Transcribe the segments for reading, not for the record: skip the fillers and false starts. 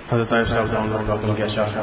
حضرت عائشہ رضی اللہ عنہا کے اشعار: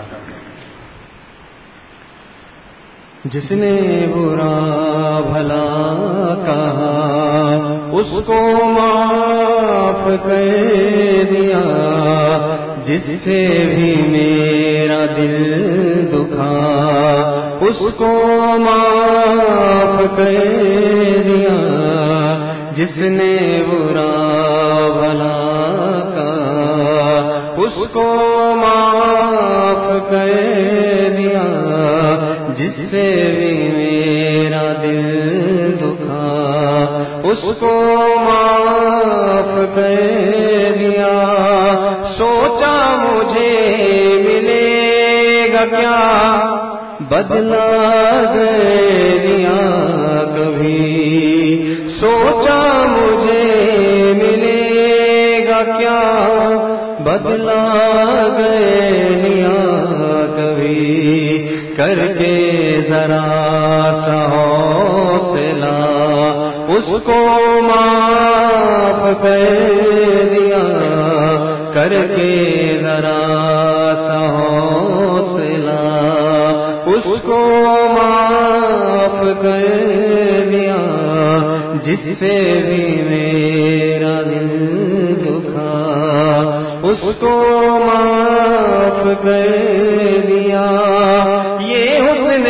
جس نے برا بھلا کہا اس کو معاف کر دیا، جس سے بھی میرا دل دکھا اس کو معاف کر دیا، جس نے برا بھلا کہا اس کو معاف کر دیا، جس سے بھی میرا دل دکھا اس کو معاف کر دیا۔ سوچا مجھے ملے گا کیا، بدلا دے دیا کبھی، سوچا مجھے ملے گا کیا، بدلا دے دیا کبھی، کر کے ذرا سا حوصلہ اس کو معاف کر دیا، کر کے ذرا سا حوصلہ اس کو معاف کر دیا، جس سے بھی میرا دل دکھا اس کو معاف کر دیا۔ یہ حسن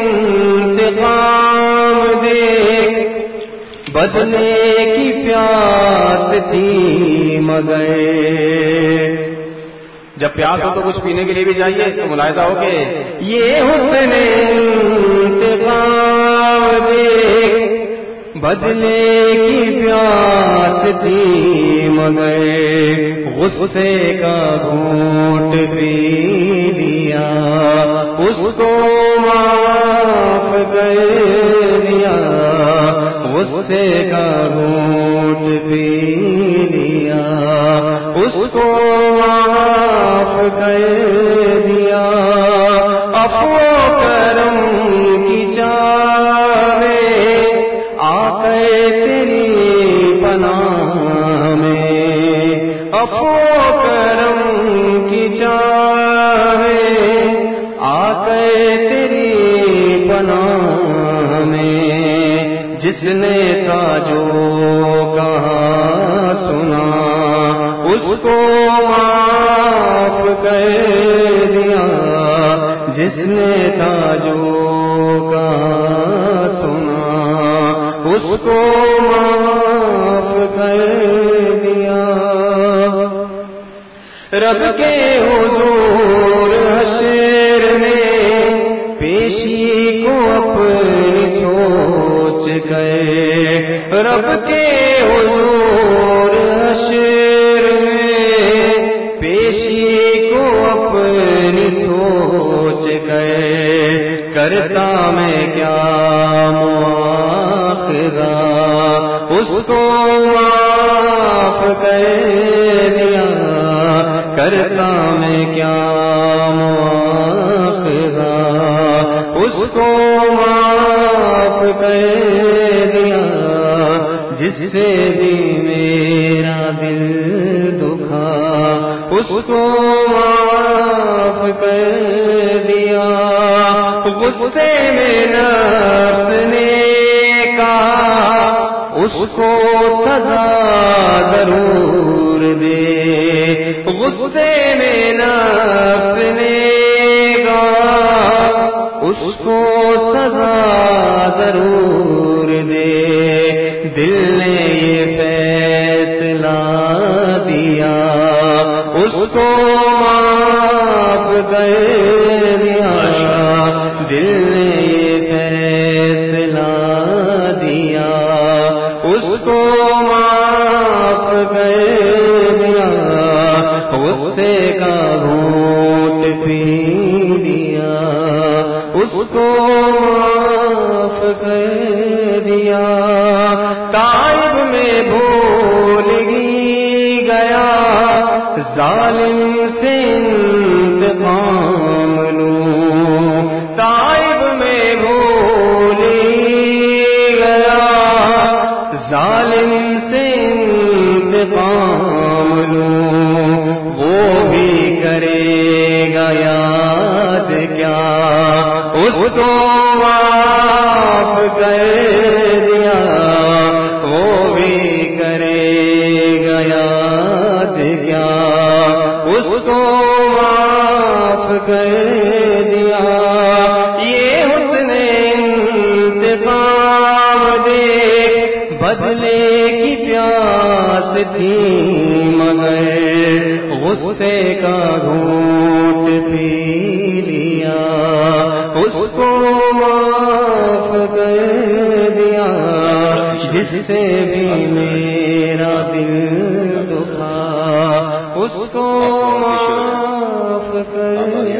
انتقام دیکھ بدلے کی پیاس تھی مگر، جب پیاس ہو تو کچھ پینے کے لیے بھی چاہیے، تو ملاحظہ ہو کہ یہ حسن انتقام دیکھ بدلے کی پیاس تھی مگر، غصے کا گھونٹ پی لیا اس کو معاف کر دیا، غصے کا گھونٹ پی لیا اس کو معاف کر دیا۔ عفو کرم کی چاہے آقا تیری پناہ میں، عفو کرم کی چاہے آقا تیری پناہ میں، جس نے تھا جو کہا سنا اس کو معاف کر دیا، جس نے تھا جو کہا سنا اس کو معاف کر دیا۔ رب کے حضور حشر میں پیشی کو اپنی سوچ گئے، رب کے حضور حشر میں پیشی کو اپنی سوچ گئے، کرتا میں کیا مواخذہ اس کو معاف کر دیا، کرتا میں کیا مواخذہ اس کو معاف کر دیا، جس سے بھی میرا دل دکھا اس کو معاف کر دیا۔ غصے میں نفس نے کہا اس کو سزا ضرور دے، غصے میں نفس نے کہا اس کو سزا ضرور دے، دل نے یہ فیصلہ دیا اس کو معاف کر دیا، دل نے یہ فیصلہ دیا اس کو معاف کر دیا، غصے کا گھونٹ پی لیا اس کو معاف کر دیا۔ طائف میں بھول ہی گیا ظالم سے انتقام لوں، طائف میں بھول ہی گیا ظالم سے انتقام لوں، وہ بھی کرے غصے کا گھونٹ پی لیا، اس کو معاف کر دیا، جس سے بھی میرا دل دکھا اس کو معاف کر دیا۔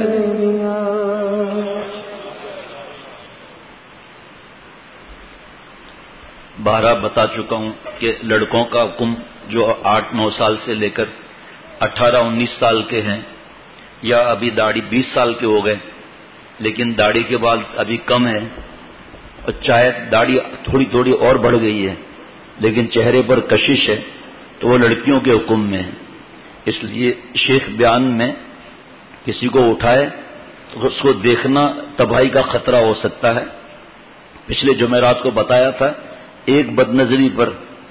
بارہ بتا چکا ہوں کہ لڑکوں کا حکم جو 8-9 سال سے لے کر 18-19 سال کے ہیں، یا ابھی داڑھی 20 سال کے ہو گئے لیکن داڑھی کے بعد ابھی کم ہے، اور چاہے داڑھی تھوڑی تھوڑی اور بڑھ گئی ہے لیکن چہرے پر کشش ہے، تو وہ لڑکیوں کے حکم میں ہے۔ اس لیے شیخ بیان میں کسی کو اٹھائے تو اس کو دیکھنا تباہی کا خطرہ ہو سکتا ہے۔ پچھلے جمعرات کو بتایا تھا، ایک بد نظری پر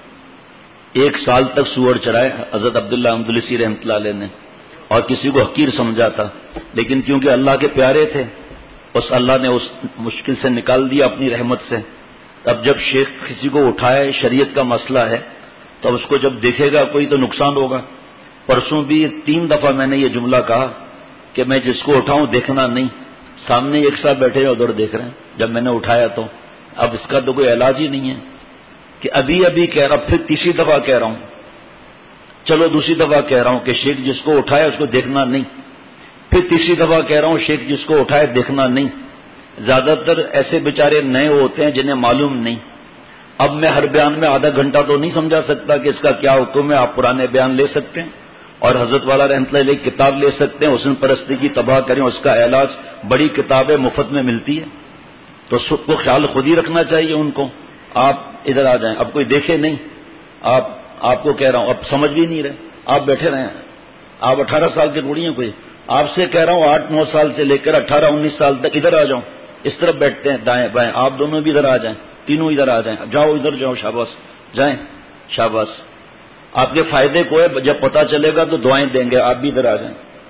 1 سال تک سور چرائے حضرت عبداللہ اندلسی رحمۃ اللہ علیہ نے، اور کسی کو حقیر سمجھا تھا، لیکن کیونکہ اللہ کے پیارے تھے اس اللہ نے اس مشکل سے نکال دیا اپنی رحمت سے۔ اب جب شیخ کسی کو اٹھائے، شریعت کا مسئلہ ہے، تو اس کو جب دیکھے گا کوئی تو نقصان ہوگا۔ پرسوں بھی 3 دفعہ میں نے یہ جملہ کہا کہ میں جس کو اٹھاؤں دیکھنا نہیں، سامنے ایک ساتھ بیٹھے ہیں ادھر دیکھ رہے ہیں جب میں نے اٹھایا تو۔ اب اس کا تو کوئی علاج ہی نہیں ہے کہ ابھی کہہ رہا، پھر تیسری دفعہ کہہ رہا ہوں، چلو دوسری دفعہ کہہ رہا ہوں کہ شیخ جس کو اٹھائے اس کو دیکھنا نہیں، پھر تیسری دفعہ کہہ رہا ہوں شیخ جس کو اٹھائے دیکھنا نہیں۔ زیادہ تر ایسے بیچارے نئے ہوتے ہیں جنہیں معلوم نہیں۔ اب میں ہر بیان میں آدھا گھنٹہ تو نہیں سمجھا سکتا کہ اس کا کیا حکم ہے، آپ پرانے بیان لے سکتے ہیں اور حضرت والا رحمۃ اللہ علیہ کتاب لے سکتے ہیں، حسن پرستی کی تباہ کریں، اس کا علاج بڑی کتابیں مفت میں ملتی ہے، تو سب کو خیال خود ہی رکھنا چاہیے ان کو۔ آپ ادھر آ جائیں، اب کوئی دیکھے نہیں، آپ کو کہہ رہا ہوں، اب سمجھ بھی نہیں رہے، آپ بیٹھے رہے ہیں، آپ 18 سال کے تھوڑی ہیں کوئی، آپ سے کہہ رہا ہوں 8-9 سال سے لے کر 18-19 سال تک ادھر آ جاؤں، اس طرف بیٹھتے ہیں دائیں بائیں، آپ دونوں بھی ادھر آ جائیں، تینوں ادھر آ جائیں، جاؤ ادھر جاؤ، شاباش جائیں، شاباش۔ آپ کے فائدے کو ہے، جب پتا چلے گا تو دعائیں دیں گے، آپ بھی ادھر آ جائیں۔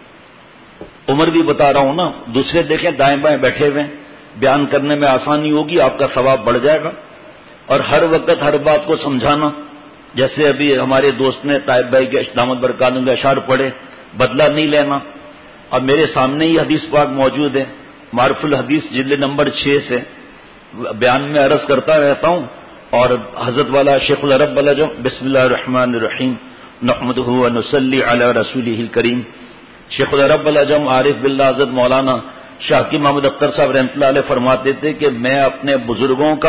عمر بھی بتا رہا ہوں نا، دوسرے دیکھیں دائیں بائیں بیٹھے ہوئے، بیان کرنے میں آسانی ہوگی، آپ کا ثواب بڑھ جائے گا۔ اور ہر وقت ہر بات کو سمجھانا، جیسے ابھی ہمارے دوست نے طائب بھائی کے دامت برکاتہ کے اشعار پڑھے، بدلہ نہیں لینا۔ اب میرے سامنے ہی حدیث پاک موجود ہے، معرف الحدیث جلد نمبر 6 سے بیان میں عرض کرتا رہتا ہوں، اور حضرت والا شیخ العرب العجم بسم اللہ الرحمن الرحیم نحمدہ ونصلی علی رسولہ الکریم۔ شیخ العرب العجم عارف باللہ حضرت مولانا شاہ کی محمد اختر صاحب رحمۃ اللہ علیہ فرماتے تھے کہ میں اپنے بزرگوں کا،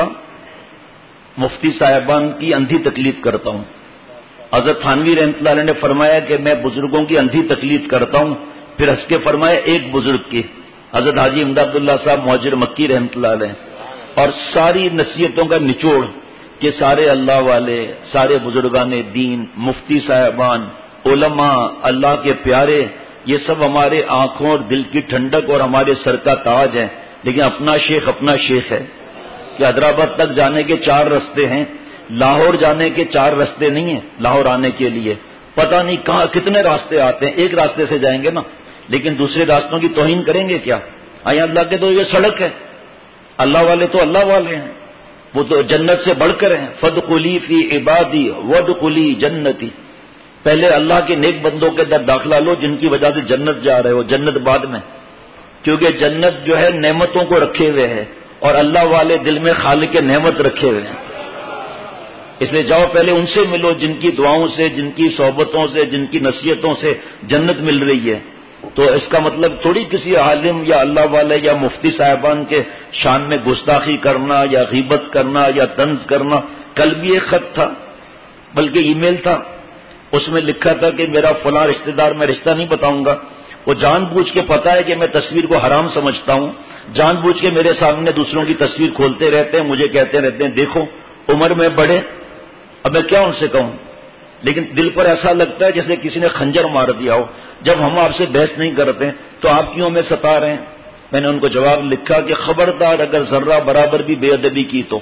مفتی صاحبان کی اندھی تقلید کرتا ہوں۔ حضرت تھانوی رحمۃ اللہ علیہ نے فرمایا کہ میں بزرگوں کی اندھی تقلید کرتا ہوں، پھر ہنس کے فرمایا ایک بزرگ کی، حضرت حاجی امداد اللہ صاحب مہاجر مکی رحمۃ اللہ علیہ، اور ساری نصیحتوں کا نچوڑ کہ سارے اللہ والے، سارے بزرگان دین، مفتی صاحبان، علماء، اللہ کے پیارے، یہ سب ہمارے آنکھوں اور دل کی ٹھنڈک اور ہمارے سر کا تاج ہے، لیکن اپنا شیخ ہے کہ حیدرآباد تک جانے کے 4 رستے ہیں، لاہور جانے کے 4 رستے نہیں ہیں، لاہور آنے کے لیے پتہ نہیں کہاں کتنے راستے آتے ہیں، ایک راستے سے جائیں گے نا، لیکن دوسرے راستوں کی توہین کریں گے کیا؟ اللہ کے تو یہ سڑک ہے، اللہ والے تو اللہ والے ہیں، وہ تو جنت سے بڑھ کر ہیں، فادخلی فی عبادی وادخلی جنتی۔ پہلے اللہ کے نیک بندوں کے در داخلہ لو جن کی وجہ سے جنت جا رہے ہو، جنت بعد میں، کیونکہ جنت جو ہے نعمتوں کو رکھے ہوئے ہے، اور اللہ والے دل میں خالق نعمت رکھے ہوئے ہیں، اس لیے جاؤ پہلے ان سے ملو جن کی دعاؤں سے، جن کی صحبتوں سے، جن کی نصیحتوں سے جنت مل رہی ہے۔ تو اس کا مطلب تھوڑی کسی عالم یا اللہ والے یا مفتی صاحبان کے شان میں گستاخی کرنا یا غیبت کرنا یا طنز کرنا۔ کل بھی ایک خط تھا، بلکہ ای میل تھا، اس میں لکھا تھا کہ میرا فلاں رشتہ دار، میں رشتہ نہیں بتاؤں گا، وہ جان بوجھ کے پتا ہے کہ میں تصویر کو حرام سمجھتا ہوں، جان بوجھ کے میرے سامنے دوسروں کی تصویر کھولتے رہتے ہیں، مجھے کہتے رہتے ہیں دیکھو عمر میں بڑھے، اب میں کیا ان سے کہوں، لیکن دل پر ایسا لگتا ہے جیسے کسی نے خنجر مار دیا ہو۔ جب ہم آپ سے بحث نہیں کرتے تو آپ کیوں ہمیں ستا رہے ہیں؟ میں نے ان کو جواب لکھا کہ خبردار اگر ذرہ برابر بھی بے ادبی کی تو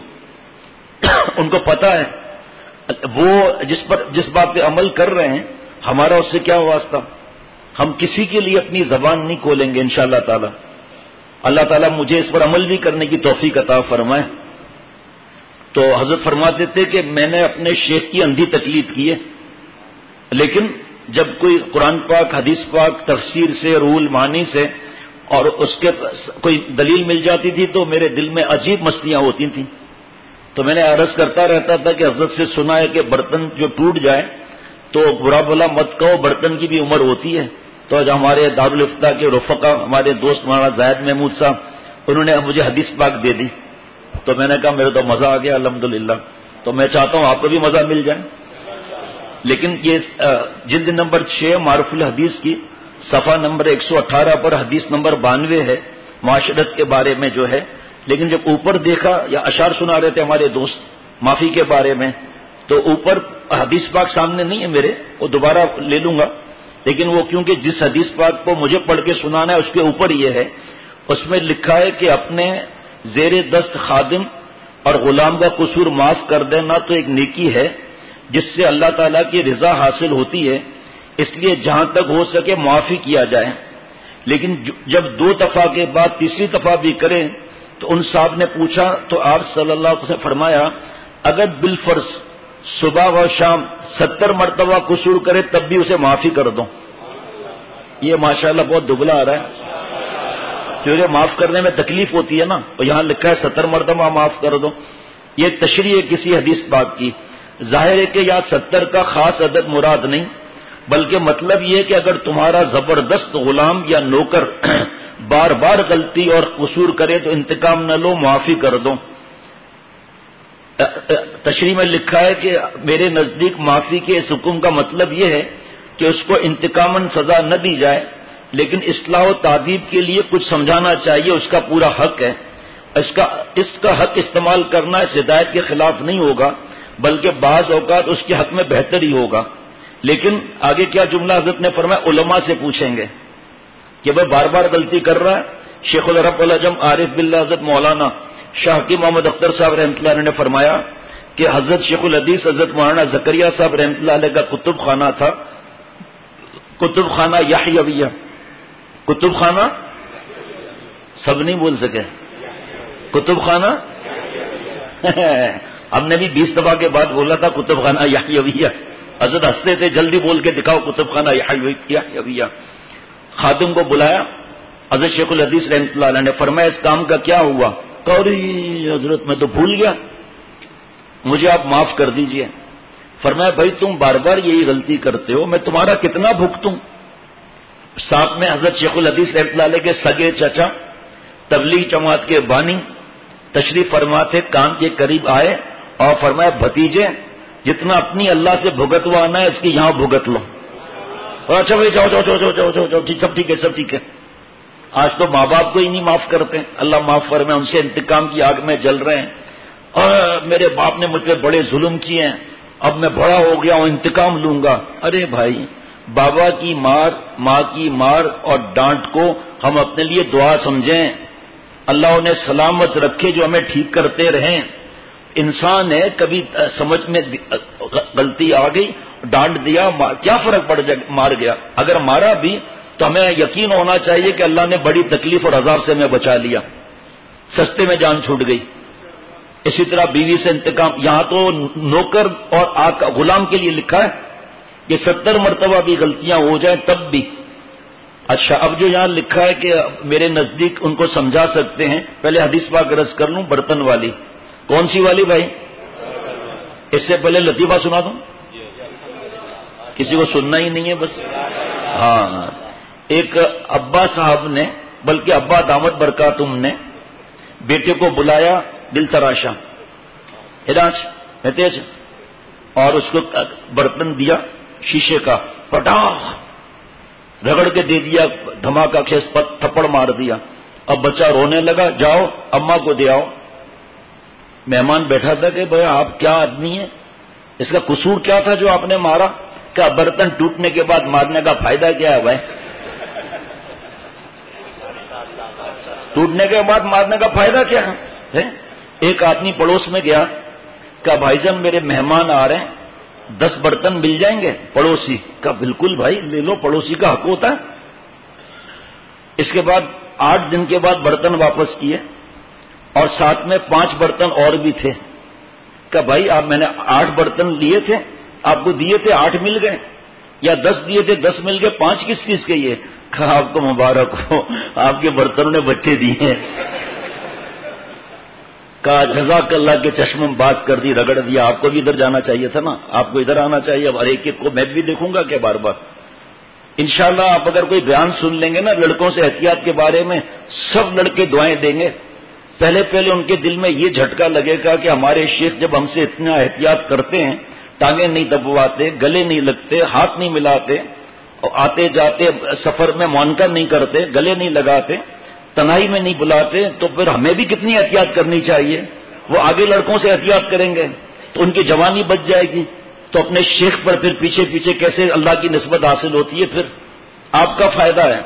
ان کو پتا ہے وہ جس بات پہ عمل کر رہے ہیں ہمارا اس سے کیا واسطہ۔ ہم کسی کے لیے اپنی زبان نہیں کھولیں گے انشاءاللہ تعالی۔ اللہ تعالیٰ مجھے اس پر عمل بھی کرنے کی توفیق عطا فرمائے۔ تو حضرت فرماتے تھے کہ میں نے اپنے شیخ کی اندھی تقلید کی ہے، لیکن جب کوئی قرآن پاک حدیث پاک تفسیر سے روح المعانی سے اور اس کے کوئی دلیل مل جاتی تھی تو میرے دل میں عجیب مستیاں ہوتی تھیں. تو میں نے عرض کرتا رہتا تھا کہ حضرت سے سنا ہے کہ برتن جو ٹوٹ جائے تو برا بھلا مت کہو، برتن کی بھی عمر ہوتی ہے. تو آج ہمارے دارالفتہ کے رفقا، ہمارے دوست مولانا زاہد محمود صاحب، انہوں نے مجھے حدیث پاک دے دی. تو میں نے کہا میرے تو مزہ آ گیا الحمدللہ. تو میں چاہتا ہوں آپ کو بھی مزہ مل جائے. لیکن یہ جلد نمبر 6 معرف الحدیث کی صفحہ نمبر 118 پر حدیث نمبر 92 ہے معاشرت کے بارے میں جو ہے. لیکن جب اوپر دیکھا، یا اشعار سنا رہے تھے ہمارے دوست معافی کے بارے میں، تو اوپر حدیث پاک سامنے نہیں ہے میرے، وہ دوبارہ لے لوں گا. لیکن وہ کیونکہ جس حدیث پاک کو مجھے پڑھ کے سنانا ہے اس کے اوپر یہ ہے، اس میں لکھا ہے کہ اپنے زیر دست خادم اور غلام کا قصور معاف کر دینا تو ایک نیکی ہے جس سے اللہ تعالیٰ کی رضا حاصل ہوتی ہے، اس لیے جہاں تک ہو سکے معافی کیا جائے. لیکن جب 2 دفعہ کے بعد تیسری دفعہ بھی کریں تو ان صاحب نے پوچھا تو آپ صلی اللہ علیہ وسلم نے فرمایا اگر بالفرض صبح و شام 70 مرتبہ قصور کرے تب بھی اسے معافی کر دو. یہ ماشاءاللہ بہت دبلا آ رہا ہے، کیونکہ معاف کرنے میں تکلیف ہوتی ہے نا، اور یہاں لکھا ہے 70 مرتبہ معاف کر دو. یہ تشریح ہے کسی حدیث پاک کی. ظاہر ہے کہ یہاں 70 کا خاص عدد مراد نہیں، بلکہ مطلب یہ کہ اگر تمہارا زبردست غلام یا نوکر بار بار غلطی اور قصور کرے تو انتقام نہ لو، معافی کر دو. تشریح میں لکھا ہے کہ میرے نزدیک معافی کے اس حکم کا مطلب یہ ہے کہ اس کو انتقاماً سزا نہ دی جائے، لیکن اصلاح و تعدیب کے لیے کچھ سمجھانا چاہیے، اس کا پورا حق ہے. اس کا حق استعمال کرنا اس ہدایت کے خلاف نہیں ہوگا، بلکہ بعض اوقات اس کے حق میں بہتر ہی ہوگا. لیکن آگے کیا جملہ حضرت نے فرمایا، علماء سے پوچھیں گے کہ بھائی بار بار غلطی کر رہا ہے. شیخ العرب العجم عارف باللہ حضرت مولانا شاہ حکیم محمد اختر صاحب رحمۃ اللہ علیہ نے فرمایا کہ حضرت شیخ الحدیث حضرت مولانا زکریا صاحب رحمۃ اللہ علیہ کا کتب خانہ تھا، کتب خانہ یحیویہ. کتب خانہ سب نہیں بول سکے، کتب خانہ ہم نے بھی 20 دفعہ کے بعد بولا تھا کتب خانہ یحیویہ. حضرت ہنستے تھے، جلدی بول کے دکھاؤ کتب خانہ یحیویہ. خادم کو بلایا، حضرت شیخ الحدیث رحمۃ اللہ علیہ نے فرمایا اس کام کا کیا ہوا؟ کہا حضرت میں تو بھول گیا، مجھے آپ معاف کر دیجئے. فرمایا بھائی تم بار بار یہی غلطی کرتے ہو، میں تمہارا کتنا بھگتوں. ساتھ میں حضرت شیخ الحدیث رحمۃ اللہ علیہ کے سگے چچا تبلیغ جماعت کے بانی تشریف فرما تھے، کان کے قریب آئے اور فرمایا بھتیجے جتنا اپنی اللہ سے بھگتوانا ہے اس کی یہاں بھگت لو. اور اچھا بھائی جاؤ جاؤ جاؤ جاؤ جاؤ جاؤ جاؤ سب ٹھیک ہے، سب ٹھیک ہے. آج تو ماں باپ کو ہی نہیں معاف کرتے، اللہ معاف فرمائے، ان سے انتقام کی آگ میں جل رہے ہیں. اور میرے باپ نے مجھ پہ بڑے ظلم کیے ہیں، اب میں بڑا ہو گیا ہوں انتقام لوں گا. ارے بھائی، بابا کی مار، ماں کی مار اور ڈانٹ کو ہم اپنے لیے دعا سمجھیں. اللہ انہیں سلامت رکھے جو ہمیں ٹھیک کرتے رہیں. انسان ہے، کبھی سمجھ میں غلطی آ گئی، ڈانٹ دیا، کیا فرق پڑ جائے، مار گیا. اگر مارا بھی تو ہمیں یقین ہونا چاہیے کہ اللہ نے بڑی تکلیف اور عذاب سے ہمیں بچا لیا، سستے میں جان چھوٹ گئی. اسی طرح بیوی سے انتقام، یہاں تو نوکر اور آقا غلام کے لیے لکھا ہے کہ 70 مرتبہ بھی غلطیاں ہو جائیں تب بھی. اچھا اب جو یہاں لکھا ہے کہ میرے نزدیک ان کو سمجھا سکتے ہیں، پہلے حدیث پاک عرض کر لوں، برتن والی. کون سی والی بھائی؟ اس سے پہلے لطیفہ سنا دوں، کسی کو سننا ہی نہیں ہے بس. ہاں، ایک ابا صاحب نے، بلکہ ابا دامت برکاتہم نے بیٹے کو بلایا، دل تراشا ہراج ہتیج، اور اس کو برتن دیا شیشے کا، پٹاخ رگڑ کے دے دیا، دھماکہ خیز تھپڑ مار دیا. اب بچہ رونے لگا، جاؤ اماں کو دے آؤ. مہمان بیٹھا تھا کہ بھائی آپ کیا آدمی ہیں، اس کا قصور کیا تھا جو آپ نے مارا؟ کہ برتن ٹوٹنے کے بعد مارنے کا فائدہ کیا ہے بھائی؟ ٹوٹنے کے بعد مارنے کا فائدہ کیا ہے؟ ایک آدمی پڑوس میں گیا کہ بھائی جان میرے مہمان آ رہے ہیں، 10 برتن مل جائیں گے؟ پڑوسی کا بالکل بھائی لے لو، پڑوسی کا حق ہوتا ہے. اس کے بعد 8 دن کے بعد برتن واپس کیے اور ساتھ میں 5 برتن اور بھی تھے. کہ بھائی آپ، میں نے 8 برتن لیے تھے، آپ کو دیے تھے 8 مل گئے. یا 10 دیے تھے 10 مل گئے 5 کس چیز کے؟ یہ کہا آپ کو مبارک ہو، آپ کے برتنوں نے بچے دیے ہیں۔ کہا جزاک اللہ کے چشم باز کر دی، رگڑ دیا، آپ کو بھی ادھر جانا چاہیے تھا نا، آپ کو ادھر آنا چاہیے۔ اب ہر ایک کو میں بھی دیکھوں گا کہ بار بار انشاءاللہ آپ اگر کوئی بیان سن لیں گے نا لڑکوں سے احتیاط کے بارے میں، سب لڑکے دعائیں دیں گے۔ پہلے ان کے دل میں یہ جھٹکا لگے گا کہ ہمارے شیخ جب ہم سے اتنا احتیاط کرتے ہیں، ٹانگیں نہیں دبواتے، گلے نہیں لگتے، ہاتھ نہیں ملاتے، اور آتے جاتے سفر میں معانقہ نہیں کرتے، گلے نہیں لگاتے، تنہائی میں نہیں بلاتے، تو پھر ہمیں بھی کتنی احتیاط کرنی چاہیے۔ وہ آگے لڑکوں سے احتیاط کریں گے تو ان کی جوانی بچ جائے گی، تو اپنے شیخ پر پھر پیچھے پیچھے کیسے اللہ کی نسبت حاصل ہوتی ہے؟ پھر آپ کا فائدہ ہے۔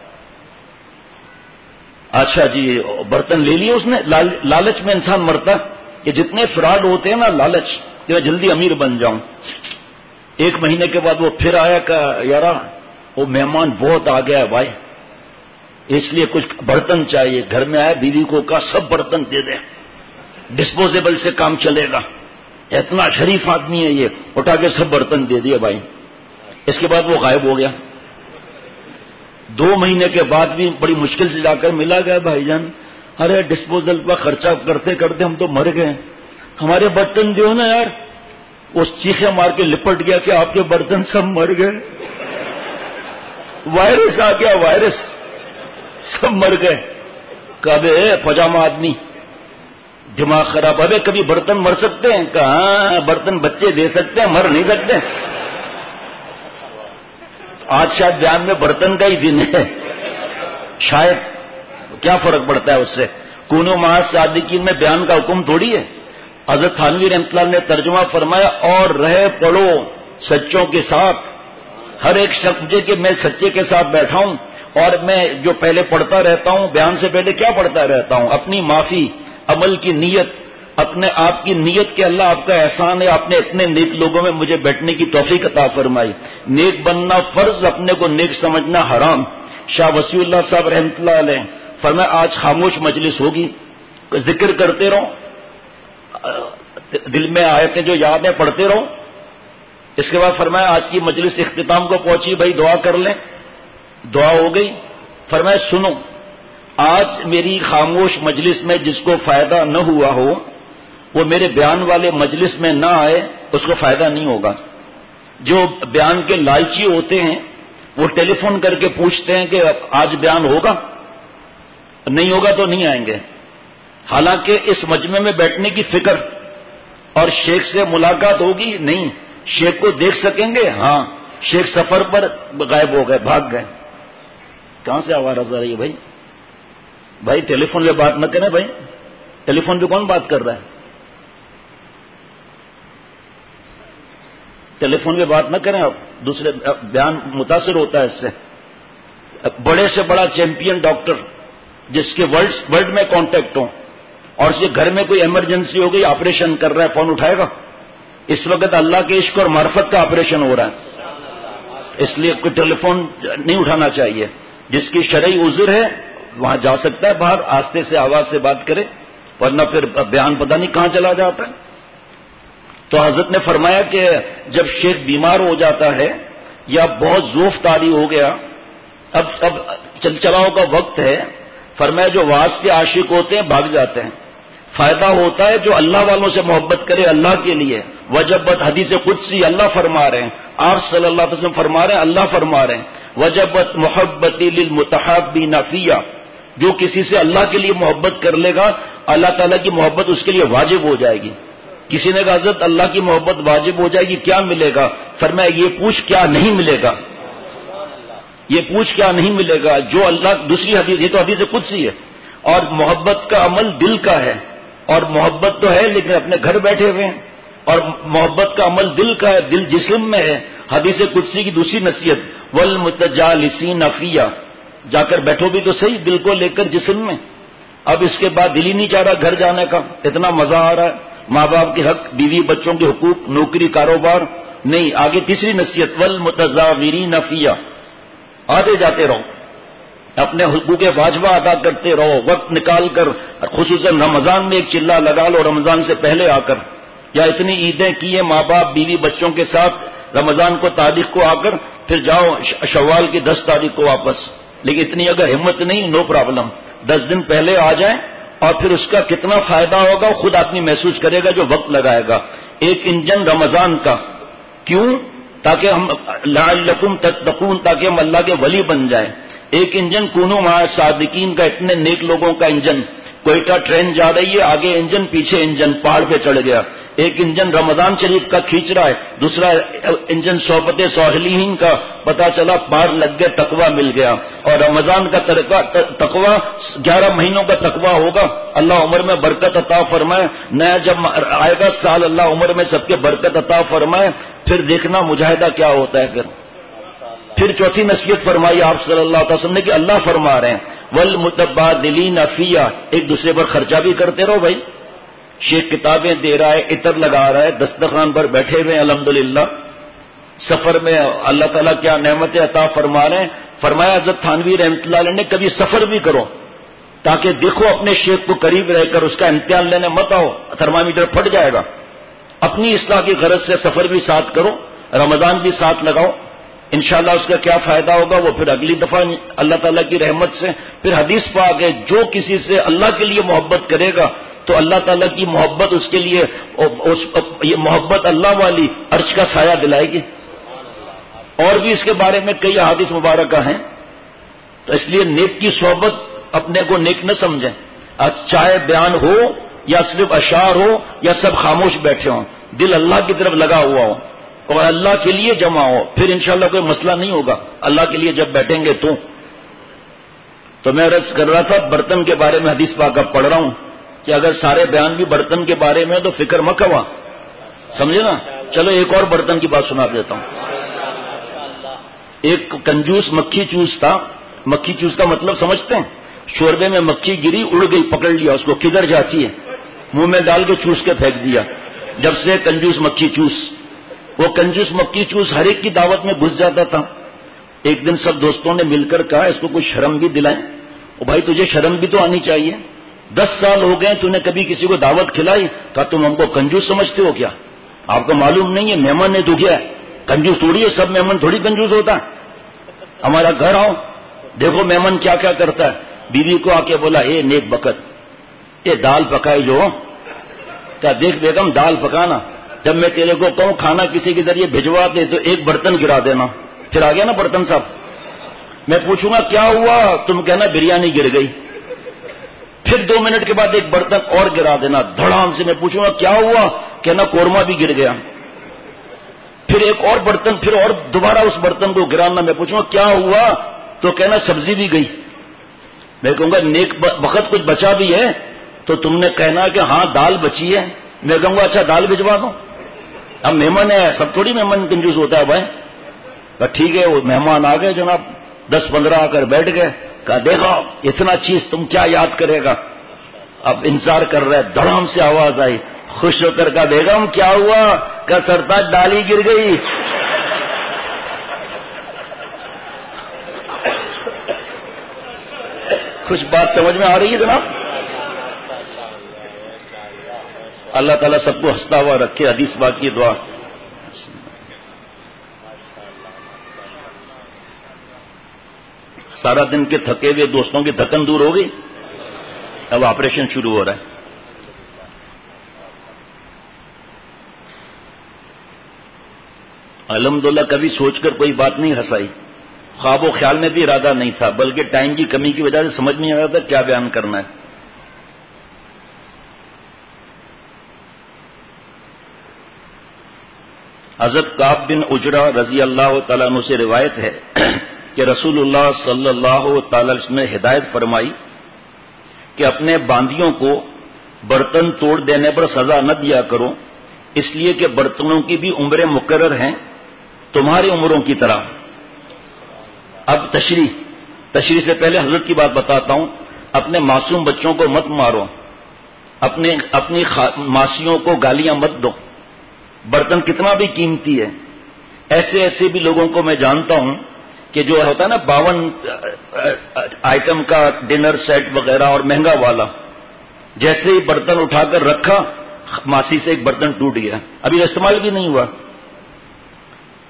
اچھا جی، برتن لے لیے اس نے۔ لالچ میں انسان مرتا کہ جتنے فراڈ ہوتے ہیں نا، لالچ کہ میں جلدی امیر بن جاؤں۔ 1 مہینے کے بعد وہ پھر آیا کہ یارا وہ مہمان بہت آ گیا ہے بھائی، اس لیے کچھ برتن چاہیے۔ گھر میں آیا، بیوی کو کہا سب برتن دے دیں، ڈسپوزیبل سے کام چلے گا، اتنا شریف آدمی ہے یہ، اٹھا کے سب برتن دے دیے بھائی۔ اس کے بعد وہ غائب ہو گیا۔ 2 مہینے کے بعد بھی بڑی مشکل سے جا کر ملا گیا، بھائی جان ارے ڈسپوزل پر خرچہ کرتے کرتے ہم تو مر گئے، ہمارے برتن جو نا یار۔ وہ چیخے مار کے لپٹ گیا کہ آپ کے برتن سب مر گئے، وائرس آ گیا، وائرس، سب مر گئے۔ کبھی پجامہ آدمی دماغ خراب، ابے کبھی برتن مر سکتے ہیں؟ کہاں برتن بچے دے سکتے ہیں، مر نہیں سکتے۔ آج شاید بیان میں برتن کا ہی دن ہے، شاید کیا فرق پڑتا ہے اس سے؟ کونو مع صادقین میں بیان کا حکم تھوڑی ہے۔ حضرت تھانوی رحمۃ اللہ نے ترجمہ فرمایا، اور رہے پڑھو سچوں کے ساتھ۔ ہر ایک شخص کہ میں سچے کے ساتھ بیٹھا ہوں، اور میں جو پہلے پڑھتا رہتا ہوں، بیان سے پہلے کیا پڑھتا رہتا ہوں؟ اپنی معافی، عمل کی نیت، اپنے آپ کی نیت کہ اللہ آپ کا احسان ہے، آپ نے اتنے نیک لوگوں میں مجھے بیٹھنے کی توفیق عطا فرمائی۔ نیک بننا فرض، اپنے کو نیک سمجھنا حرام۔ شاہ وسیع اللہ صاحب رحمۃ اللہ علیہ فرمایا آج خاموش مجلس ہوگی، ذکر کرتے رہو، دل میں آیتیں جو یاد ہیں پڑھتے رہو۔ اس کے بعد فرمایا آج کی مجلس اختتام کو پہنچی، بھائی دعا کر لیں۔ دعا ہو گئی۔ فرمایا سنو، آج میری خاموش مجلس میں جس کو فائدہ نہ ہوا ہو وہ میرے بیان والے مجلس میں نہ آئے، اس کو فائدہ نہیں ہوگا۔ جو بیان کے لالچی ہوتے ہیں وہ ٹیلی فون کر کے پوچھتے ہیں کہ آج بیان ہوگا، نہیں ہوگا تو نہیں آئیں گے۔ حالانکہ اس مجمع میں بیٹھنے کی فکر، اور شیخ سے ملاقات ہوگی نہیں، شیخ کو دیکھ سکیں گے، ہاں شیخ سفر پر غائب ہو گئے، بھاگ گئے۔ کہاں سے آواز آ رہی ہے بھائی؟ بھائی ٹیلی فون پہ بات نہ کریں بھائی، ٹیلی فون پہ کون بات کر رہا ہے؟ ٹیلی فون پہ بات نہ کریں آپ، دوسرے بیان متاثر ہوتا ہے اس سے۔ بڑے سے بڑا چیمپئن ڈاکٹر جس کے ورلڈ میں کانٹیکٹ ہوں، اور اس کے گھر میں کوئی ایمرجنسی ہو گئی، آپریشن کر رہا ہے، فون اٹھائے گا؟ اس وقت اللہ کے عشق اور معرفت کا آپریشن ہو رہا ہے، اس لیے کوئی ٹیلی فون نہیں اٹھانا چاہیے۔ جس کی شرعی عذر ہے وہاں جا سکتا ہے، باہر آستے سے آواز سے بات کرے، ورنہ پھر بیان پتہ نہیں کہاں چلا جاتا ہے۔ تو حضرت نے فرمایا کہ جب شیخ بیمار ہو جاتا ہے یا بہت ذوف طاری ہو گیا، اب چلاؤ کا وقت ہے، فرمایا جو واعظ کے عاشق ہوتے ہیں بھاگ جاتے ہیں۔ فائدہ ہوتا ہے جو اللہ والوں سے محبت کرے اللہ کے لیے۔ وجبت حدیث قدسی اللہ فرما رہے ہیں، آپ صلی اللہ علیہ وسلم فرما رہے ہیں، اللہ فرما رہے ہیں، وجبت محبتی للمتحابین فیہ، جو کسی سے اللہ کے لیے محبت کر لے گا اللہ تعالیٰ کی محبت اس کے لیے واجب ہو جائے گی۔ کسی نے کہا حضرت اللہ کی محبت واجب ہو جائے گی، کیا ملے گا؟ فرمایا یہ پوچھ کیا نہیں ملے گا، یہ پوچھ کیا نہیں ملے گا جو اللہ، دوسری حدیث، یہ تو حدیث قدسی ہے، اور محبت کا عمل دل کا ہے، اور محبت تو ہے لیکن اپنے گھر بیٹھے ہوئے ہیں، اور محبت کا عمل دل کا ہے، دل جسم میں ہے۔ حدیث قدسی کی دوسری نصیحت والمتجالسین فیہ، جا کر بیٹھو بھی تو صحیح دل کو لے کر جسم میں۔ اب اس کے بعد دل ہی نہیں چاہ رہا گھر جانے کا، اتنا مزہ آ رہا ہے، ماں باپ کے حق، بیوی بچوں کے حقوق، نوکری کاروبار نہیں۔ آگے تیسری نصیحت والمتزاورین فیہ، آتے جاتے رہو، اپنے حقوق واجبہ ادا کرتے رہو، وقت نکال کر، خصوصاً رمضان میں ایک چلہ لگا لو رمضان سے پہلے آ کر، یا اتنی عیدیں کی ہیں ماں باپ بیوی بچوں کے ساتھ رمضان کو تاریخ کو آ کر پھر جاؤ شوال کی 10 تاریخ کو واپس. لیکن اتنی اگر ہمت نہیں، نو پرابلم، 10 دن پہلے آ جائیں اور پھر اس کا کتنا فائدہ ہوگا خود آدمی محسوس کرے گا جو وقت لگائے گا. ایک انجن رمضان کا، کیوں؟ تاکہ ہم لعلکم تتقون، تاکہ ہم اللہ کے ولی بن جائیں. ایک انجن کونوا مع صادقین کا، اتنے نیک لوگوں کا انجن. کوئٹہ ٹرین جا رہی ہے، آگے انجن پیچھے انجن، پہاڑ پہ چڑھ گیا. ایک انجن رمضان شریف کا کھینچ رہا ہے، دوسرا انجن صحبت صالحین کا، پتا چلا پار لگ گئے، تقویٰ مل گیا. اور رمضان کا تقویٰ 11 مہینوں کا تقویٰ ہوگا. اللہ عمر میں برکت عطا فرمائے. نیا جب آئے گا سال، اللہ عمر میں سب کے برکت عطا فرمائے. پھر دیکھنا مجاہدہ کیا ہوتا ہے. پھر چوتھی نصیحت فرمائی آپ صلی اللہ علیہ وسلم نے کہ اللہ فرما رہے ہیں والمتبادلین فیہ، ایک دوسرے پر خرچہ بھی کرتے رہو بھائی. شیخ کتابیں دے رہا ہے، عطر لگا رہا ہے، دسترخوان پر بیٹھے ہوئے الحمدللہ. سفر میں اللہ تعالیٰ کیا نعمتیں عطا فرما رہے ہیں. فرمایا حضرت تھانوی رحمۃ اللہ علیہ نے کبھی سفر بھی کرو تاکہ دیکھو اپنے شیخ کو قریب رہ کر اس کا امتحان لینے مت آؤ، تھرمامیٹر پھٹ جائے گا. اپنی اصلاح کی غرض سے سفر بھی ساتھ کرو، رمضان بھی ساتھ لگاؤ. انشاءاللہ اس کا کیا فائدہ ہوگا وہ پھر اگلی دفعہ اللہ تعالیٰ کی رحمت سے. پھر حدیث پاک ہے جو کسی سے اللہ کے لیے محبت کرے گا تو اللہ تعالیٰ کی محبت اس کے لیے یہ محبت اللہ والی عرش کا سایہ دلائے گی. اور بھی اس کے بارے میں کئی احادیث مبارکہ ہیں. تو اس لیے نیک کی صحبت، اپنے کو نیک نہ سمجھیں. چاہے بیان ہو یا صرف اشعار ہو یا سب خاموش بیٹھے ہوں، دل اللہ کی طرف لگا ہوا ہو اور اللہ کے لیے جمع ہو، پھر انشاءاللہ کوئی مسئلہ نہیں ہوگا. اللہ کے لیے جب بیٹھیں گے تو میں عرض کر رہا تھا برتن کے بارے میں حدیث پاک اب پڑھ رہا ہوں کہ اگر سارے بیان بھی برتن کے بارے میں تو فکر مت ہوا، سمجھے نا. چلو ایک اور برتن کی بات سنا دیتا ہوں. ایک کنجوس مکھی چوس تھا. مکھی چوس کا مطلب سمجھتے ہیں؟ شوربے میں مکھی گری، اڑ گئی، پکڑ لیا اس کو، کدھر جاتی ہے، منہ میں ڈال کے چوس کے پھینک دیا. جب سے کنجوس مکھی چوس. وہ کنجوس مکھی چوس ہر ایک کی دعوت میں گھس جاتا تھا. ایک دن سب دوستوں نے مل کر کہا اس کو کچھ شرم بھی دلائیں. او بھائی تجھے شرم بھی تو آنی چاہیے، 10 سال ہو گئے تو نے کبھی کسی کو دعوت کھلائی؟ کہا تم ہم کو کنجوس سمجھتے ہو کیا؟ آپ کو معلوم نہیں ہے مہمان نے تو کیا ہے، کنجوس تھوڑی ہے، سب مہمان تھوڑی کنجوس ہوتا ہے. ہمارا گھر آؤ دیکھو مہمان کیا کیا کرتا ہے. بیوی کو آ کے بولا اے نیک بخت، یہ دال پکائی جو، کہا دیکھ بیگم دال پکانا، جب میں تیرے کو کہوں کھانا کسی کے ذریعے بھجوا دے تو ایک برتن گرا دینا. پھر آ گیا نا برتن صاحب. میں پوچھوں گا کیا ہوا، تم کہنا بریانی گر گئی. پھر 2 منٹ کے بعد ایک برتن اور گرا دینا دھڑام سے. میں پوچھوں گا کیا ہوا، کہنا قورمہ بھی گر گیا. پھر ایک اور برتن، پھر اور دوبارہ اس برتن کو گرانا. میں پوچھوں گا کیا ہوا تو کہنا سبزی بھی گئی. میں کہوں گا نیک وقت کچھ بچا بھی ہے تو تم نے کہنا کہ ہاں دال بچی ہے. میں کہوں گا اچھا دال بھجوا دو. اب مہمان ہے، سب تھوڑی مہمان کنجوس ہوتا ہے بھائی. ٹھیک ہے وہ مہمان آ گئے جناب، 10-15 آ کر بیٹھ گئے. کہا دیکھو اتنا چیز تم کیا یاد کرے گا. اب انتظار کر رہے، دھڑام سے آواز آئی. خوش ہو کر کہا بیگم کیا ہوا، کہا سرتاج دال ہی گر گئی. کچھ بات سمجھ میں آ رہی ہے جناب؟ اللہ تعالیٰ سب کو ہنستا ہوا رکھے. حدیث پاک کی دعا. سارا دن کے تھکے ہوئے دوستوں کی تھکن دور ہو گئی. اب آپریشن شروع ہو رہا ہے. الحمدللہ کبھی سوچ کر کوئی بات نہیں ہنسائی، خواب و خیال میں بھی ارادہ نہیں تھا، بلکہ ٹائم کی کمی کی وجہ سے سمجھ نہیں آ رہا تھا کیا بیان کرنا ہے. حضرت کعب بن عجرہ رضی اللہ تعالیٰ عنہ سے روایت ہے کہ رسول اللہ صلی اللہ تعالی علیہ وسلم نے ہدایت فرمائی کہ اپنے باندیوں کو برتن توڑ دینے پر سزا نہ دیا کرو، اس لیے کہ برتنوں کی بھی عمریں مقرر ہیں تمہاری عمروں کی طرح. اب تشریح سے پہلے حضرت کی بات بتاتا ہوں. اپنے معصوم بچوں کو مت مارو، اپنی ماسیوں کو گالیاں مت دو. برتن کتنا بھی قیمتی ہے. ایسے بھی لوگوں کو میں جانتا ہوں کہ جو ہوتا ہے نا 52 آئٹم کا ڈنر سیٹ وغیرہ اور مہنگا والا، جیسے ہی برتن اٹھا کر رکھا ماسی سے ایک برتن ٹوٹ گیا، ابھی استعمال بھی نہیں ہوا.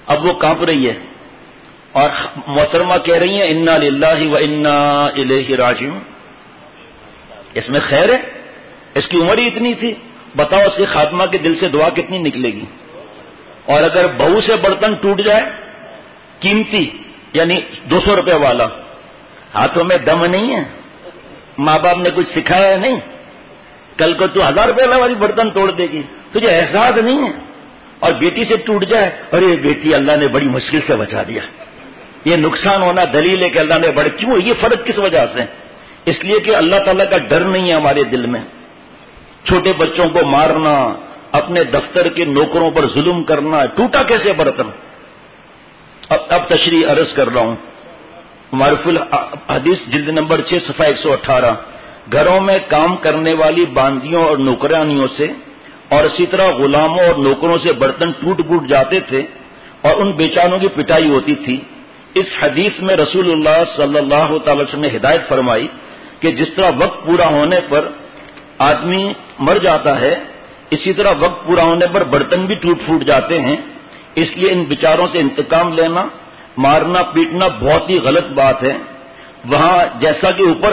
اب وہ کانپ رہی ہے اور محترمہ کہہ رہی ہیں انا للہ و انا الیہ راجعون. اس میں خیر ہے؟ اس کی عمر ہی اتنی تھی. بتاؤ اس کے خاتمہ کے دل سے دعا کتنی نکلے گی. اور اگر بہو سے برتن ٹوٹ جائے قیمتی یعنی 200 روپے والا, ہاتھوں میں دم نہیں ہے, ماں باپ نے کچھ سکھایا نہیں, کل کو تو 1000 روپے والی برتن توڑ دے گی, تجھے احساس نہیں ہے. اور بیٹی سے ٹوٹ جائے, ارے بیٹی اللہ نے بڑی مشکل سے بچا دیا. یہ نقصان ہونا دلیل ہے کہ اللہ نے بڑے, کیوں یہ فرق کس وجہ سے؟ اس لیے کہ اللہ تعالیٰ کا ڈر نہیں ہے ہمارے دل میں. چھوٹے بچوں کو مارنا, اپنے دفتر کے نوکروں پر ظلم کرنا, ٹوٹا کیسے برتن. اب تشریح عرض کر رہا ہوں. معرف الحدیث جلد نمبر 6 صفحہ 118. گھروں میں کام کرنے والی باندیوں اور نوکرانیوں سے اور اسی طرح غلاموں اور نوکروں سے برتن ٹوٹ جاتے تھے اور ان بیچاروں کی پٹائی ہوتی تھی. اس حدیث میں رسول اللہ صلی اللہ تعالی وسلم نے ہدایت فرمائی کہ جس طرح وقت پورا ہونے پر آدمی مر جاتا ہے, اسی طرح وقت پورا ہونے پر برتن بھی ٹوٹ جاتے ہیں. اس لیے ان بیچاروں سے انتقام لینا, مارنا پیٹنا بہت ہی غلط بات ہے. وہاں جیسا کہ اوپر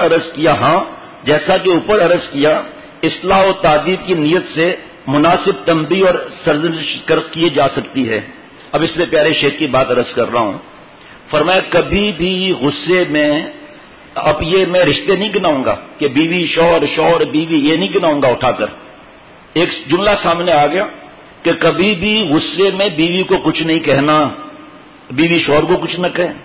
عرض کیا اصلاح و تعدیل کی نیت سے مناسب تنبیہ اور سرزنش کی جا سکتی ہے. اب اس میں پیارے شیخ کی بات عرض کر رہا ہوں. فرمایا کبھی بھی غصے میں, اب یہ میں رشتے نہیں گناؤں گا کہ بیوی شوہر, شوہر بیوی, یہ نہیں گناؤں گا اٹھا کر. ایک جملہ سامنے آ گیا کہ کبھی بھی غصے میں بیوی کو کچھ نہیں کہنا, بیوی شوہر کو کچھ نہ کہے.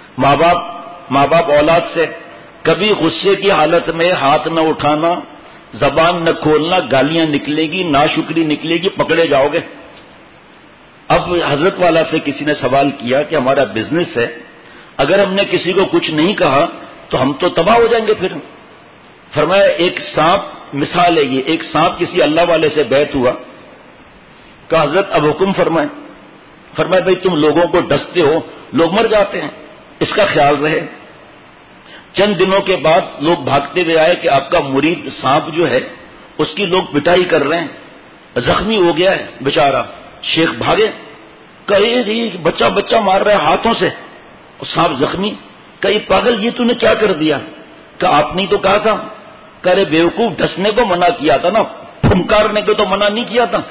ماں باپ اولاد سے کبھی غصے کی حالت میں ہاتھ نہ اٹھانا, زبان نہ کھولنا, گالیاں نکلے گی, ناشکری نکلے گی, پکڑے جاؤ گے. اب حضرت والا سے کسی نے سوال کیا کہ ہمارا بزنس ہے, اگر ہم نے کسی کو کچھ نہیں کہا تو ہم تو تباہ ہو جائیں گے پھر. فرمایا ایک سانپ, مثال ہے یہ, ایک سانپ کسی اللہ والے سے بیعت ہوا, کہ حضرت اب حکم فرمائیں. فرمایا بھائی تم لوگوں کو ڈستے ہو, لوگ مر جاتے ہیں, اس کا خیال رہے. چند دنوں کے بعد لوگ بھاگتے ہوئے آئے کہ آپ کا مرید سانپ جو ہے اس کی لوگ پٹائی کر رہے ہیں, زخمی ہو گیا ہے بیچارہ. شیخ بھاگے, کہے بچہ مار رہا ہے ہاتھوں سے, سانپ زخمی. کہے پاگل یہ تو نے کیا کر دیا؟ کہ آپ نے تو کہا تھا. کہہ رہے بیوقوف, ڈسنے کو منع کیا تھا نا, پھنکارنے کو تو منع نہیں کیا تھا.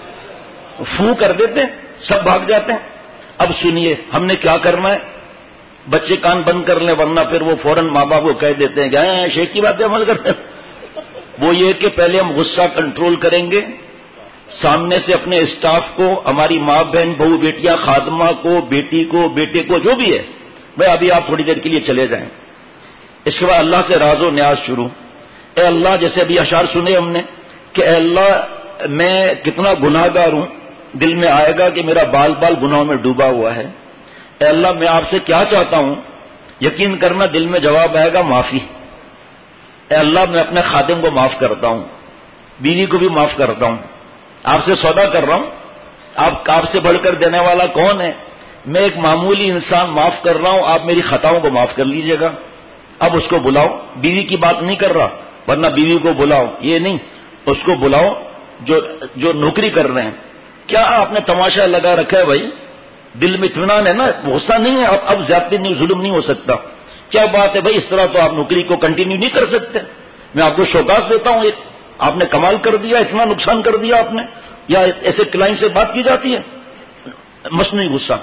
فو کر دیتے, سب بھاگ جاتے ہیں. اب سنیے ہم نے کیا کرنا ہے. بچے کان بند کر لیں, ورنہ پھر وہ فوراً ماں باپ کو کہہ دیتے ہیں کہ شیخ کی باتیں عمل کرتے ہیں. وہ یہ کہ پہلے ہم غصہ کنٹرول کریں گے, سامنے سے اپنے اسٹاف کو, ہماری ماں بہن بہو بیٹیاں, خادمہ کو, بیٹی کو, بیٹے کو, جو بھی ہے, بھائی ابھی آپ تھوڑی دیر کے لیے چلے جائیں. اس کے بعد اللہ سے راز و نیاز شروع. اے اللہ, جیسے ابھی اشعار سنے ہم نے کہ اے اللہ میں کتنا گناہ گار ہوں, دل میں آئے گا کہ میرا بال گناہوں میں ڈوبا ہوا ہے. اے اللہ میں آپ سے کیا چاہتا ہوں, یقین کرنا دل میں جواب آئے گا معافی. اے اللہ میں اپنے خادم کو معاف کرتا ہوں, بیوی کو بھی معاف کرتا ہوں, آپ سے سودا کر رہا ہوں, آپ سے بڑھ کر دینے والا کون ہے؟ میں ایک معمولی انسان معاف کر رہا ہوں, آپ میری خطاؤں کو معاف کر لیجئے گا. اب اس کو بلاؤ, بیوی کی بات نہیں کر رہا, ورنہ بیوی کو بلاؤ, یہ نہیں, اس کو بلاؤ جو نوکری کر رہے ہیں. کیا آپ نے تماشا لگا رکھا ہے بھائی, دل میں اطمینان ہے نا, غصہ نہیں ہے, اب زیادتی نہیں, ظلم نہیں ہو سکتا. کیا بات ہے بھائی, اس طرح تو آپ نوکری کو کنٹینیو نہیں کر سکتے. میں آپ کو شوکاس دیتا ہوں, آپ نے کمال کر دیا, اتنا نقصان کر دیا آپ نے. یا ایسے کلائنٹ سے بات کی جاتی ہے, مصنوعی غصہ.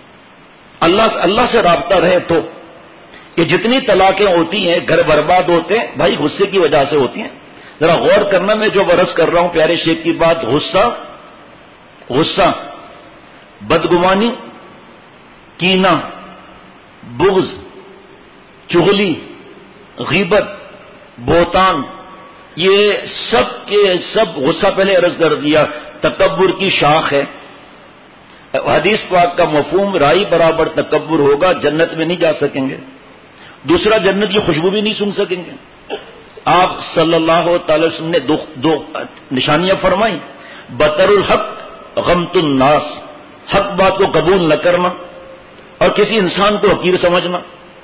اللہ سے رابطہ رہے تو یہ جتنی طلاقیں ہوتی ہیں, گھر برباد ہوتے ہیں, بھائی غصے کی وجہ سے ہوتی ہیں. ذرا غور کرنا, میں جو برس کر رہا ہوں پیارے شیخ کی بات, غصہ, بدگمانی, کینہ, بغض, چغلی, غیبت, بہتان, یہ سب کے سب غصہ پہلے عرض کر دیا تکبر کی شاخ ہے. حدیث پاک کا مفہوم رائی برابر تکبر ہوگا, جنت میں نہیں جا سکیں گے. دوسرا, جنت کی خوشبو بھی نہیں سن سکیں گے. آپ صلی اللہ تعالی وسلم نے دو نشانیاں فرمائی. بطر الحق, غمت الناس, حق بات کو قبول نہ کرنا اور کسی انسان کو حقیر سمجھنا.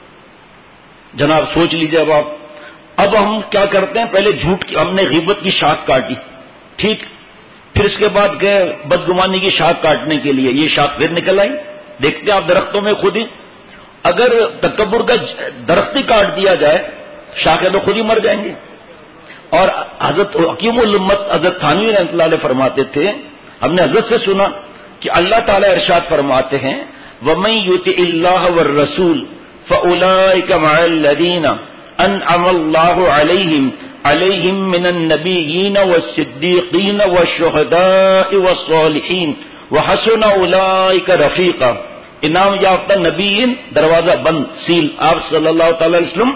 جناب سوچ لیجئے اب ہم کیا کرتے ہیں, پہلے جھوٹ کی, ہم نے غیبت کی شاخ کاٹی, ٹھیک, پھر اس کے بعد گئے بدگمانی کی شاخ کاٹنے کے لیے, یہ شاخ پھر نکل آئی. دیکھتے ہیں آپ درختوں میں خود ہی اگر تکبر کا درخت ہی کاٹ دیا جائے شاخیں تو خود ہی مر جائیں گے. اور حضرت حکیم الامت حضرت تھانوی رحمۃ اللہ علیہ فرماتے تھے, ہم نے حضرت سے سنا کہ اللہ تعالیٰ ارشاد فرماتے ہیں وَمَن يُطِعِ اللَّهَ وَالرَّسُولَ فَأُولَٰئِكَ مَعَ الَّذِينَ أَنْعَمَ اللَّهُ عَلَيْهِم مِّنَ النَّبِيِّينَ وَالصِّدِّيقِينَ وَالشُّهَدَاءِ وَالصَّالِحِينَ وَحَسُنَ أُولَٰئِكَ رَفِيقًا. انعام یافتہ نبیین, دروازہ بند, سیل. آپ صلی اللہ تعالی علیہ وسلم,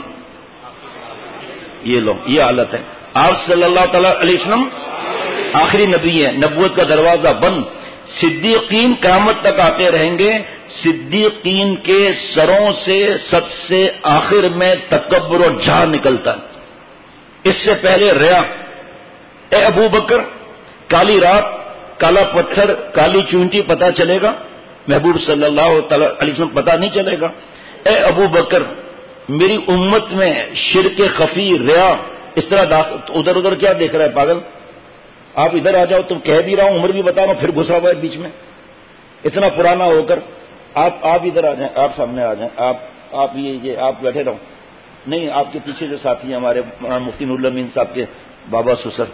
یہ لو یہ حالت ہے. آپ صلی اللہ تعالی علیہ وسلم آخری نبی ہے, نبوت کا دروازہ بند. صدیقین قیامت تک آتے رہیں گے. صدیقین کے سروں سے سب سے آخر میں تکبر اور جھاڑ نکلتا ہے. اس سے پہلے ریا. اے ابو بکر, کالی رات, کالا پتھر, کالی چونٹی پتہ چلے گا؟ محبوب صلی اللہ تعالی علیہ وسلم پتہ نہیں چلے گا. اے ابو بکر, میری امت میں شرک خفی, ریا, اس طرح ادھر ادھر کیا دیکھ رہا ہے پاگل؟ آپ ادھر آ جاؤ, تم کہہ بھی رہا ہوں, عمر بھی بتا رہا ہوں, پھر گھسا ہوا ہے بیچ میں اتنا پرانا ہو کر. آپ ادھر آ جائیں, آپ سامنے آ جائیں. آپ یہ آپ بیٹھے رہو. نہیں, آپ کے پیچھے جو ساتھی ہیں ہمارے مفتی نور الامین صاحب کے بابا سسر,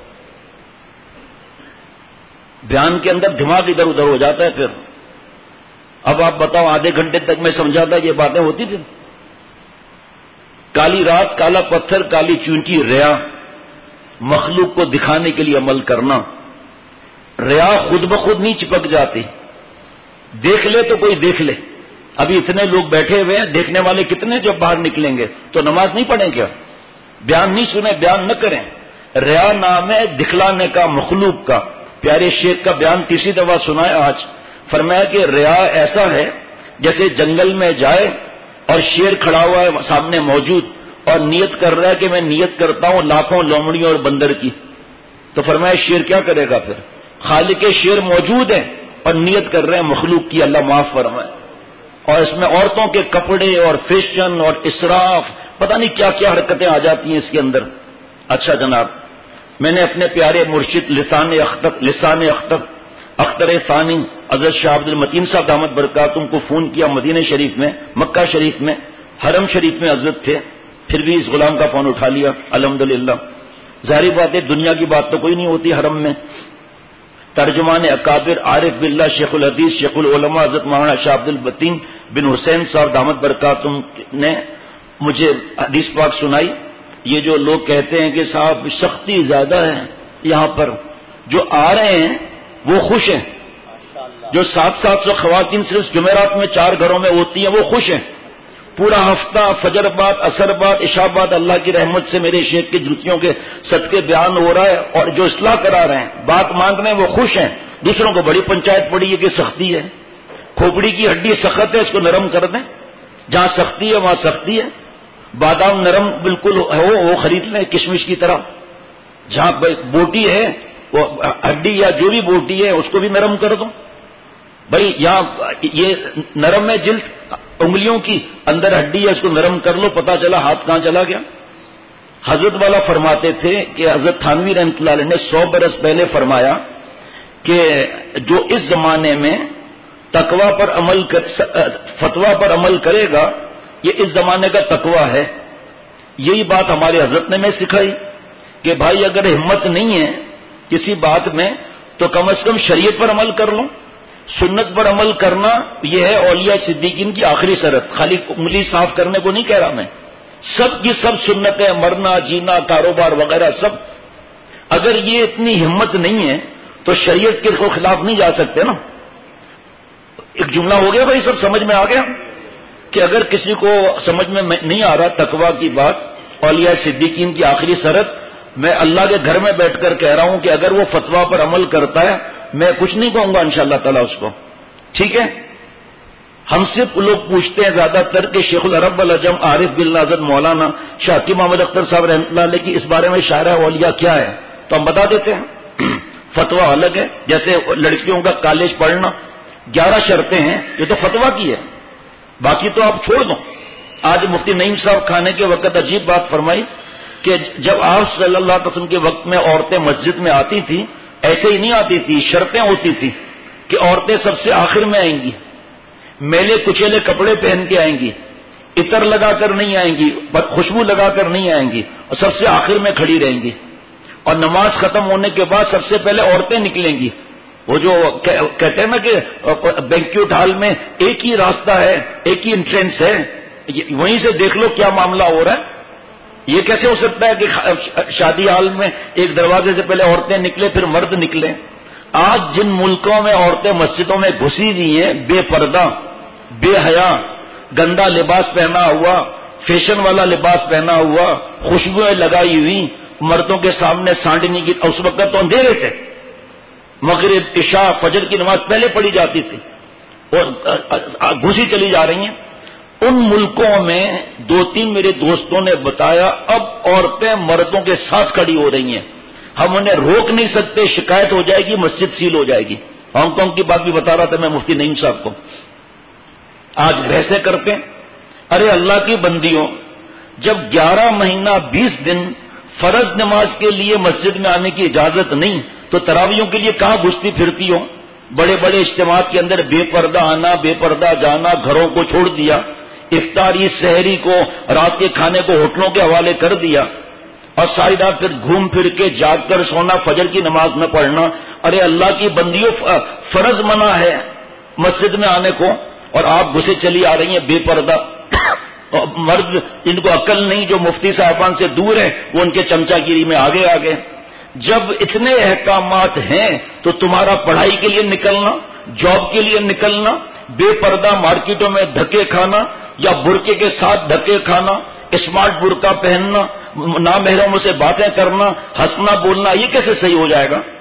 بیان کے اندر دماغ ادھر ادھر ہو جاتا ہے. پھر اب آپ بتاؤ, آدھے گھنٹے تک میں سمجھاتا یہ باتیں ہوتی تھی؟ کالی رات, کالا پتھر, کالی چونٹی, ریا, مخلوق کو دکھانے کے لیے عمل کرنا. ریا خود بخود نہیں چپک جاتی, دیکھ لے تو کوئی دیکھ لے. ابھی اتنے لوگ بیٹھے ہوئے ہیں, دیکھنے والے کتنے جب باہر نکلیں گے تو نماز نہیں پڑھیں کیا؟ بیان نہیں سنیں, بیان نہ کریں. ریا نام ہے دکھلانے کا, مخلوق کا. پیارے شیخ کا بیان تیسری دفعہ سنائے آج. فرمایا کہ ریا ایسا ہے جیسے جنگل میں جائے اور شیر کھڑا ہوا ہے سامنے موجود اور نیت کر رہا ہے کہ میں نیت کرتا ہوں لاکھوں لومڑیوں اور بندر کی. تو فرمایا شیر کیا کرے گا پھر؟ خالق شیر موجود ہے اور نیت کر رہے ہیں مخلوق کی, اللہ معاف فرمائے. اور اس میں عورتوں کے کپڑے اور فیشن اور اسراف, پتہ نہیں کیا کیا حرکتیں آ جاتی ہیں اس کے اندر. اچھا جناب, میں نے اپنے پیارے مرشد لسان اختر ثانی حضرت شاہ عبد المتین صاحب دامت برکاتہم کو فون کیا. مدینہ شریف میں, مکہ شریف میں, حرم شریف میں حضرت تھے, پھر بھی اس غلام کا فون اٹھا لیا الحمدللہ. ظاہری بات ہے دنیا کی بات تو کوئی نہیں ہوتی حرم میں. ترجمان اکابر عارف باللہ شیخ الحدیث شیخ العلماء حضرت مولانا شاہ عبد المتین بن حسین صاحب دامت برکاتہم نے مجھے حدیث پاک سنائی. یہ جو لوگ کہتے ہیں کہ صاحب سختی زیادہ ہے یہاں پر, جو آ رہے ہیں وہ خوش ہیں. جو 700 خواتین صرف جمعرات میں 4 گھروں میں ہوتی ہیں وہ خوش ہیں. پورا ہفتہ فجر بعد, اثر بعد, عشاء بعد اللہ کی رحمت سے میرے شیخ کی جوتیوں کے صدقے بیان ہو رہا ہے. اور جو اصلاح کرا رہے ہیں, بات مان رہے ہیں, وہ خوش ہیں. دوسروں کو بڑی پنچایت پڑی ہے کہ سختی ہے. کھوپڑی کی ہڈی سخت ہے, اس کو نرم کر دیں. جہاں سختی ہے وہاں سختی ہے. بادام نرم بالکل ہو وہ خرید لیں کشمش کی طرح. جہاں بوٹی ہے وہ ہڈی یا جو بھی بوٹی ہے اس کو بھی نرم کر دو. بھائی یہاں یہ نرم ہے جلد انگلیوں کی, اندر ہڈی ہے, اس کو نرم کر لو, پتا چلا ہاتھ کہاں چلا گیا. حضرت والا فرماتے تھے کہ حضرت تھانوی رحمۃ اللہ علیہ نے 100 برس پہلے فرمایا کہ جو اس زمانے میں تقوی پر فتویٰ پر عمل کرے گا یہ اس زمانے کا تقوی ہے. یہی بات ہمارے حضرت نے میں سکھائی کہ بھائی اگر ہمت نہیں ہے کسی بات میں تو کم از کم شریعت پر عمل کر لو. سنت پر عمل کرنا یہ ہے اولیاء صدیقین کی آخری شرط. خالی انگلی صاف کرنے کو نہیں کہہ رہا میں, سب کی سب سنتیں, مرنا جینا کاروبار وغیرہ سب. اگر یہ اتنی ہمت نہیں ہے تو شریعت کے خلاف نہیں جا سکتے نا. ایک جملہ ہو گیا بھائی, سب سمجھ میں آ گیا کہ اگر کسی کو سمجھ میں نہیں آ رہا تقوی کی بات, اولیاء صدیقین کی آخری شرط, میں اللہ کے گھر میں بیٹھ کر کہہ رہا ہوں کہ اگر وہ فتویٰ پر عمل کرتا ہے میں کچھ نہیں کہوں گا انشاءاللہ تعالیٰ اس کو. ٹھیک ہے, ہم سے لوگ پوچھتے ہیں زیادہ تر کہ شیخ العرب والعجم عارف باللہ حضرت مولانا شاہ حکیم محمد اختر صاحب رحمۃ اللہ علیہ کی اس بارے میں شاعرہ اولیاء کیا ہے, تو ہم بتا دیتے ہیں. فتویٰ الگ ہے, جیسے لڑکیوں کا کالج پڑھنا 11 شرطیں ہیں, یہ تو فتویٰ کی ہے, باقی تو آپ چھوڑ دو. آج مفتی نعیم صاحب کھانے کے وقت عجیب بات فرمائی کہ جب آپ صلی اللہ علیہ وسلم کے وقت میں عورتیں مسجد میں آتی تھیں ایسے ہی نہیں آتی تھی, شرطیں ہوتی تھی کہ عورتیں سب سے آخر میں آئیں گی. میلے کچیلے کپڑے پہن کے آئیں گی، عطر لگا کر نہیں آئیں گی، خوشبو لگا کر نہیں آئیں گی، اور سب سے آخر میں کھڑی رہیں گی، اور نماز ختم ہونے کے بعد سب سے پہلے عورتیں نکلیں گی. وہ جو کہتے ہیں نا کہ بینکویٹ ہال میں ایک ہی راستہ ہے، ایک ہی انٹرنس ہے، وہیں سے دیکھ لو کیا معاملہ ہو رہا ہے. یہ کیسے ہو سکتا ہے کہ شادی ہال میں ایک دروازے سے پہلے عورتیں نکلے پھر مرد نکلے؟ آج جن ملکوں میں عورتیں مسجدوں میں گھسی ہوئی ہیں، بے پردہ، بے حیا، گندا لباس پہنا ہوا، فیشن والا لباس پہنا ہوا، خوشبوئیں لگائی ہوئی، مردوں کے سامنے سانڈنی کی، اس وقت تو اندھیرے تھے، مغرب عشاء فجر کی نماز پہلے پڑھی جاتی تھی، اور گھسی چلی جا رہی ہیں. ان ملکوں میں 2-3 میرے دوستوں نے بتایا اب عورتیں مردوں کے ساتھ کھڑی ہو رہی ہیں، ہم انہیں روک نہیں سکتے، شکایت ہو جائے گی، مسجد سیل ہو جائے گی. ہانگ کانگ کی بات بھی بتا رہا تھا میں مفتی نعیم صاحب کو. آج بحثیں کرتے ہیں. ارے اللہ کی بندیوں، جب 11 مہینہ 20 دن فرض نماز کے لیے مسجد میں آنے کی اجازت نہیں تو تراویحوں کے لیے کہاں گھستی پھرتی ہو؟ بڑے بڑے اجتماعات کے اندر بے پردہ آنا، بے پردہ جانا، گھروں کو چھوڑ دیا، افطاری سحری کو، رات کے کھانے کو ہوٹلوں کے حوالے کر دیا، اور ساری رات پھر گھوم پھر کے جاگ کر سونا، فجر کی نماز نہ پڑھنا. ارے اللہ کی بندیوں، فرض منع ہے مسجد میں آنے کو، اور آپ گھسے چلی آ رہی ہیں بے پردہ. مرد ان کو عقل نہیں، جو مفتی صاحبان سے دور ہیں وہ ان کے چمچا گیری میں آگے آگے. جب اتنے احکامات ہیں تو تمہارا پڑھائی کے لیے نکلنا، جاب کے لیے نکلنا، بے پردہ مارکیٹوں میں دھکے کھانا یا برقعے کے ساتھ دھکے کھانا، اسمارٹ برقع پہننا، نامحرموں سے باتیں کرنا، ہنسنا بولنا، یہ کیسے صحیح ہو جائے گا؟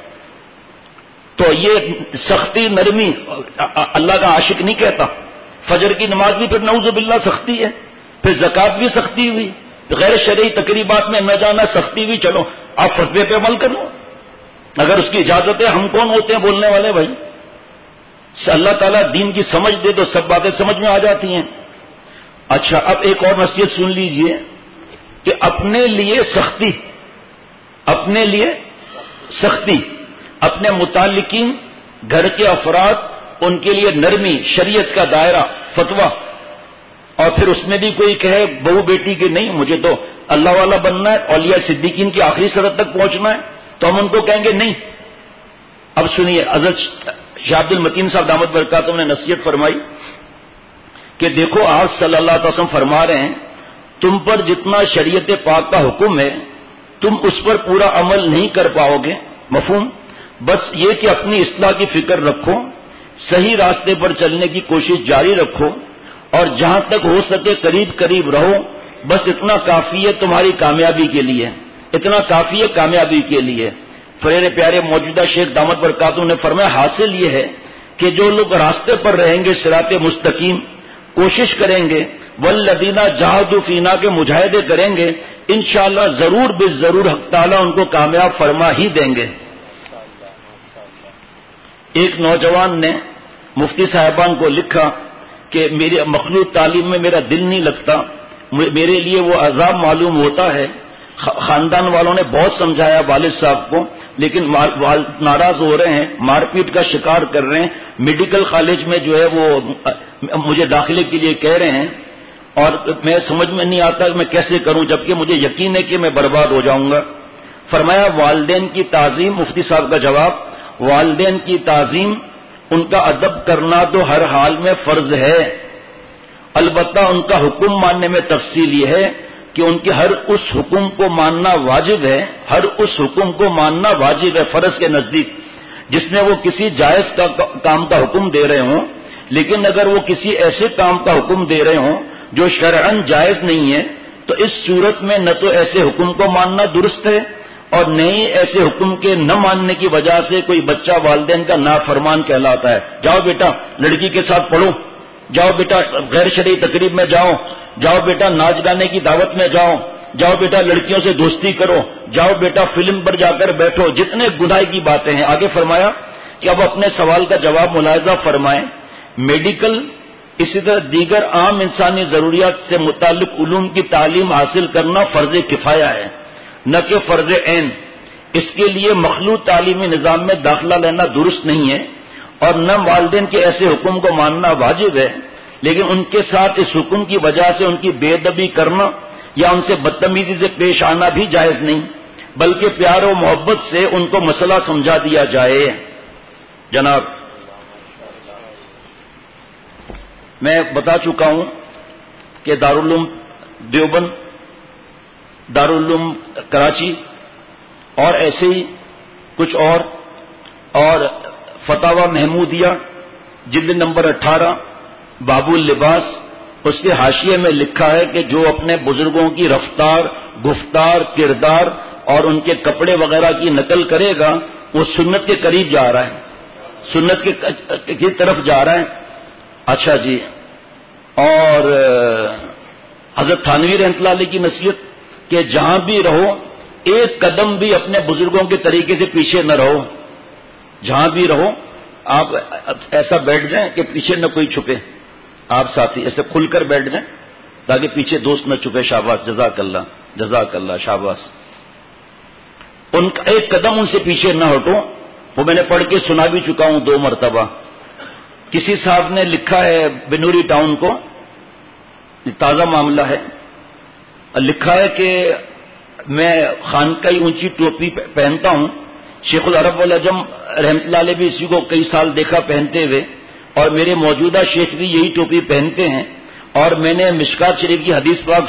تو یہ سختی نرمی اللہ کا عاشق نہیں کہتا. فجر کی نماز بھی پھر نعوذ باللہ سختی ہے، پھر زکوٰۃ بھی سختی ہوئی، غیر شرعی تقریبات میں نہ جانا سختی ہوئی. چلو آپ فتوے پہ عمل کرو، اگر اس کی اجازت ہے. ہم کون ہوتے ہیں بولنے والے بھائی؟ اللہ تعالیٰ دین کی سمجھ دے تو سب باتیں سمجھ میں آ جاتی ہیں. اچھا، اب ایک اور نصیحت سن لیجئے کہ اپنے لیے سختی، اپنے لیے سختی، اپنے متعلقین، گھر کے افراد، ان کے لیے نرمی، شریعت کا دائرہ، فتویٰ. اور پھر اس میں بھی کوئی کہے بہو بیٹی کے نہیں، مجھے تو اللہ والا بننا ہے، اولیاء صدیقین کی آخری سرحد تک پہنچنا ہے، تو ہم ان کو کہیں گے نہیں. اب سنیے، حضرت شاہ عبد المتین صاحب دامت برکاتہ نے نصیحت فرمائی کہ دیکھو آپ صلی اللہ علیہ وسلم فرما رہے ہیں تم پر جتنا شریعت پاک کا حکم ہے تم اس پر پورا عمل نہیں کر پاؤ گے. مفہوم؟ بس یہ کہ اپنی اصلاح کی فکر رکھو، صحیح راستے پر چلنے کی کوشش جاری رکھو، اور جہاں تک ہو سکے قریب قریب رہو. بس اتنا کافی ہے تمہاری کامیابی کے لیے، اتنا کافی ہے کامیابی کے لیے. میرے پیارے موجودہ شیخ دامت برکاتہ نے فرمایا حاصل یہ ہے کہ جو لوگ راستے پر رہیں گے صراط مستقیم، کوشش کریں گے، والذین جاہدوا فینا کے مجاہدے کریں گے، انشاءاللہ ضرور بالضرور حق تعالیٰ ان کو کامیاب فرما ہی دیں گے. ایک نوجوان نے مفتی صاحبان کو لکھا کہ میری مخلوط تعلیم میں میرا دل نہیں لگتا، میرے لیے وہ عذاب معلوم ہوتا ہے. خاندان والوں نے بہت سمجھایا والد صاحب کو، لیکن ناراض ہو رہے ہیں، مار پیٹ کا شکار کر رہے ہیں. میڈیکل کالج میں جو ہے وہ مجھے داخلے کے لیے کہہ رہے ہیں، اور میں سمجھ میں نہیں آتا کہ میں کیسے کروں، جبکہ مجھے یقین ہے کہ میں برباد ہو جاؤں گا. فرمایا والدین کی تعظیم، مفتی صاحب کا جواب، والدین کی تعظیم، ان کا ادب کرنا تو ہر حال میں فرض ہے، البتہ ان کا حکم ماننے میں تفصیل یہ ہے کہ ان کے ہر اس حکم کو ماننا واجب ہے، ہر اس حکم کو ماننا واجب ہے فرض کے نزدیک، جس میں وہ کسی جائز کام کا حکم دے رہے ہوں. لیکن اگر وہ کسی ایسے کام کا حکم دے رہے ہوں جو شرعاً جائز نہیں ہے تو اس صورت میں نہ تو ایسے حکم کو ماننا درست ہے، اور نہ ہی ایسے حکم کے نہ ماننے کی وجہ سے کوئی بچہ والدین کا نافرمان کہلاتا ہے. جاؤ بیٹا لڑکی کے ساتھ پڑھو، جاؤ بیٹا غیر شرعی تقریب میں جاؤ، جاؤ بیٹا ناچ گانے کی دعوت میں جاؤ، جاؤ بیٹا لڑکیوں سے دوستی کرو، جاؤ بیٹا فلم پر جا کر بیٹھو، جتنے گناہ کی باتیں ہیں. آگے فرمایا کہ اب اپنے سوال کا جواب ملاحظہ فرمائیں. میڈیکل اسی طرح دیگر عام انسانی ضروریات سے متعلق علوم کی تعلیم حاصل کرنا فرض کفایہ ہے، نہ کہ فرض عین. اس کے لیے مخلوط تعلیمی نظام میں داخلہ لینا درست نہیں ہے، اور نہ والدین کے ایسے حکم کو ماننا واجب ہے لیکن ان کے ساتھ اس حکم کی وجہ سے ان کی بے ادبی کرنا یا ان سے بدتمیزی سے پیش آنا بھی جائز نہیں، بلکہ پیار و محبت سے ان کو مسئلہ سمجھا دیا جائے۔ جناب، میں بتا چکا ہوں کہ دارالعلوم دیوبند، دارالعلوم کراچی اور ایسے ہی کچھ اور فتاوی محمودیہ جلد نمبر 18 باب اللباس، اس کے حاشیے میں لکھا ہے کہ جو اپنے بزرگوں کی رفتار، گفتار، کردار اور ان کے کپڑے وغیرہ کی نقل کرے گا وہ سنت کے قریب جا رہا ہے، سنت کی طرف جا رہا ہے۔ اچھا جی، اور حضرت تھانوی رحمۃ اللہ علیہ کی نصیحت کہ جہاں بھی رہو ایک قدم بھی اپنے بزرگوں کے طریقے سے پیچھے نہ رہو، جہاں بھی رہو آپ ایسا بیٹھ جائیں کہ پیچھے نہ کوئی چھپے، آپ ساتھی ایسے کھل کر بیٹھ جائیں تاکہ پیچھے دوست نہ چھپے۔ شاباش، جزاک اللہ، جزاک اللہ، شاباش۔ ان کا ایک قدم ان سے پیچھے نہ ہٹو، وہ میں نے پڑھ کے سنا بھی چکا ہوں 2 مرتبہ۔ کسی صاحب نے لکھا ہے بنوری ٹاؤن کو، تازہ معاملہ ہے، لکھا ہے کہ میں خانقاہی اونچی ٹوپی پہنتا ہوں، شیخ العرب والعجم رحمۃ اللہ علیہ بھی اسی کو کئی سال دیکھا پہنتے ہوئے، اور میرے موجودہ شیخ بھی یہی ٹوپی پہنتے ہیں، اور میں نے مشکات شریف کی حدیث پاک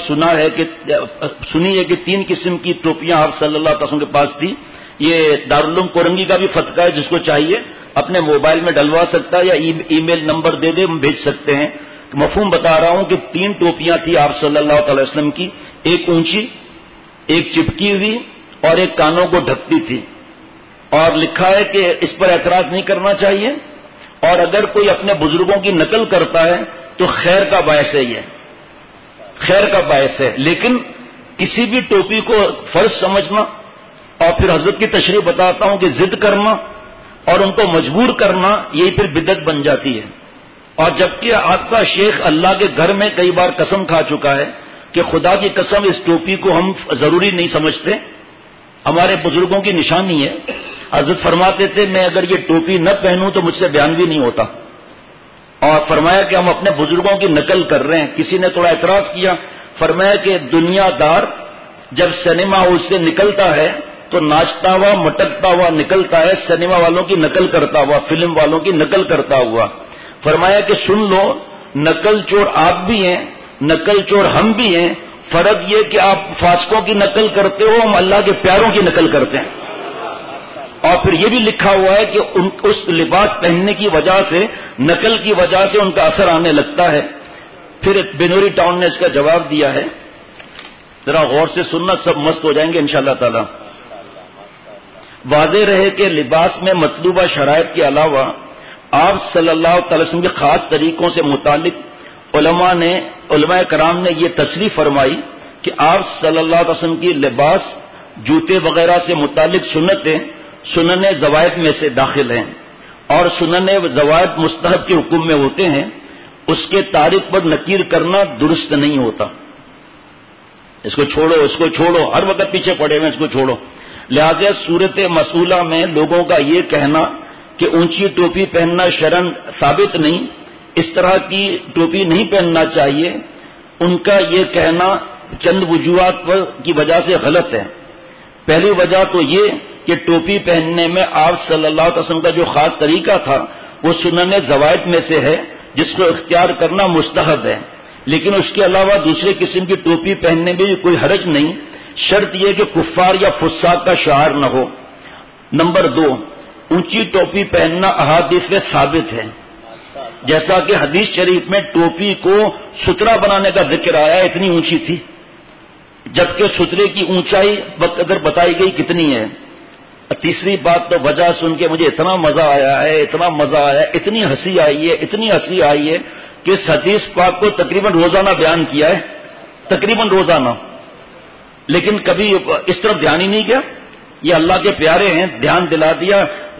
سنی ہے کہ 3 قسم کی ٹوپیاں آپ صلی اللہ علیہ وسلم کے پاس تھی۔ یہ دارالعلوم کورنگی کا بھی فتویٰ ہے، جس کو چاہیے اپنے موبائل میں ڈلوا سکتا ہے یا ای میل نمبر دے دے، ہم بھیج سکتے ہیں۔ مفہوم بتا رہا ہوں کہ 3 ٹوپیاں تھی آپ صلی اللہ علیہ وسلم کی، ایک اونچی، ایک چپکی ہوئی اور ایک کانوں کو ڈھکتی تھی، اور لکھا ہے کہ اس پر اعتراض نہیں کرنا چاہیے، اور اگر کوئی اپنے بزرگوں کی نقل کرتا ہے تو خیر کا باعث ہے، یہ خیر کا باعث ہے، لیکن کسی بھی ٹوپی کو فرض سمجھنا اور پھر حضرت کی تشریح بتاتا ہوں کہ ضد کرنا اور ان کو مجبور کرنا، یہی پھر بدعت بن جاتی ہے۔ اور جبکہ آپ کا شیخ اللہ کے گھر میں کئی بار قسم کھا چکا ہے کہ خدا کی قسم اس ٹوپی کو ہم ضروری نہیں سمجھتے، ہمارے بزرگوں کی نشانی ہے۔ حضرت فرماتے تھے میں اگر یہ ٹوپی نہ پہنوں تو مجھ سے بیان بھی نہیں ہوتا، اور فرمایا کہ ہم اپنے بزرگوں کی نقل کر رہے ہیں۔ کسی نے تھوڑا اعتراض کیا، فرمایا کہ دنیا دار جب سنیما ہاؤس سے نکلتا ہے تو ناچتا ہوا مٹکتا ہوا نکلتا ہے، سنیما والوں کی نقل کرتا ہوا، فلم والوں کی نقل کرتا ہوا۔ فرمایا کہ سن لو، نقل چور آپ بھی ہیں، نقل چور ہم بھی ہیں، فرق یہ کہ آپ فاسقوں کی نقل کرتے ہو، ہم اللہ کے پیاروں کی نقل کرتے ہیں۔ اور پھر یہ بھی لکھا ہوا ہے کہ اس لباس پہننے کی وجہ سے، نقل کی وجہ سے ان کا اثر آنے لگتا ہے۔ پھر بنوری ٹاؤن نے اس کا جواب دیا ہے، ذرا غور سے سننا، سب مست ہو جائیں گے انشاءاللہ تعالی۔ واضح رہے کہ لباس میں مطلوبہ شرائط کے علاوہ آپ صلی اللہ تعالی وسلم کے خاص طریقوں سے متعلق علماء کرام نے یہ تصریح فرمائی کہ آپ صلی اللہ علیہ وسلم کی لباس، جوتے وغیرہ سے متعلق سنتیں سنن زوائد میں سے داخل ہیں، اور سنن زوائد مستحب کے حکم میں ہوتے ہیں، اس کے تاریخ پر نکیر کرنا درست نہیں ہوتا۔ اس کو چھوڑو، اس کو چھوڑو، ہر وقت پیچھے پڑے ہوئے، اس کو چھوڑو۔ لہذا صورت مسئولہ میں لوگوں کا یہ کہنا کہ اونچی ٹوپی پہننا شرعاً ثابت نہیں، اس طرح کی ٹوپی نہیں پہننا چاہیے، ان کا یہ کہنا چند وجوہات کی وجہ سے غلط ہے۔ پہلی وجہ تو یہ کہ ٹوپی پہننے میں آپ صلی اللہ علیہ وسلم کا جو خاص طریقہ تھا وہ سنن زوائد میں سے ہے، جس کو اختیار کرنا مستحب ہے، لیکن اس کے علاوہ دوسرے قسم کی ٹوپی پہننے میں بھی کوئی حرج نہیں، شرط یہ کہ کفار یا فساق کا شعار نہ ہو۔ نمبر 2، اونچی ٹوپی پہننا احادیث میں ثابت ہے، جیسا کہ حدیث شریف میں ٹوپی کو سترا بنانے کا ذکر آیا، اتنی اونچی تھی، جبکہ سترے کی اونچائی بقدر بتائی گئی کتنی ہے۔ تیسری بات تو وجہ سن کے مجھے اتنا مزہ آیا ہے، اتنا مزہ آیا ہے، اتنی ہنسی آئی ہے، اتنی ہنسی آئی ہے کہ اس حدیث پاک کو تقریباً روزانہ بیان کیا ہے، تقریباً روزانہ، لیکن کبھی اس طرف دھیان ہی نہیں گیا۔ یہ اللہ کے پیارے ہیں، دھیان دلا دیا۔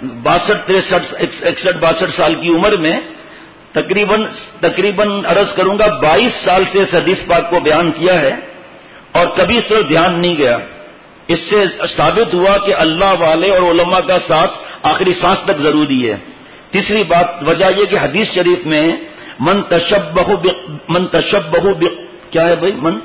62 سال کی عمر میں تقریباً عرض کروں گا 22 سال سے اس حدیث پاک کو بیان کیا ہے، اور کبھی اس طرف دھیان نہیں گیا۔ اس سے ثابت ہوا کہ اللہ والے اور علماء کا ساتھ آخری سانس تک ضروری ہے۔ تیسری بات، وجہ یہ کہ حدیث شریف میں من تشبہ کیا ہے بھائی؟ من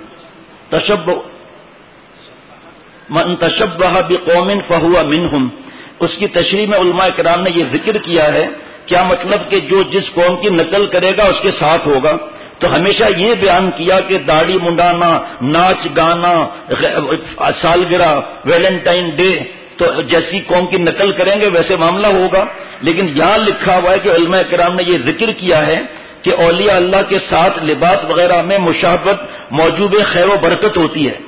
تشبہ بقوم فہو منہم. اس کی تشریح میں علماء کرام نے یہ ذکر کیا ہے، کیا مطلب کہ جو جس قوم کی نقل کرے گا اس کے ساتھ ہوگا. تو ہمیشہ یہ بیان کیا کہ داڑھی منڈانا، ناچ گانا، سالگرہ، ویلنٹائن ڈے، تو جیسی قوم کی نقل کریں گے ویسے معاملہ ہوگا. لیکن یہاں لکھا ہوا ہے کہ علماء کرام نے یہ ذکر کیا ہے کہ اولیاء اللہ کے ساتھ لباس وغیرہ میں مشابہت موجوب خیر و برکت ہوتی ہے.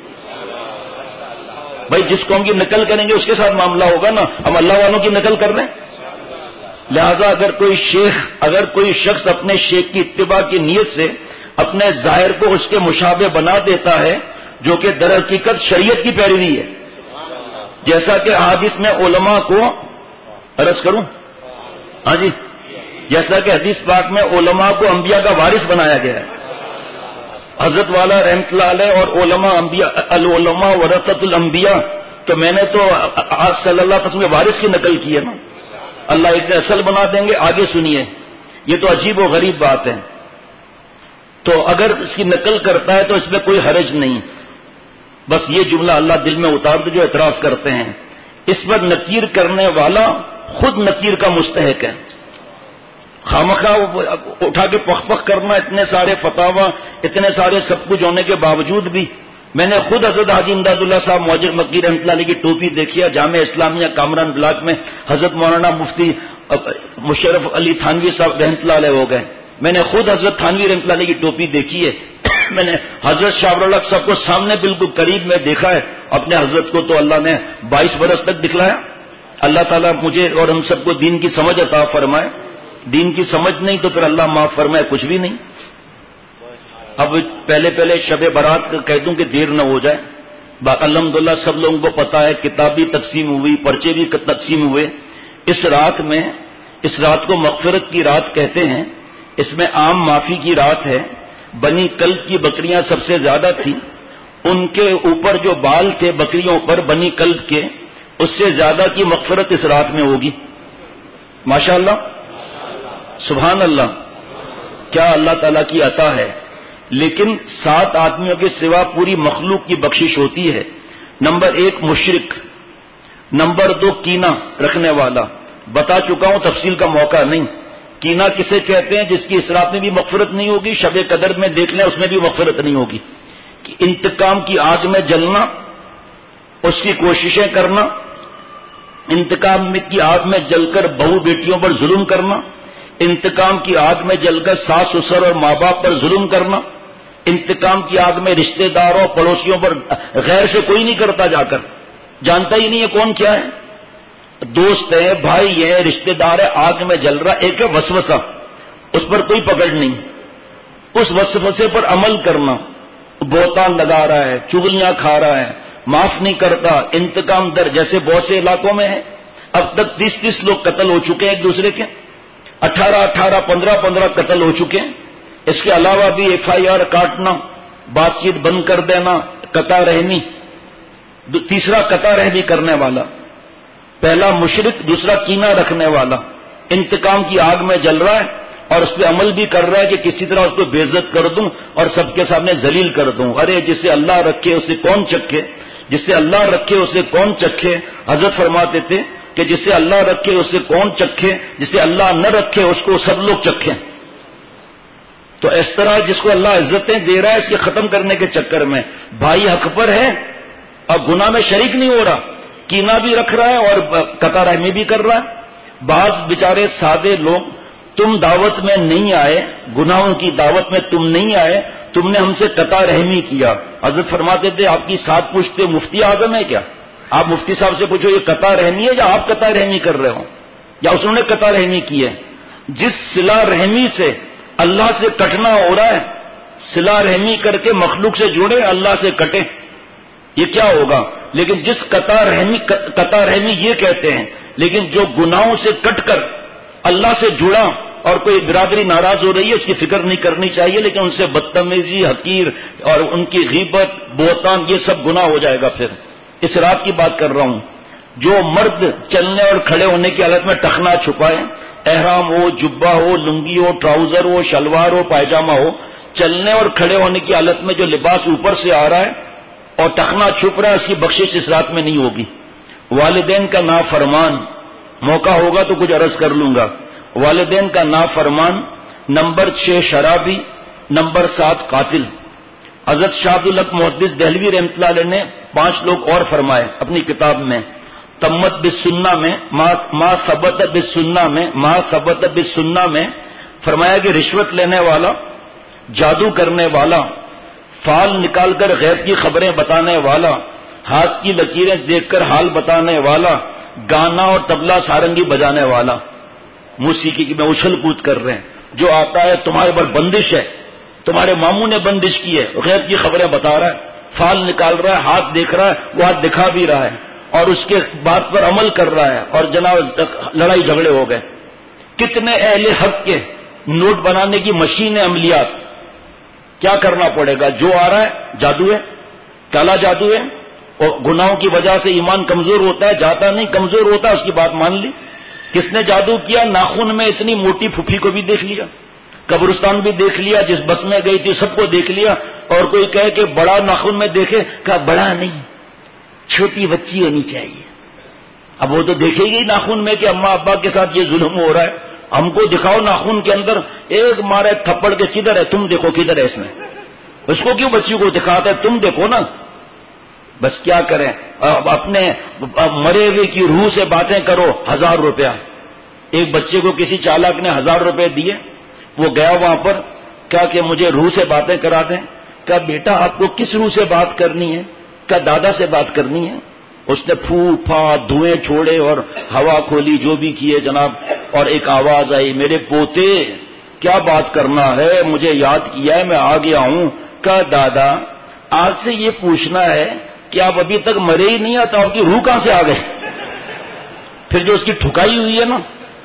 بھائی جس قوم کی نقل کریں گے اس کے ساتھ معاملہ ہوگا نا. ہم اللہ والوں کی نقل کر رہے ہیں. لہذا اگر کوئی شخص اپنے شیخ کی اتباع کی نیت سے اپنے ظاہر کو اس کے مشابہ بنا دیتا ہے، جو کہ در حقیقت شریعت کی پیروی ہے. جیسا کہ حدیث میں علماء کو عرض کروں، ہاں جی، جیسا کہ حدیث پاک میں علماء کو انبیاء کا وارث بنایا گیا ہے. حضرت والا رحمت اللہ علیہ اور علماء انبیاء، العلماء ورثۃ الانبیاء، تو میں نے تو آج صلی اللہ علیہ وسلم کے وارث کی نقل کی ہے نا. اللہ ایک اصل بنا دیں گے. آگے سنیے، یہ تو عجیب و غریب بات ہے. تو اگر اس کی نقل کرتا ہے تو اس میں کوئی حرج نہیں. بس یہ جملہ اللہ دل میں اتار دے جو اعتراض کرتے ہیں. اس پر نکیر کرنے والا خود نکیر کا مستحق ہے. خامخواہ اٹھا کے پخ کرنا، اتنے سارے فتاوا، اتنے سارے سب کچھ ہونے کے باوجود بھی. میں نے خود حضرت حاجی امداد اللہ صاحب موجر مکی رحمۃ اللہ علیہ کی ٹوپی دیکھی ہے جامعہ اسلامیہ کامران بلاک میں. حضرت مولانا مفتی مشرف علی تھانوی صاحب رحمۃ اللہ علیہ ہو گئے. میں نے خود حضرت تھانوی رحمۃ اللہ علیہ کی ٹوپی دیکھی ہے. میں نے حضرت شاہ الحق صاحب کو سامنے بالکل قریب میں دیکھا ہے. اپنے حضرت کو تو اللہ نے 22 برس تک دکھلایا. اللہ تعالیٰ مجھے اور ہم سب کو دین کی سمجھ عطا فرمائے. دین کی سمجھ نہیں تو پھر اللہ معاف فرمائے کچھ بھی نہیں. اب پہلے شب برات کہہ دوں کہ دیر نہ ہو جائے. الحمدللہ سب لوگوں کو پتا ہے کتابی تقسیم ہوئی، پرچے بھی تقسیم ہوئے. اس رات کو مغفرت کی رات کہتے ہیں. اس میں عام معافی کی رات ہے. بنی کلب کی بکریاں سب سے زیادہ تھیں. ان کے اوپر جو بال تھے بکریوں پر بنی کلب کے، اس سے زیادہ کی مغفرت اس رات میں ہوگی. ماشاءاللہ، سبحان اللہ، کیا اللہ تعالیٰ کی عطا ہے. لیکن 7 آدمیوں کے سوا پوری مخلوق کی بخشش ہوتی ہے. نمبر 1 مشرک، نمبر 2 کینہ رکھنے والا. بتا چکا ہوں، تفصیل کا موقع نہیں. کینہ کسے کہتے ہیں؟ جس کی اس رات میں بھی مغفرت نہیں ہوگی، شب قدر میں دیکھ لیں اس میں بھی مغفرت نہیں ہوگی. انتقام کی آگ میں جلنا، اس کی کوششیں کرنا، انتقام کی آگ میں جل کر بہو بیٹیوں پر ظلم کرنا، انتقام کی آگ میں جل کر ساس سسر اور ماں باپ پر ظلم کرنا، انتقام کی آگ میں رشتہ داروں پڑوسیوں پر، غیر سے کوئی نہیں کرتا، جا کر جانتا ہی نہیں ہے کون کیا ہے، دوست ہے، بھائی ہے، رشتہ دار ہے، آگ میں جل رہا. ایک ہے وسوسہ، اس پر کوئی پکڑ نہیں. اس وسوسے پر عمل کرنا، بہتان لگا رہا ہے، چغلیاں کھا رہا ہے، معاف نہیں کرتا، انتقام در. جیسے بہت سے علاقوں میں ہے، اب تک 30 لوگ قتل ہو چکے ہیں ایک دوسرے کے، 18 15 قتل ہو چکے ہیں. اس کے علاوہ بھی FIR کاٹنا، بات چیت بند کر دینا، قطع رحمی. تیسرا قطع رحمی کرنے والا، پہلا مشرک، دوسرا کینہ رکھنے والا. انتقام کی آگ میں جل رہا ہے اور اس پہ عمل بھی کر رہا ہے کہ کسی طرح اس کو بے عزت کر دوں اور سب کے سامنے ذلیل کر دوں. ارے جسے اللہ رکھے اسے کون چکھے، جسے اللہ رکھے اسے کون چکھے. حضرت فرماتے تھے کہ جسے اللہ رکھے اسے کون چکھے، جسے اللہ نہ رکھے اس کو سب لوگ چکھیں. تو اس طرح جس کو اللہ عزتیں دے رہا ہے اس کے ختم کرنے کے چکر میں بھائی حق پر ہے اور گناہ میں شریک نہیں ہو رہا، کینہ بھی رکھ رہا ہے اور قطع رحمی بھی کر رہا ہے. بعض بیچارے سادے لوگ، تم دعوت میں نہیں آئے، گناہوں کی دعوت میں تم نہیں آئے، تم نے ہم سے قطع رحمی کیا. حضرت فرماتے تھے آپ کی 7 پوچھتے مفتی اعظم ہے کیا؟ آپ مفتی صاحب سے پوچھو یہ قطع رحمی ہے یا آپ قطع رحمی کر رہے ہو یا اس نے قطع رحمی کی ہے. جس صلہ رحمی سے اللہ سے کٹنا ہو رہا ہے، صلہ رحمی کر کے مخلوق سے جڑے، اللہ سے کٹے، یہ کیا ہوگا. لیکن جس قطع رحمی یہ کہتے ہیں. لیکن جو گناہوں سے کٹ کر اللہ سے جڑا اور کوئی برادری ناراض ہو رہی ہے اس کی فکر نہیں کرنی چاہیے، لیکن ان سے بدتمیزی، حقیر اور ان کی غیبت، بہتان، یہ سب گناہ ہو جائے گا. پھر اس رات کی بات کر رہا ہوں. جو مرد چلنے اور کھڑے ہونے کی حالت میں ٹخنا چھپائے، احرام ہو، جبہ ہو، لنگی ہو، ٹراؤزر ہو، شلوار ہو، پائجامہ ہو، چلنے اور کھڑے ہونے کی حالت میں جو لباس اوپر سے آ رہا ہے اور ٹخنا چھپ رہا ہے، اس کی بخشش اس رات میں نہیں ہوگی۔ والدین کا نافرمان، موقع ہوگا تو کچھ عرض کر لوں گا، والدین کا نافرمان۔ نمبر 6 شرابی، نمبر 7 قاتل۔ حضرت شاہ عبدالحق محدث دہلوی رحمۃ اللہ علیہ نے 5 لوگ اور فرمائے اپنی کتاب میں تمت بالسنہ میں، ما ثبت بالسنہ میں فرمایا کہ رشوت لینے والا، جادو کرنے والا، فال نکال کر غیب کی خبریں بتانے والا، ہاتھ کی لکیریں دیکھ کر حال بتانے والا، گانا اور طبلہ سارنگی بجانے والا، موسیقی کی میں اچھل کود کر رہے ہیں، جو آتا ہے تمہارے پر بندش ہے، تمہارے ماموں نے بندش کی ہے، غیب کی خبریں بتا رہا ہے، فال نکال رہا ہے، ہاتھ دیکھ رہا ہے، وہ ہاتھ دکھا بھی رہا ہے اور اس کے بات پر عمل کر رہا ہے، اور جناب لڑائی جھگڑے ہو گئے۔ کتنے اہل حق کے نوٹ بنانے کی مشین عملیات، کیا کرنا پڑے گا؟ جو آ رہا ہے جادو ہے، کالا جادو ہے، اور گناہوں کی وجہ سے ایمان کمزور ہوتا ہے، جاتا نہیں، کمزور ہوتا ہے، اس کی بات مان لی۔ کس نے جادو کیا؟ ناخن میں اتنی موٹی پھوپھی کو بھی دیکھ لیا، قبرستان بھی دیکھ لیا، جس بس میں گئی تھی سب کو دیکھ لیا، اور کوئی کہے کہ بڑا ناخن میں دیکھے، کہا بڑا نہیں، چھوٹی بچی ہونی چاہیے۔ اب وہ تو دیکھے گی ناخن میں کہ اماں ابا کے ساتھ یہ ظلم ہو رہا ہے، ہم کو دکھاؤ ناخن کے اندر ایک مارے تھپڑ کے کدھر ہے، تم دیکھو کدھر ہے، اس میں اس کو کیوں بچی کو دکھاتا ہے، تم دیکھو نا۔ بس کیا کریں، اپنے مرے ہوئے کی روح سے باتیں کرو، 1000 روپیہ۔ ایک بچے کو کسی چالاک نے 1000 روپے دیے، وہ گیا وہاں پر، کہا کہ مجھے روح سے باتیں کرا دیں۔ کہا بیٹا آپ کو کس روح سے بات کرنی ہے؟ کہا دادا سے بات کرنی ہے۔ اس نے پھو پھا دھوئیں چھوڑے اور ہوا کھولی، جو بھی کیے جناب، اور ایک آواز آئی، میرے پوتے کیا بات کرنا ہے، مجھے یاد کیا ہے، میں آ گیا ہوں۔ کہا دادا آج سے یہ پوچھنا ہے کہ آپ ابھی تک مرے ہی نہیں، آتا آپ کی روح کہاں سے آ گئے؟ پھر جو اس کی ٹھکائی ہوئی ہے نا،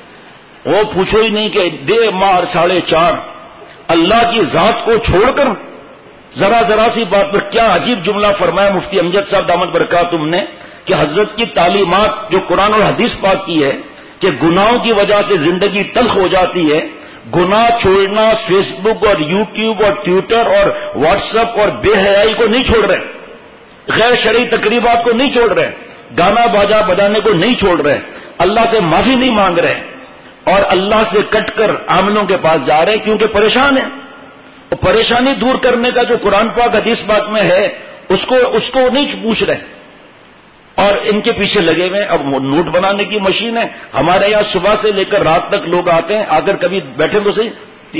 وہ پوچھو ہی نہیں کہ دے مار 4.5، اللہ کی ذات کو چھوڑ کر ذرا سی بات پر کیا عجیب جملہ فرمایا مفتی امجد صاحب دامت برکاتہم نے کہ حضرت کی تعلیمات جو قرآن اور حدیث پاک کی ہے کہ گناہوں کی وجہ سے زندگی تلخ ہو جاتی ہے، گناہ چھوڑنا فیس بک اور یوٹیوب اور ٹویٹر اور واٹس ایپ اور بے حیائی کو نہیں چھوڑ رہے، غیر شرعی تقریبات کو نہیں چھوڑ رہے، گانا باجا بجانے کو نہیں چھوڑ رہے، اللہ سے معافی نہیں مانگ رہے، اور اللہ سے کٹ کر عاملوں کے پاس جا رہے کیونکہ پریشان ہیں۔ اور پریشانی دور کرنے کا جو قرآن پاک حدیث پاک میں ہے اس کو نہیں پوچھ رہے، اور ان کے پیچھے لگے ہوئے۔ اب نوٹ بنانے کی مشین ہے، ہمارے یہاں صبح سے لے کر رات تک لوگ آتے ہیں، اگر کبھی بیٹھے تو صحیح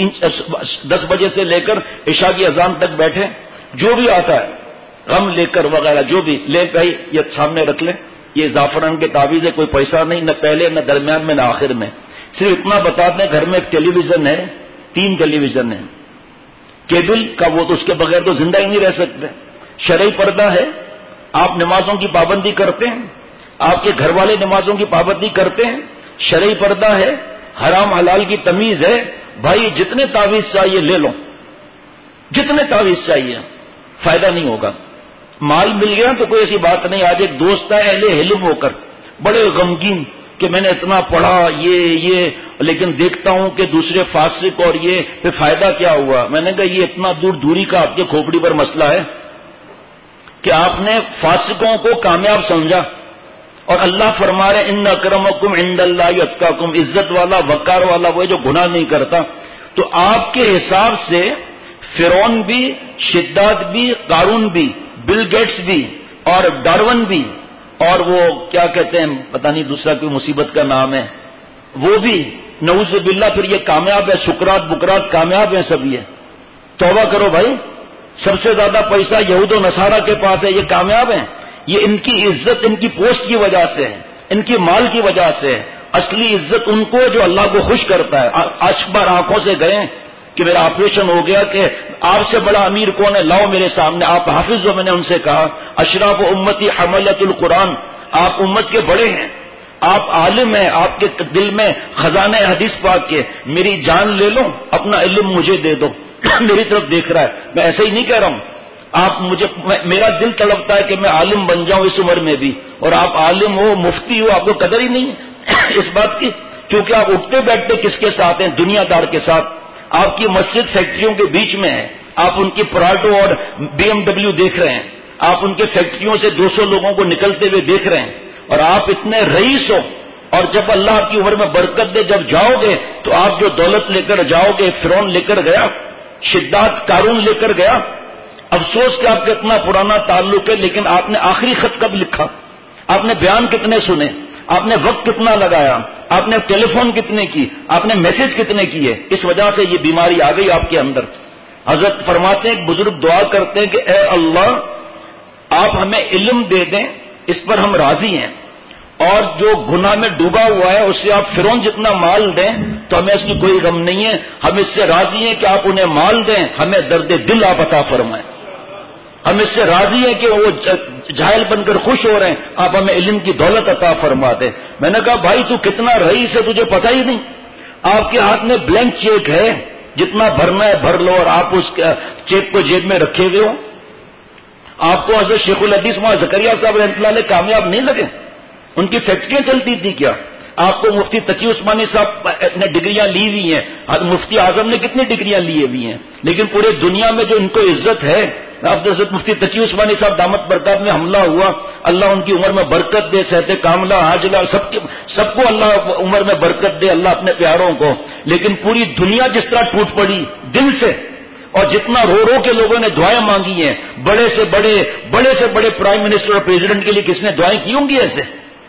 10 بجے سے لے کر عشاء کی اذان تک بیٹھے، جو بھی آتا ہے غم لے کر وغیرہ جو بھی لے، بھائی یہ سامنے رکھ لیں، یہ زعفران کے تعویذ ہے، کوئی پیسہ نہیں، نہ پہلے نہ درمیان میں نہ آخر میں، صرف اتنا بتا دیں گھر میں ایک ٹیلی ویژن ہے، 3 ٹیلی ویژن ہیں، کیبل کا وہ تو اس کے بغیر تو زندہ ہی نہیں رہ سکتے، شرعی پردہ ہے، آپ نمازوں کی پابندی کرتے ہیں، آپ کے گھر والے نمازوں کی پابندی کرتے ہیں، شرعی پردہ ہے، حرام حلال کی تمیز ہے، بھائی جتنے تعویذ چاہیے لے لو، جتنے تعویذ چاہیے، فائدہ نہیں ہوگا۔ مال مل گیا تو کوئی ایسی بات نہیں۔ آج ایک دوست ہے اہل علم ہو کر بڑے غمگین کہ میں نے اتنا پڑھا یہ لیکن دیکھتا ہوں کہ دوسرے فاسق اور یہ پھر فائدہ کیا ہوا؟ میں نے کہا یہ اتنا دوری کا آپ کے کھوپڑی پر مسئلہ ہے کہ آپ نے فاسقوں کو کامیاب سمجھا، اور اللہ فرما رہے ان اکرمکم عند اللہ اتقاکم، عزت والا وقار والا وہ جو گناہ نہیں کرتا۔ تو آپ کے حساب سے فرعون بھی، شداد بھی، قارون بھی، بل گیٹس بھی، اور ڈارون بھی، اور وہ کیا کہتے ہیں پتہ نہیں دوسرا کوئی مصیبت کا نام ہے، وہ بھی نعوذ باللہ پھر یہ کامیاب ہے، سکرات بکرات کامیاب ہیں سب۔ یہ توبہ کرو بھائی، سب سے زیادہ پیسہ یہود و نصارہ کے پاس ہے، یہ کامیاب ہیں۔ یہ ان کی عزت ان کی پوسٹ کی وجہ سے ہے، ان کی مال کی وجہ سے ہے۔ اصلی عزت ان کو جو اللہ کو خوش کرتا ہے۔ آج بار آنکھوں سے گئے کہ میرا آپریشن ہو گیا، کہ آپ سے بڑا امیر کون ہے، لاؤ میرے سامنے، آپ حافظ ہو۔ میں نے ان سے کہا اشراف امتی حملۃ القرآن، آپ امت کے بڑے ہیں، آپ عالم ہیں، آپ کے دل میں خزانے حدیث پاک کے، میری جان لے لو، اپنا علم مجھے دے دو۔ میری طرف دیکھ رہا ہے، میں ایسے ہی نہیں کہہ رہا ہوں، آپ مجھے، میرا دل تڑپتا ہے کہ میں عالم بن جاؤں اس عمر میں بھی، اور آپ عالم ہو، مفتی ہو، آپ کو قدر ہی نہیں ہے اس بات کی کیونکہ آپ اٹھتے بیٹھتے کس کے ساتھ ہیں؟ دنیا دار کے ساتھ. آپ کی مسجد فیکٹریوں کے بیچ میں ہے، آپ ان کی پراڈو اور BMW دیکھ رہے ہیں، آپ ان کے فیکٹریوں سے 200 لوگوں کو نکلتے ہوئے دیکھ رہے ہیں، اور آپ اتنے رئیس ہو. اور جب اللہ آپ کی عمر میں برکت دے، جب جاؤ گے تو آپ جو دولت لے کر جاؤ گے، فرعون لے کر گیا، شداد قارون لے کر گیا. افسوس کہ آپ کا اتنا پرانا تعلق ہے، لیکن آپ نے آخری خط کب لکھا؟ آپ نے بیان کتنے سنے؟ آپ نے وقت کتنا لگایا؟ آپ نے ٹیلی فون کتنے کی؟ آپ نے میسج کتنے کیے؟ اس وجہ سے یہ بیماری آ گئی آپ کے اندر. حضرت فرماتے ہیں، ایک بزرگ دعا کرتے ہیں کہ اے اللہ آپ ہمیں علم دے دیں، اس پر ہم راضی ہیں، اور جو گناہ میں ڈوبا ہوا ہے اسے آپ فرعون جتنا مال دیں تو ہمیں اس کی کوئی غم نہیں ہے، ہم اس سے راضی ہیں کہ آپ انہیں مال دیں، ہمیں درد دل آپ عطا فرمائیں. ہم اس سے راضی ہیں کہ وہ جاہل بن کر خوش ہو رہے ہیں، آپ ہمیں علم کی دولت عطا فرما دیں. میں نے کہا بھائی تو کتنا رئیس ہے تجھے پتہ ہی نہیں. آپ کے ہاتھ میں بلینک چیک ہے، جتنا بھرنا ہے بھر لو، اور آپ اس چیک کو جیب میں رکھے ہوئے ہو. آپ کو حضرت شیخ الحدیث مولانا زکریا صاحب رحمۃ اللہ علیہ کامیاب نہیں لگے؟ ان کی فیکٹریاں چلتی تھی کیا؟ آپ کو مفتی تقی عثمانی صاحب نے ڈگریاں لی ہوئی ہیں، مفتی اعظم نے کتنی ڈگریاں لی ہوئی ہیں، لیکن پورے دنیا میں جو ان کو عزت ہے، حضرت مفتی تقی عثمانی صاحب دامت برکات میں حملہ ہوا، اللہ ان کی عمر میں برکت دے، صحت کاملہ حاجلہ سب کو اللہ عمر میں برکت دے، اللہ اپنے پیاروں کو. لیکن پوری دنیا جس طرح ٹوٹ پڑی دل سے، اور جتنا رو رو کے لوگوں نے دعائیں مانگی ہیں، بڑے سے بڑے پرائم منسٹر اور پریزیڈنٹ کے لیے کس نے دعائیں کی ہوں گی ایسے؟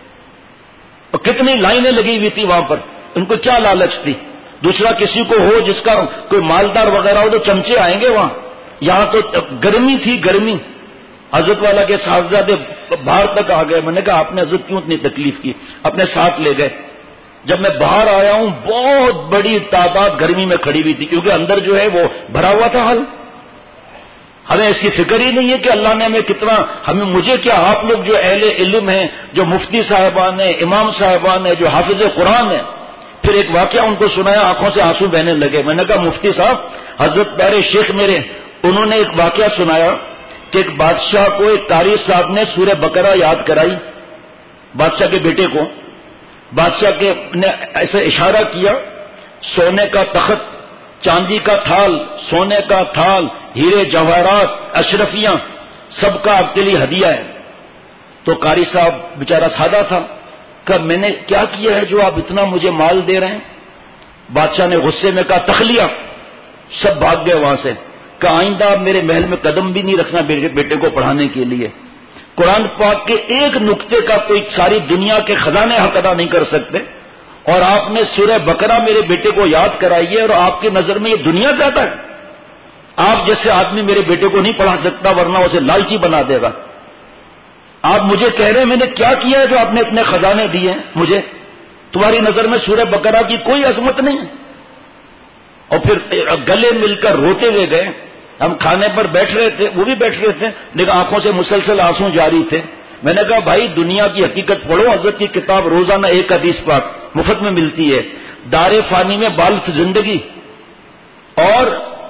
اور کتنی لائنیں لگی ہوئی تھی وہاں پر، ان کو کیا لالچ تھی؟ دوسرا کسی کو ہو جس کا کوئی مالدار وغیرہ ہو تو چمچے آئیں گے وہاں. یہاں تو گرمی تھی، گرمی. حضرت والا کے صاحبزادے باہر تک آ گئے. میں نے کہا آپ نے حضرت کیوں اتنی تکلیف کی؟ اپنے ساتھ لے گئے. جب میں باہر آیا ہوں بہت بڑی تعداد گرمی میں کھڑی ہوئی تھی، کیونکہ اندر جو ہے وہ بھرا ہوا تھا حال. ہمیں اس کی فکر ہی نہیں ہے کہ اللہ نے ہمیں کتنا، مجھے کیا، آپ لوگ جو اہل علم ہیں، جو مفتی صاحبان ہیں، امام صاحبان ہیں، جو حافظ قرآن ہیں. پھر ایک واقعہ ان کو سنایا، آنکھوں سے آنسو بہنے لگے. میں نے کہا مفتی صاحب، حضرت پیارے شیخ میرے، انہوں نے ایک واقعہ سنایا کہ ایک بادشاہ کو ایک قاری صاحب نے سورہ بقرہ یاد کرائی، بادشاہ کے بیٹے کو. بادشاہ کے نے ایسے اشارہ کیا، سونے کا تخت، چاندی کا تھال، سونے کا تھال، ہیرے جواہرات، اشرفیاں، سب کا آپ کے لیے ہدیہ ہے. تو قاری صاحب بیچارہ سادہ تھا، کہ میں نے کیا کیا ہے جو آپ اتنا مجھے مال دے رہے ہیں؟ بادشاہ نے غصے میں کہا تخلیہ. سب بھاگ گئے وہاں سے، کہ آئندہ آپ میرے محل میں قدم بھی نہیں رکھنا بیٹے کو پڑھانے کے لیے. قرآن پاک کے ایک نقطے کا کوئی ساری دنیا کے خزانے حق ادا نہیں کر سکتے، اور آپ نے سورہ بقرہ میرے بیٹے کو یاد کرائی ہے، اور آپ کی نظر میں یہ دنیا زیادہ ہے. آپ جیسے آدمی میرے بیٹے کو نہیں پڑھا سکتا، ورنہ اسے لالچی بنا دے گا. آپ مجھے کہہ رہے ہیں میں نے کیا کیا ہے جو آپ نے اتنے خزانے دیے ہیں مجھے؟ تمہاری نظر میں سورہ بقرہ کی کوئی عظمت نہیں ہے. اور پھر گلے مل کر روتے ہوئے گئے. ہم کھانے پر بیٹھ رہے تھے، وہ بھی بیٹھ رہے تھے، لیکن آنکھوں سے مسلسل آنسو جاری تھے. میں نے کہا بھائی دنیا کی حقیقت پڑھو، حضرت کی کتاب روزانہ ایک حدیث پاک مفت میں ملتی ہے. دار فانی میں بالف زندگی اور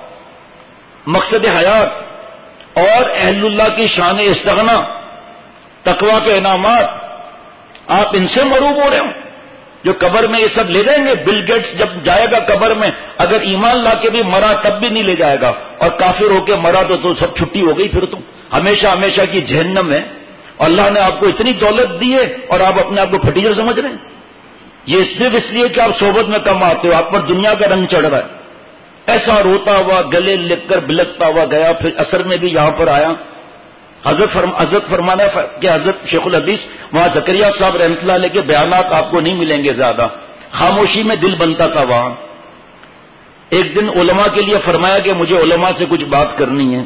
مقصد حیات اور اہل اللہ کی شان استغنا، تقوی کے انعامات، آپ ان سے مروب ہو رہے ہو. جو قبر میں یہ سب لے جائیں گے، بل گیٹس جب جائے گا قبر میں، اگر ایمان لا کے بھی مرا تب بھی نہیں لے جائے گا، اور کافر ہو کے مرا تو سب چھٹی ہو گئی، پھر تو ہمیشہ کی جہنم ہے. اور اللہ نے آپ کو اتنی دولت دی ہے اور آپ اپنے آپ کو پھٹیجر سمجھ رہے ہیں. یہ صرف اس لیے کہ آپ صحبت میں کم آتے ہو، آپ پر دنیا کا رنگ چڑھ رہا ہے. ایسا روتا ہوا گلے لگ کر بلکتا ہوا گیا. پھر اثر میں بھی یہاں پر آیا. حضرت فرمانا کہ حضرت شیخ الحدیث وہاں زکریا صاحب رحمۃ اللہ علیہ کے بیانات آپ کو نہیں ملیں گے زیادہ. خاموشی میں دل بنتا تھا وہاں. ایک دن علماء کے لیے فرمایا کہ مجھے علماء سے کچھ بات کرنی ہے.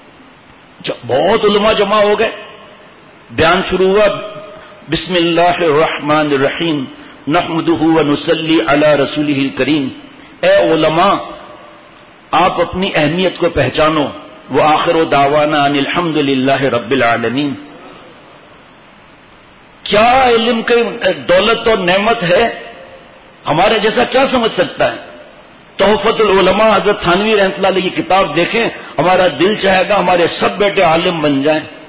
بہت علماء جمع ہو گئے. بیان شروع ہوا، بسم اللہ الرحمن الرحیم نحمدہ ونصلی علی رسولہ الکریم. اے علماء، آپ اپنی اہمیت کو پہچانو. وآخر دعوانا ان الحمد للہ رب العالمین. کیا علم کی دولت اور نعمت ہے، ہمارے جیسا کیا سمجھ سکتا ہے؟ تحفۃ العلماء حضرت تھانوی رحمۃ اللہ علیہ کی کتاب دیکھیں، ہمارا دل چاہے گا ہمارے سب بیٹے عالم بن جائیں.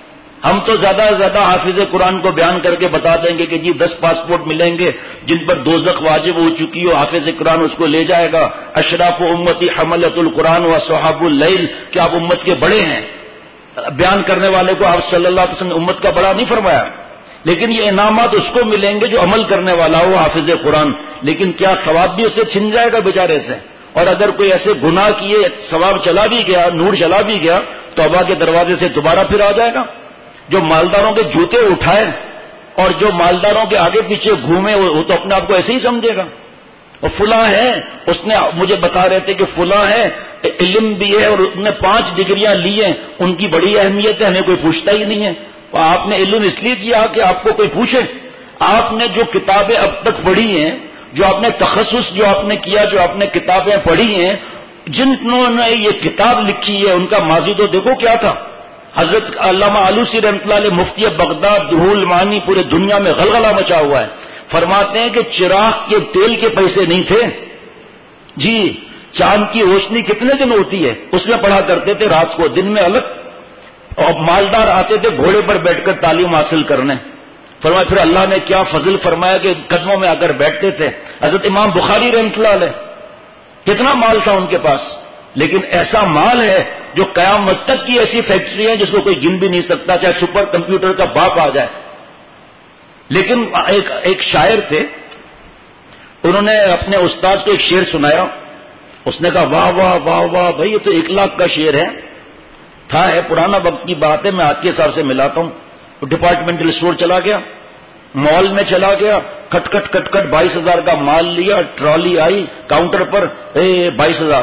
ہم تو زیادہ سے زیادہ حافظ قرآن کو بیان کر کے بتا دیں گے کہ جی 10 پاسپورٹ ملیں گے جن پر دوزخ واجب ہو چکی ہو، حافظ قرآن اس کو لے جائے گا. اشراف امتی حملۃ القرآن و صحاب اللیل، کہ آپ امت کے بڑے ہیں. بیان کرنے والے کو آپ صلی اللہ علیہ وسلم نے امت کا بڑا نہیں فرمایا، لیکن یہ انعامات اس کو ملیں گے جو عمل کرنے والا ہو حافظ قرآن. لیکن کیا ثواب بھی اسے چھن جائے گا بیچارے سے؟ اور اگر کوئی ایسے گناہ کیے ثواب چلا بھی گیا، نور چلا بھی گیا، توبہ کے دروازے سے دوبارہ پھر آ جائے گا. جو مالداروں کے جوتے اٹھائے اور جو مالداروں کے آگے پیچھے گھومے وہ تو اپنے آپ کو ایسے ہی سمجھے گا. اور فلاں ہے، اس نے مجھے بتا رہے تھے کہ فلاں ہے، علم بھی ہے اور اس نے 5 ڈگریاں لی ہیں، ان کی بڑی اہمیت ہے، ہمیں کوئی پوچھتا ہی نہیں ہے. آپ نے علم اس لیے کیا کہ آپ کو کوئی پوچھے؟ آپ نے جو کتابیں اب تک پڑھی ہیں، جو آپ نے تخصص جو آپ نے کیا، جو آپ نے کتابیں پڑھی ہیں، جنہوں نے یہ کتاب لکھی ہے ان کا ماضی تو دیکھو کیا تھا. حضرت علامہ آلوسی رحمۃ اللہ علیہ مفتی بغداد دہول مانی پورے دنیا میں غلغلہ مچا ہوا ہے. فرماتے ہیں کہ چراغ کے تیل کے پیسے نہیں تھے جی، چاند کی روشنی کتنے دن ہوتی ہے اس میں پڑھا کرتے تھے، رات کو، دن میں الگ. اور مالدار آتے تھے گھوڑے پر بیٹھ کر تعلیم حاصل کرنے. فرمایا پھر اللہ نے کیا فضل فرمایا کہ قدموں میں آ کر بیٹھتے تھے. حضرت امام بخاری رحمۃ اللہ علیہ کتنا مال تھا ان کے پاس، لیکن ایسا مال ہے جو قیامت تک کی ایسی فیکٹری ہے جس کو کوئی گن بھی نہیں سکتا، چاہے سپر کمپیوٹر کا باپ آ جائے. لیکن ایک شاعر تھے، انہوں نے اپنے استاد کو ایک شعر سنایا. اس نے کہا واہ واہ واہ واہ بھائی، یہ تو 1 لاکھ کا شعر ہے. ہے پرانا وقت کی بات ہے، میں آج کے حساب سے ملاتا ہوں. ڈپارٹمنٹل اسٹور چلا گیا، مال میں چلا گیا، کٹ کٹ کٹ کٹ 22,000 کا مال لیا. ٹرالی آئی کاؤنٹر پر، 22,000.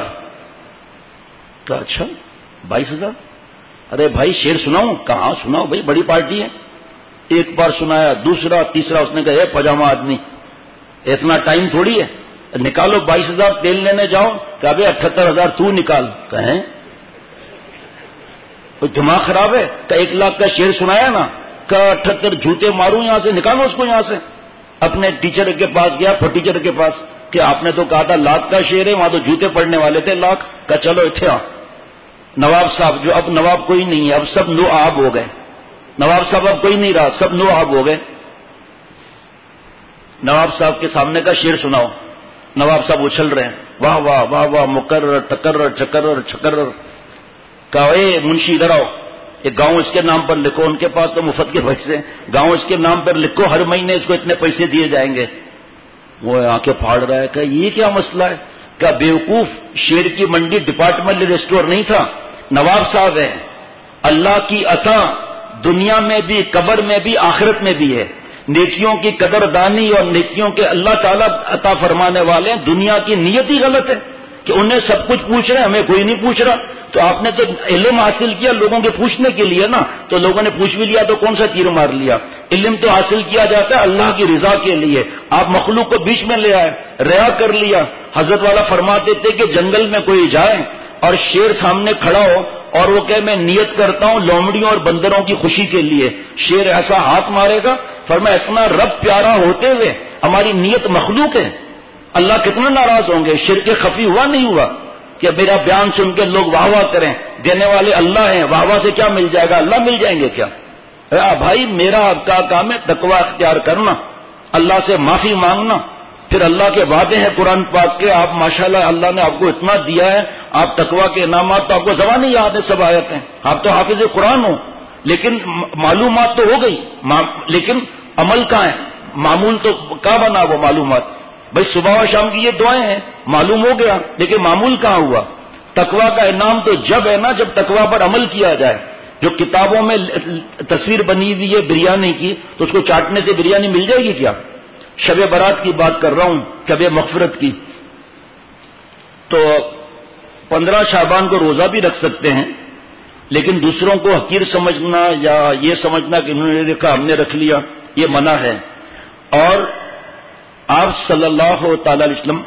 کہا اچھا 22,000؟ ارے بھائی شعر سناؤں؟ کہاں سناؤ بھائی، بڑی پارٹی ہے. ایک بار سنایا، دوسرا تیسرا. اس نے کہا پاجامہ آدمی اتنا ٹائم تھوڑی ہے، نکالو 22,000 تیل لینے جاؤ. کہا بھائی 78,000 تو نکال. کہیں دماغ خراب ہے؟ کہ 1 لاکھ کا شعر سنایا نا، کہ 78 جوتے ماروں یہاں سے، نکالو اس کو یہاں سے. اپنے ٹیچر کے پاس گیا، ٹیچر کے پاس، کہ آپ نے تو کہا تھا 1 لاکھ کا شعر ہے، وہاں تو جوتے پڑنے والے تھے 1 لاکھ. کہ چلو اتھے آ. نواب صاحب، جو اب نواب کوئی نہیں ہے، اب سب نو آب ہو گئے. نواب صاحب اب کوئی نہیں رہا، سب نو آب ہو گئے. نواب صاحب کے سامنے کا شعر سناؤ. نواب صاحب اچھل رہے ہیں، واہ واہ واہ واہ، مقرر تقرر چکرر چھکرر. کہا اے منشی ادھر آؤ، ایک گاؤں اس کے نام پر لکھو. ان کے پاس تو مفت کے پیسے، گاؤں اس کے نام پر لکھو، ہر مہینے اس کو اتنے پیسے دیے جائیں گے. وہ آنکھیں پھاڑ رہا ہے کہ یہ کیا مسئلہ ہے. کیا بیوقوف، شیر کی منڈی ڈپارٹمنٹل اسٹور نہیں تھا، نواب صاحب ہے. اللہ کی عطا دنیا میں بھی، قبر میں بھی، آخرت میں بھی ہے. نیکیوں کی قدردانی اور نیکیوں کے اللہ تعالیٰ عطا فرمانے والے ہیں. دنیا کی نیت ہی غلط ہے کہ انہیں سب کچھ پوچھ رہے ہیں، ہمیں کوئی نہیں پوچھ رہا. تو آپ نے تو علم حاصل کیا لوگوں کے پوچھنے کے لیے نا، تو لوگوں نے پوچھ بھی لیا تو کون سا تیر مار لیا. علم تو حاصل کیا جاتا ہے اللہ کی رضا کے لیے. آپ مخلوق کو بیچ میں لے آئے، ریا کر لیا. حضرت والا فرماتے تھے کہ جنگل میں کوئی جائے اور شیر سامنے کھڑا ہو اور وہ کہے میں نیت کرتا ہوں لومڑیوں اور بندروں کی خوشی کے لیے، شیر ایسا ہاتھ مارے گا. فرمایا اتنا رب پیارا ہوتے ہوئے ہماری نیت مخلوق ہے، اللہ کتنا ناراض ہوں گے. شرک خفی ہوا نہیں ہوا کہ میرا بیان سن کے لوگ واہ واہ کریں؟ دینے والے اللہ ہیں، واہ واہ سے کیا مل جائے گا؟ اللہ مل جائیں گے کیا؟ بھائی میرا آپ کا کام ہے تقوی اختیار کرنا، اللہ سے معافی مانگنا. پھر اللہ کے وعدے ہیں قرآن پاک کے، آپ ماشاءاللہ اللہ نے آپ کو اتنا دیا ہے، آپ تقوی کے انعامات تو آپ کو زبان نہیں یاد ہے، سب آیتیں. آپ تو حافظ قرآن ہو، لیکن معلومات تو ہو گئی، لیکن عمل کہاں ہے؟ معمول تو کہاں بنا وہ معلومات؟ بھائی صبح و شام کی یہ دعائیں ہیں، معلوم ہو گیا، لیکن معمول کہاں ہوا؟ تقوی کا انعام تو جب ہے نا جب تقوی پر عمل کیا جائے. جو کتابوں میں تصویر بنی ہوئی ہے بریانی کی، تو اس کو چاٹنے سے بریانی مل جائے گی کیا؟ شب برات کی بات کر رہا ہوں، شب مغفرت کی. تو 15 شعبان کو روزہ بھی رکھ سکتے ہیں، لیکن دوسروں کو حقیر سمجھنا یا یہ سمجھنا کہ انہوں نے رکھا ہم نے رکھ لیا، یہ منع ہے. اور آپ صلی اللہ تعالی علیہ وسلم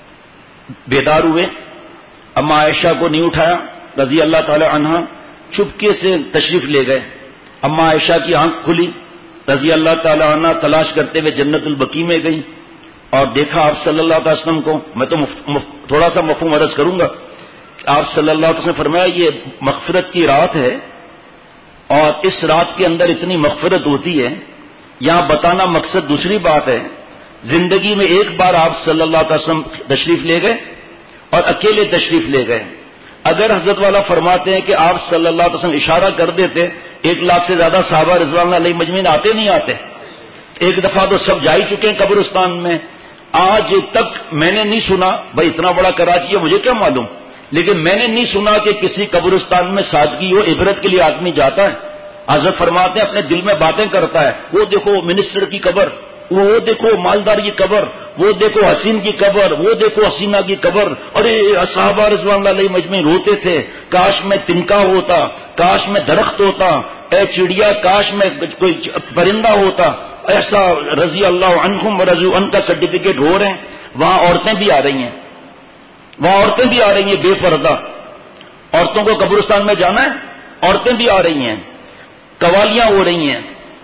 بیدار ہوئے، اما عائشہ کو نہیں اٹھایا رضی اللہ تعالی عنہ، چپکے سے تشریف لے گئے. اما عائشہ کی آنکھ کھلی رضی اللہ تعالی عنہ، تلاش کرتے ہوئے جنت البقیع میں گئی اور دیکھا آپ صلی اللہ علیہ وسلم کو. میں تو تھوڑا سا مفہوم عرض کروں گا. آپ صلی اللہ علیہ وسلم نے فرمایا یہ مغفرت کی رات ہے، اور اس رات کے اندر اتنی مغفرت ہوتی ہے. یہاں بتانا مقصد دوسری بات ہے. زندگی میں ایک بار آپ صلی اللہ علیہ وسلم تشریف لے گئے اور اکیلے تشریف لے گئے. اگر حضرت والا فرماتے ہیں کہ آپ صلی اللہ علیہ وسلم اشارہ کر دیتے 1,00,000 سے زیادہ صحابہ رضوان اللہ علیہ مجمعین آتے نہیں آتے. ایک دفعہ تو سب جا ہی چکے ہیں قبرستان میں. آج تک میں نے نہیں سنا، بھائی اتنا بڑا کراچی ہے مجھے کیا معلوم، لیکن میں نے نہیں سنا کہ کسی قبرستان میں سادگی ہو، عبرت کے لیے آدمی جاتا ہے. حضرت فرماتے ہیں اپنے دل میں باتیں کرتا ہے، وہ دیکھو منسٹر کی قبر، وہ دیکھو مالدار کی قبر، وہ دیکھو حسین کی قبر، وہ دیکھو حسینہ کی قبر. ارے صحابہ رضوان اللہ علیہ مجمعین روتے تھے، کاش میں تنکا ہوتا، کاش میں درخت ہوتا، اے چڑیا کاش میں کوئی پرندہ ہوتا. ایسا رضی اللہ عنہم ورضوا عنہ کا سرٹیفکیٹ ہو رہے ہیں. وہاں عورتیں بھی آ رہی ہیں، بے پردہ. عورتوں کو قبرستان میں جانا ہے، عورتیں بھی آ رہی ہیں، قوالیاں ہو رہی ہیں،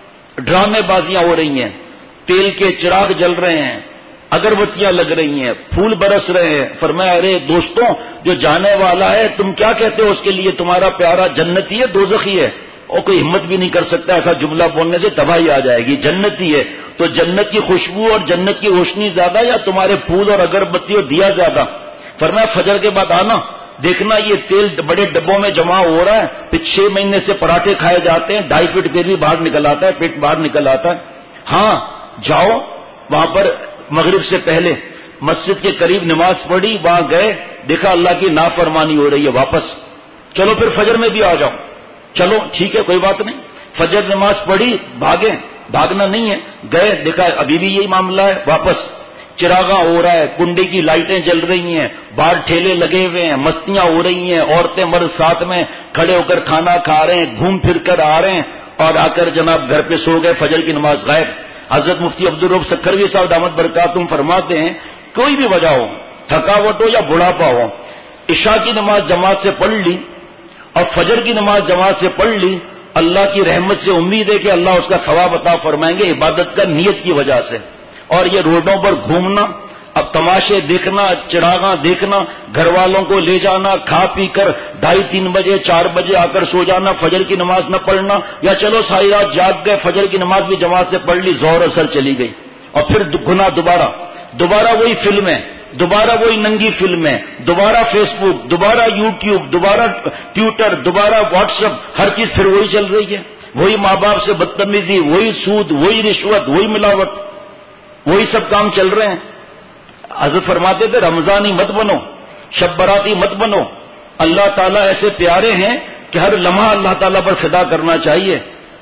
ڈرامے بازیاں ہو رہی ہیں، تیل کے چراغ جل رہے ہیں، اگربتیاں لگ رہی ہیں، پھول برس رہے ہیں. فرمایا ارے دوستوں، جو جانے والا ہے تم کیا کہتے ہو اس کے لیے؟ تمہارا پیارا جنتی ہے دوزخی ہے؟ اور کوئی ہمت بھی نہیں کر سکتا، ایسا جملہ بولنے سے تباہی آ جائے گی. جنتی ہے تو جنت کی خوشبو اور جنت کی روشنی زیادہ یا تمہارے پھول اور اگربتی اور دیا زیادہ؟ فرمایا فجر کے بعد آنا، دیکھنا یہ تیل بڑے ڈبوں میں جمع ہو رہا ہے، پھر 6 مہینے سے پراٹھے کھائے جاتے ہیں، 2.5 فٹ پھر بھی باہر نکل آتا ہے، پیٹ باہر نکل آتا ہے. ہاں جاؤ وہاں پر مغرب سے پہلے مسجد کے قریب نماز پڑھی، وہاں گئے دیکھا اللہ کی نافرمانی ہو رہی ہے، واپس چلو پھر فجر میں بھی آ جاؤ. چلو ٹھیک ہے کوئی بات نہیں، فجر نماز پڑھی، بھاگنا نہیں ہے، گئے دیکھا ابھی بھی یہی معاملہ ہے، واپس. چراغاں ہو رہا ہے، کنڈی کی لائٹیں جل رہی ہیں، باہر ٹھیلے لگے ہوئے ہیں، مستیاں ہو رہی ہیں، عورتیں مرد ساتھ میں کھڑے ہو کر کھانا کھا رہے ہیں، گھوم پھر کر آ رہے ہیں، اور آ کر جناب گھر پہ سو گئے، فجر کی نماز غائب. حضرت مفتی عبدالرؤف سکھروی صاحب دامت برکاتہم فرماتے ہیں کوئی بھی وجہ ہو، تھکاوٹ ہو یا بڑھاپا ہو، عشاء کی نماز جماعت سے پڑھ لی اور فجر کی نماز جماعت سے پڑھ لی، اللہ کی رحمت سے امید ہے کہ اللہ اس کا ثواب عطا فرمائیں گے عبادت کا نیت کی وجہ سے. اور یہ روڈوں پر گھومنا، اب تماشے دیکھنا، چراغاں دیکھنا، گھر والوں کو لے جانا، کھا پی کر 2:30-3 بجے 4 بجے آ کر سو جانا، فجر کی نماز نہ پڑھنا، یا چلو ساری رات جاگ گئے، فجر کی نماز بھی جماعت سے پڑھ لی، ظہر اثر چلی گئی، اور پھر گناہ دوبارہ وہی فلمیں، دوبارہ وہی ننگی فلمیں، دوبارہ فیس بک، دوبارہ یوٹیوب، دوبارہ ٹویٹر، دوبارہ واٹس ایپ، ہر چیز پھر وہی چل رہی ہے. وہی ماں باپ سے بدتمیزی، وہی سود، وہی رشوت، وہی ملاوٹ، وہی سب کام چل رہے ہیں. حضرت فرماتے تھے رمضانی مت بنو، شب براتی مت بنو. اللہ تعالیٰ ایسے پیارے ہیں کہ ہر لمحہ اللہ تعالیٰ پر فدا کرنا چاہیے.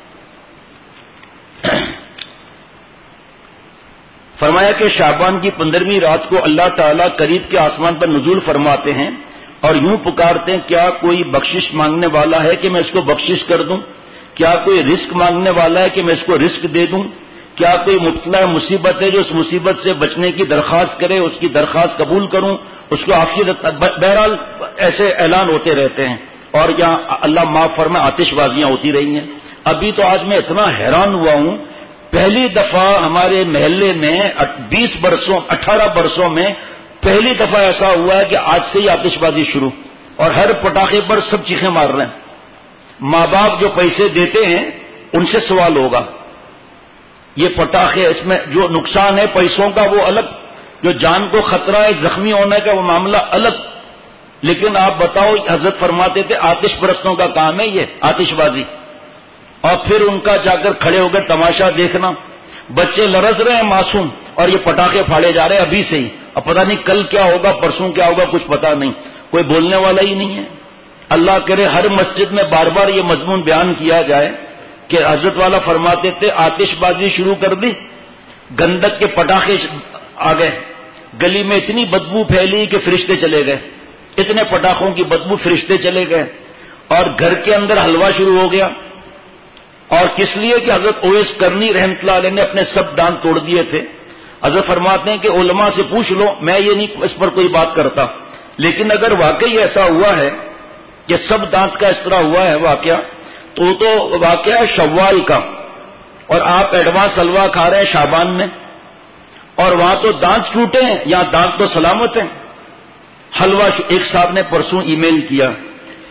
فرمایا کہ شعبان کی 15ویں رات کو اللہ تعالیٰ قریب کے آسمان پر نزول فرماتے ہیں اور یوں پکارتے ہیں کیا کوئی بخشش مانگنے والا ہے کہ میں اس کو بخشش کر دوں؟ کیا کوئی رزق مانگنے والا ہے کہ میں اس کو رزق دے دوں؟ کیا کوئی مبتلا مصیبت ہے جو اس مصیبت سے بچنے کی درخواست کرے، اس کی درخواست قبول کروں، اس کو عافیت. بہرحال ایسے اعلان ہوتے رہتے ہیں. اور یہاں اللہ معاف فرمائے آتش بازیاں ہوتی رہی ہیں. ابھی تو آج میں اتنا حیران ہوا ہوں، پہلی دفعہ ہمارے محلے میں 18 برسوں میں پہلی دفعہ ایسا ہوا ہے کہ آج سے ہی آتش بازی شروع، اور ہر پٹاخے پر سب چیخیں مار رہے ہیں. ماں باپ جو پیسے دیتے ہیں ان سے سوال ہوگا. یہ پٹاخے، اس میں جو نقصان ہے پیسوں کا وہ الگ، جو جان کو خطرہ ہے زخمی ہونے کا وہ معاملہ الگ. لیکن آپ بتاؤ، حضرت فرماتے تھے آتش پرستوں کا کام ہے یہ آتش بازی، اور پھر ان کا جا کر کھڑے ہو کر تماشا دیکھنا. بچے لرز رہے ہیں معصوم، اور یہ پٹاخے پھاڑے جا رہے ہیں ابھی سے ہی. اب پتہ نہیں کل کیا ہوگا، پرسوں کیا ہوگا، کچھ پتہ نہیں، کوئی بولنے والا ہی نہیں ہے. اللہ کرے ہر مسجد میں بار بار یہ مضمون بیان کیا جائے کہ حضرت والا فرماتے تھے آتش بازی شروع کر دی، گندک کے پٹاخے آ گئے، گلی میں اتنی بدبو پھیلی کہ فرشتے چلے گئے، اتنے پٹاخوں کی بدبو، فرشتے چلے گئے، اور گھر کے اندر حلوہ شروع ہو گیا. اور کس لیے کہ حضرت اویس کرنی رحمۃ اللہ علیہ نے اپنے سب دانت توڑ دیے تھے. حضرت فرماتے ہیں کہ علماء سے پوچھ لو، میں یہ نہیں اس پر کوئی بات کرتا، لیکن اگر واقعی ایسا ہوا ہے کہ سب دانت کا اس طرح ہوا ہے واقعہ، تو واقعہ ہے شوال کا، اور آپ ایڈوانس حلوہ کھا رہے ہیں شعبان میں، اور وہاں تو دانت ٹوٹے ہیں، یہاں دانت تو سلامت ہیں. حلوہ ایک صاحب نے پرسوں ای میل کیا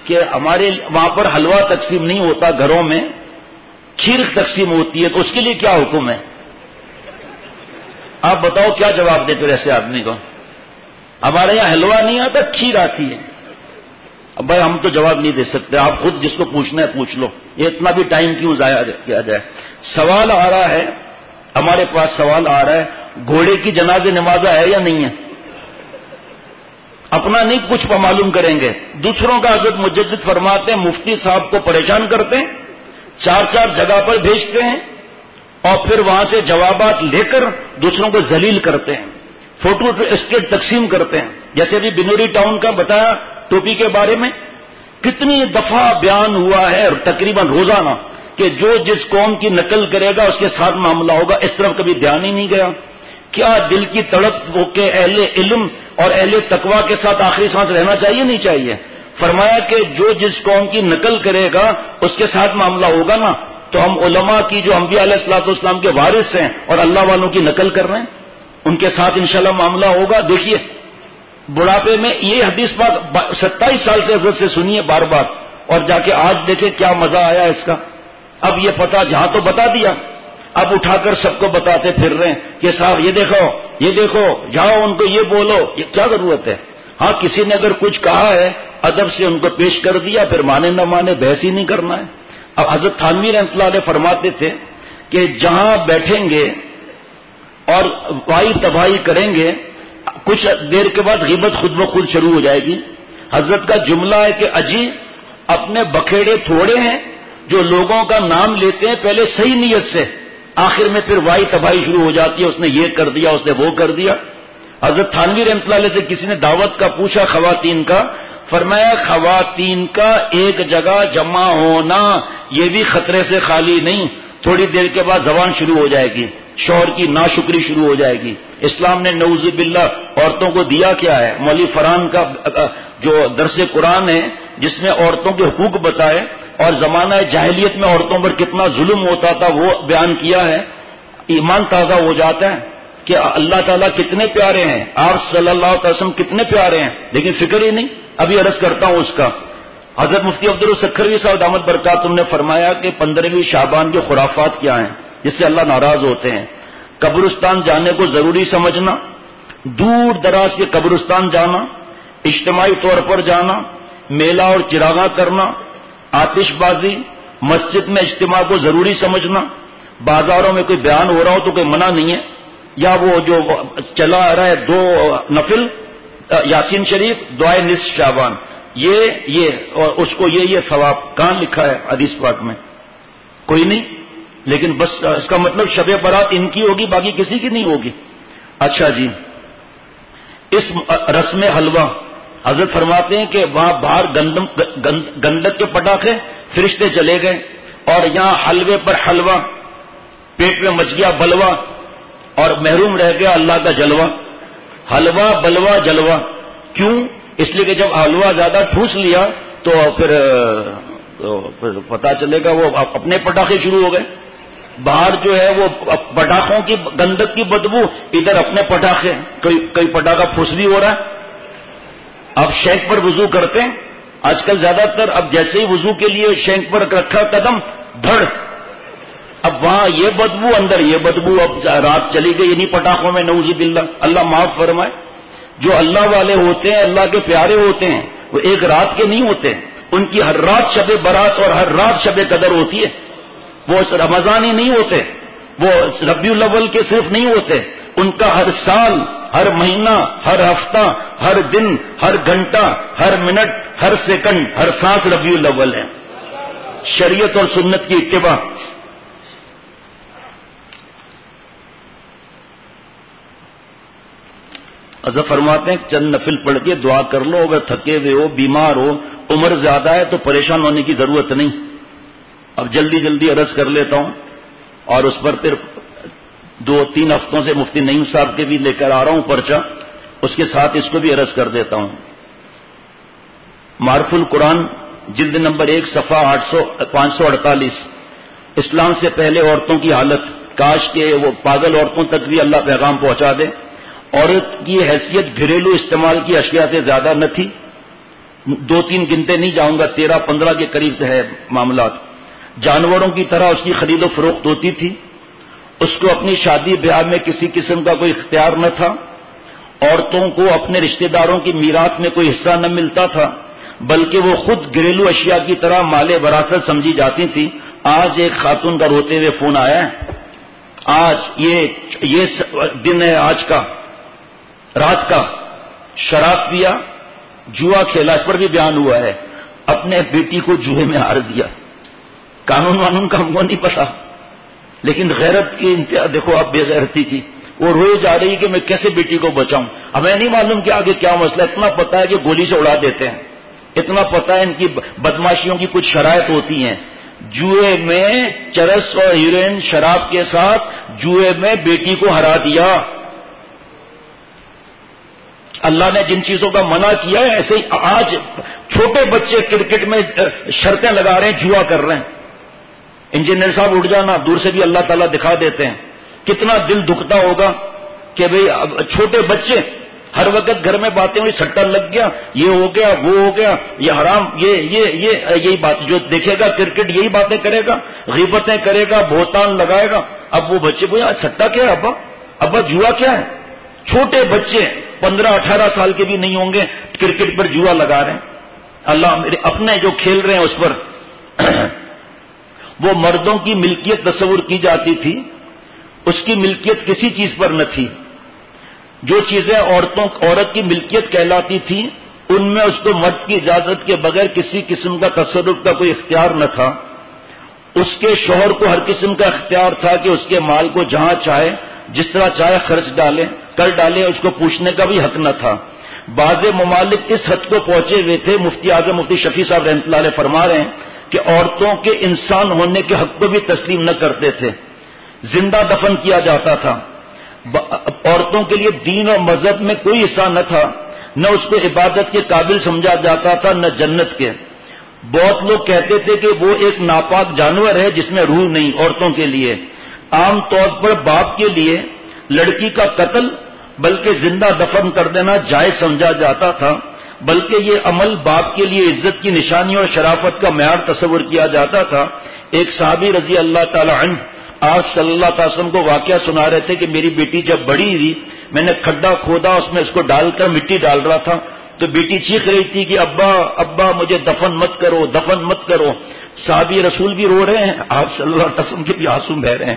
کہ ہمارے وہاں پر حلوہ تقسیم نہیں ہوتا، گھروں میں کھیر تقسیم ہوتی ہے، تو اس کے لیے کیا حکم ہے؟ آپ بتاؤ کیا جواب دے پھر ایسے آدمی کو؟ ہمارے یہاں حلوہ نہیں آتا، کھیر آتی ہے۔ اب بھائی ہم تو جواب نہیں دے سکتے، آپ خود جس کو پوچھنا ہے پوچھ لو، یہ اتنا بھی ٹائم کیوں ضائع کیا جائے۔ سوال آ رہا ہے، ہمارے پاس سوال آ رہا ہے، گھوڑے کی جنازے نمازہ ہے یا نہیں ہے؟ اپنا نہیں کچھ معلوم کریں گے، دوسروں کا حضرت مجدد فرماتے ہیں مفتی صاحب کو پریشان کرتے ہیں، 4 جگہ پر بھیجتے ہیں اور پھر وہاں سے جوابات لے کر دوسروں کو ذلیل کرتے ہیں، فوٹو اسٹیٹ تقسیم کرتے ہیں۔ جیسے ابھی بنوری ٹاؤن کا بتایا ٹوپی کے بارے میں، کتنی دفعہ بیان ہوا ہے تقریباً روزانہ کہ جو جس قوم کی نقل کرے گا اس کے ساتھ معاملہ ہوگا، اس طرف کبھی دھیان ہی نہیں گیا۔ کیا دل کی تڑپ ہو کہ اہل علم اور اہل تقوی کے ساتھ آخری سانس رہنا چاہیے نہیں چاہیے؟ فرمایا کہ جو جس قوم کی نقل کرے گا اس کے ساتھ معاملہ ہوگا نا، تو ہم علماء کی جو انبیاء علیہ الصلوۃ والسلام کے وارث ہیں اور اللہ والوں کی نقل کر رہے ہیں، ان کے ساتھ انشاءاللہ معاملہ ہوگا۔ دیکھیے بڑھاپے میں یہ حدیث پاک 27 سال سے حضرت سے سنیے بار بار، اور جا کے آج دیکھیں کیا مزہ آیا اس کا۔ اب یہ پتا جہاں تو بتا دیا، اب اٹھا کر سب کو بتاتے پھر رہے ہیں کہ صاحب یہ دیکھو جاؤ ان کو یہ بولو، یہ کیا ضرورت ہے؟ ہاں کسی نے اگر کچھ کہا ہے ادب سے ان کو پیش کر دیا، پھر مانے نہ مانے بحث ہی نہیں کرنا ہے۔ اب حضرت تھانوی رحمۃ اللہ علیہ فرماتے تھے کہ جہاں بیٹھیں گے اور وائی تباہی کریں گے، کچھ دیر کے بعد غیبت خود بخود شروع ہو جائے گی۔ حضرت کا جملہ ہے کہ اجی اپنے بکھیڑے تھوڑے ہیں جو لوگوں کا نام لیتے ہیں پہلے صحیح نیت سے، آخر میں پھر وائی تباہی شروع ہو جاتی ہے، اس نے یہ کر دیا، اس نے وہ کر دیا۔ حضرت تھانوی رحمۃ اللہ علیہ سے کسی نے دعوت کا پوچھا خواتین کا، فرمایا خواتین کا ایک جگہ جمع ہونا یہ بھی خطرے سے خالی نہیں، تھوڑی دیر کے بعد زبان شروع ہو جائے گی، شوہر کی ناشکری شروع ہو جائے گی۔ اسلام نے نعوذ باللہ عورتوں کو دیا کیا ہے؟ مولوی فرحان کا جو درس قرآن ہے جس میں عورتوں کے حقوق بتائے اور زمانہ جاہلیت میں عورتوں پر کتنا ظلم ہوتا تھا وہ بیان کیا ہے، ایمان تازہ ہو جاتا ہے کہ اللہ تعالیٰ کتنے پیارے ہیں، آپ صلی اللہ علیہ وسلم کتنے پیارے ہیں، لیکن فکر ہی نہیں۔ ابھی عرض کرتا ہوں اس کا، حضرت مفتی عبدالسکھروی صاحب دامت برکاتہم نے فرمایا کہ 15ویں شعبان کے خرافات کیا ہیں جس سے اللہ ناراض ہوتے ہیں۔ قبرستان جانے کو ضروری سمجھنا، دور دراز کے قبرستان جانا، اجتماعی طور پر جانا، میلہ اور چراغاں کرنا، آتش بازی، مسجد میں اجتماع کو ضروری سمجھنا، بازاروں میں کوئی بیان ہو رہا ہو تو کوئی منع نہیں ہے، یا وہ جو چلا آ رہا ہے 2 نفل یاسین شریف دعائے نصف شعبان، یہ اور اس کو یہ ثواب کہاں لکھا ہے حدیث پاک میں؟ کوئی نہیں، لیکن بس اس کا مطلب شب برات ان کی ہوگی باقی کسی کی نہیں ہوگی۔ اچھا جی، اس رسم حلوہ حضرت فرماتے ہیں کہ وہاں باہر گندک کے پٹاخے فرشتے چلے گئے اور یہاں حلوے پر حلوہ، پیٹ میں مچ گیا بلوا اور محروم رہ گیا اللہ کا جلوہ۔ حلوہ بلوا جلوہ کیوں؟ اس لیے کہ جب حلوہ زیادہ ٹھوس لیا تو پھر پتا چلے گا وہ اپنے پٹاخے شروع ہو گئے، باہر جو ہے وہ پٹاخوں کی گندک کی بدبو، ادھر اپنے پٹاخے، کوئی پٹاخہ پھوس بھی ہو رہا ہے۔ اب شینک پر وضو کرتے ہیں آج کل زیادہ تر، اب جیسے ہی وضو کے لیے شینک پر رکھا قدم دھڑ، اب وہاں یہ بدبو اندر یہ بدبو، اب رات چلی گئی انہیں پٹاخوں میں، نعوذ باللہ، اللہ معاف فرمائے۔ جو اللہ والے ہوتے ہیں، اللہ کے پیارے ہوتے ہیں، وہ ایک رات کے نہیں ہوتے، ان کی ہر رات شب برات اور ہر رات شب قدر ہوتی ہے۔ وہ رمضان ہی نہیں ہوتے، وہ ربیع الاول کے صرف نہیں ہوتے، ان کا ہر سال، ہر مہینہ، ہر ہفتہ، ہر دن، ہر گھنٹہ، ہر منٹ، ہر سیکنڈ، ہر سانس ربیع الاول ہے۔ شریعت اور سنت کی اتباع۔ حضرت فرماتے ہیں چند نفل پڑھ کے دعا کر لو، اگر تھکے ہوئے ہو، بیمار ہو، عمر زیادہ ہے تو پریشان ہونے کی ضرورت نہیں۔ اب جلدی عرض کر لیتا ہوں، اور اس پر پھر 2-3 ہفتوں سے مفتی نعیم صاحب کے بھی لے کر آ رہا ہوں پرچہ، اس کے ساتھ اس کو بھی عرض کر دیتا ہوں۔ معرف القرآن جلد نمبر 1 صفحہ 548، اسلام سے پہلے عورتوں کی حالت، کاش کہ وہ پاگل عورتوں تک بھی اللہ پیغام پہنچا دے۔ عورت کی حیثیت گھریلو استعمال کی اشیاء سے زیادہ نہ تھی، 2-3 گنتے نہیں جاؤں گا، 13-15 کے قریب ہے معاملات. جانوروں کی طرح اس کی خرید و فروخت ہوتی تھی. اس کو اپنی شادی بیاہ میں کسی قسم کا کوئی اختیار نہ تھا. عورتوں کو اپنے رشتہ داروں کی میراث میں کوئی حصہ نہ ملتا تھا، بلکہ وہ خود گھریلو اشیاء کی طرح مال وراثت سمجھی جاتی تھی. آج ایک خاتون کا روتے ہوئے فون آیا ہے، آج یہ دن ہے، آج کا رات کا، شراب پیا، جوا کھیلا، اس پر بھی بیان ہوا ہے، اپنے بیٹی کو جوئے میں ہار دیا. قانون وانون کا ہم کو نہیں پتا، لیکن غیرت کی انتہا دیکھو اب بے غیرتی کی. وہ روئے جا رہی کہ میں کیسے بیٹی کو بچاؤں. ہمیں نہیں معلوم کہ آگے کیا مسئلہ. اتنا پتا ہے کہ گولی سے اڑا دیتے ہیں، اتنا پتا ہے ان کی بدماشیوں کی کچھ شرائط ہوتی ہیں. جوئے میں چرس اور ہیروئن شراب کے ساتھ جوئے میں بیٹی کو ہرا دیا. اللہ نے جن چیزوں کا منع کیا ہے، ایسے ہی آج چھوٹے بچے کرکٹ میں شرطیں لگا رہے ہیں، جوا کر رہے ہیں. انجینئر صاحب اٹھ جانا، دور سے بھی اللہ تعالیٰ دکھا دیتے ہیں. کتنا دل دکھتا ہوگا کہ بھئی چھوٹے بچے ہر وقت گھر میں باتیں ہوئی، سٹا لگ گیا، یہ ہو گیا، وہ ہو گیا، یہ حرام، یہی بات جو دیکھے گا کرکٹ یہی باتیں کرے گا، غیبتیں کرے گا، بہتان لگائے گا. اب وہ بچے کو سٹا کیا ہے ابا جوا کیا ہے؟ چھوٹے بچے 15-18 سال کے بھی نہیں ہوں گے کرکٹ پر جوا لگا رہے ہیں. اللہ میرے اپنے جو کھیل رہے ہیں اس پر وہ مردوں کی ملکیت تصور کی جاتی تھی، اس کی ملکیت کسی چیز پر نہ تھی. جو چیزیں عورت کی ملکیت کہلاتی تھی ان میں اس کو مرد کی اجازت کے بغیر کسی قسم کا تصرف کا کوئی اختیار نہ تھا. اس کے شوہر کو ہر قسم کا اختیار تھا کہ اس کے مال کو جہاں چاہے جس طرح چاہے خرچ کر ڈالے، اس کو پوچھنے کا بھی حق نہ تھا. بعض ممالک اس حد کو پہنچے ہوئے تھے، مفتی اعظم مفتی شفیع صاحب رحمۃ اللہ علیہ فرما رہے ہیں کہ عورتوں کے انسان ہونے کے حق کو بھی تسلیم نہ کرتے تھے، زندہ دفن کیا جاتا تھا. عورتوں کے لیے دین اور مذہب میں کوئی حصہ نہ تھا، نہ اس کو عبادت کے قابل سمجھا جاتا تھا، نہ جنت کے. بہت لوگ کہتے تھے کہ وہ ایک ناپاک جانور ہے جس میں روح نہیں. عورتوں کے لیے عام طور پر باپ کے لیے لڑکی کا قتل بلکہ زندہ دفن کر دینا جائز سمجھا جاتا تھا، بلکہ یہ عمل باپ کے لیے عزت کی نشانی اور شرافت کا معیار تصور کیا جاتا تھا. ایک صحابی رضی اللہ تعالی عنہ آج صلی اللہ علیہ وسلم کو واقعہ سنا رہے تھے کہ میری بیٹی جب بڑی ہوئی میں نے کھڈا کھودا، اس میں اس کو ڈال کر مٹی ڈال رہا تھا تو بیٹی چیخ رہی تھی کہ ابا ابا مجھے دفن مت کرو، دفن مت کرو. صحابی رسول بھی رو رہے ہیں، آپ صلی اللہ علیہ وسلم کے بھی آنسو بہ رہے ہیں.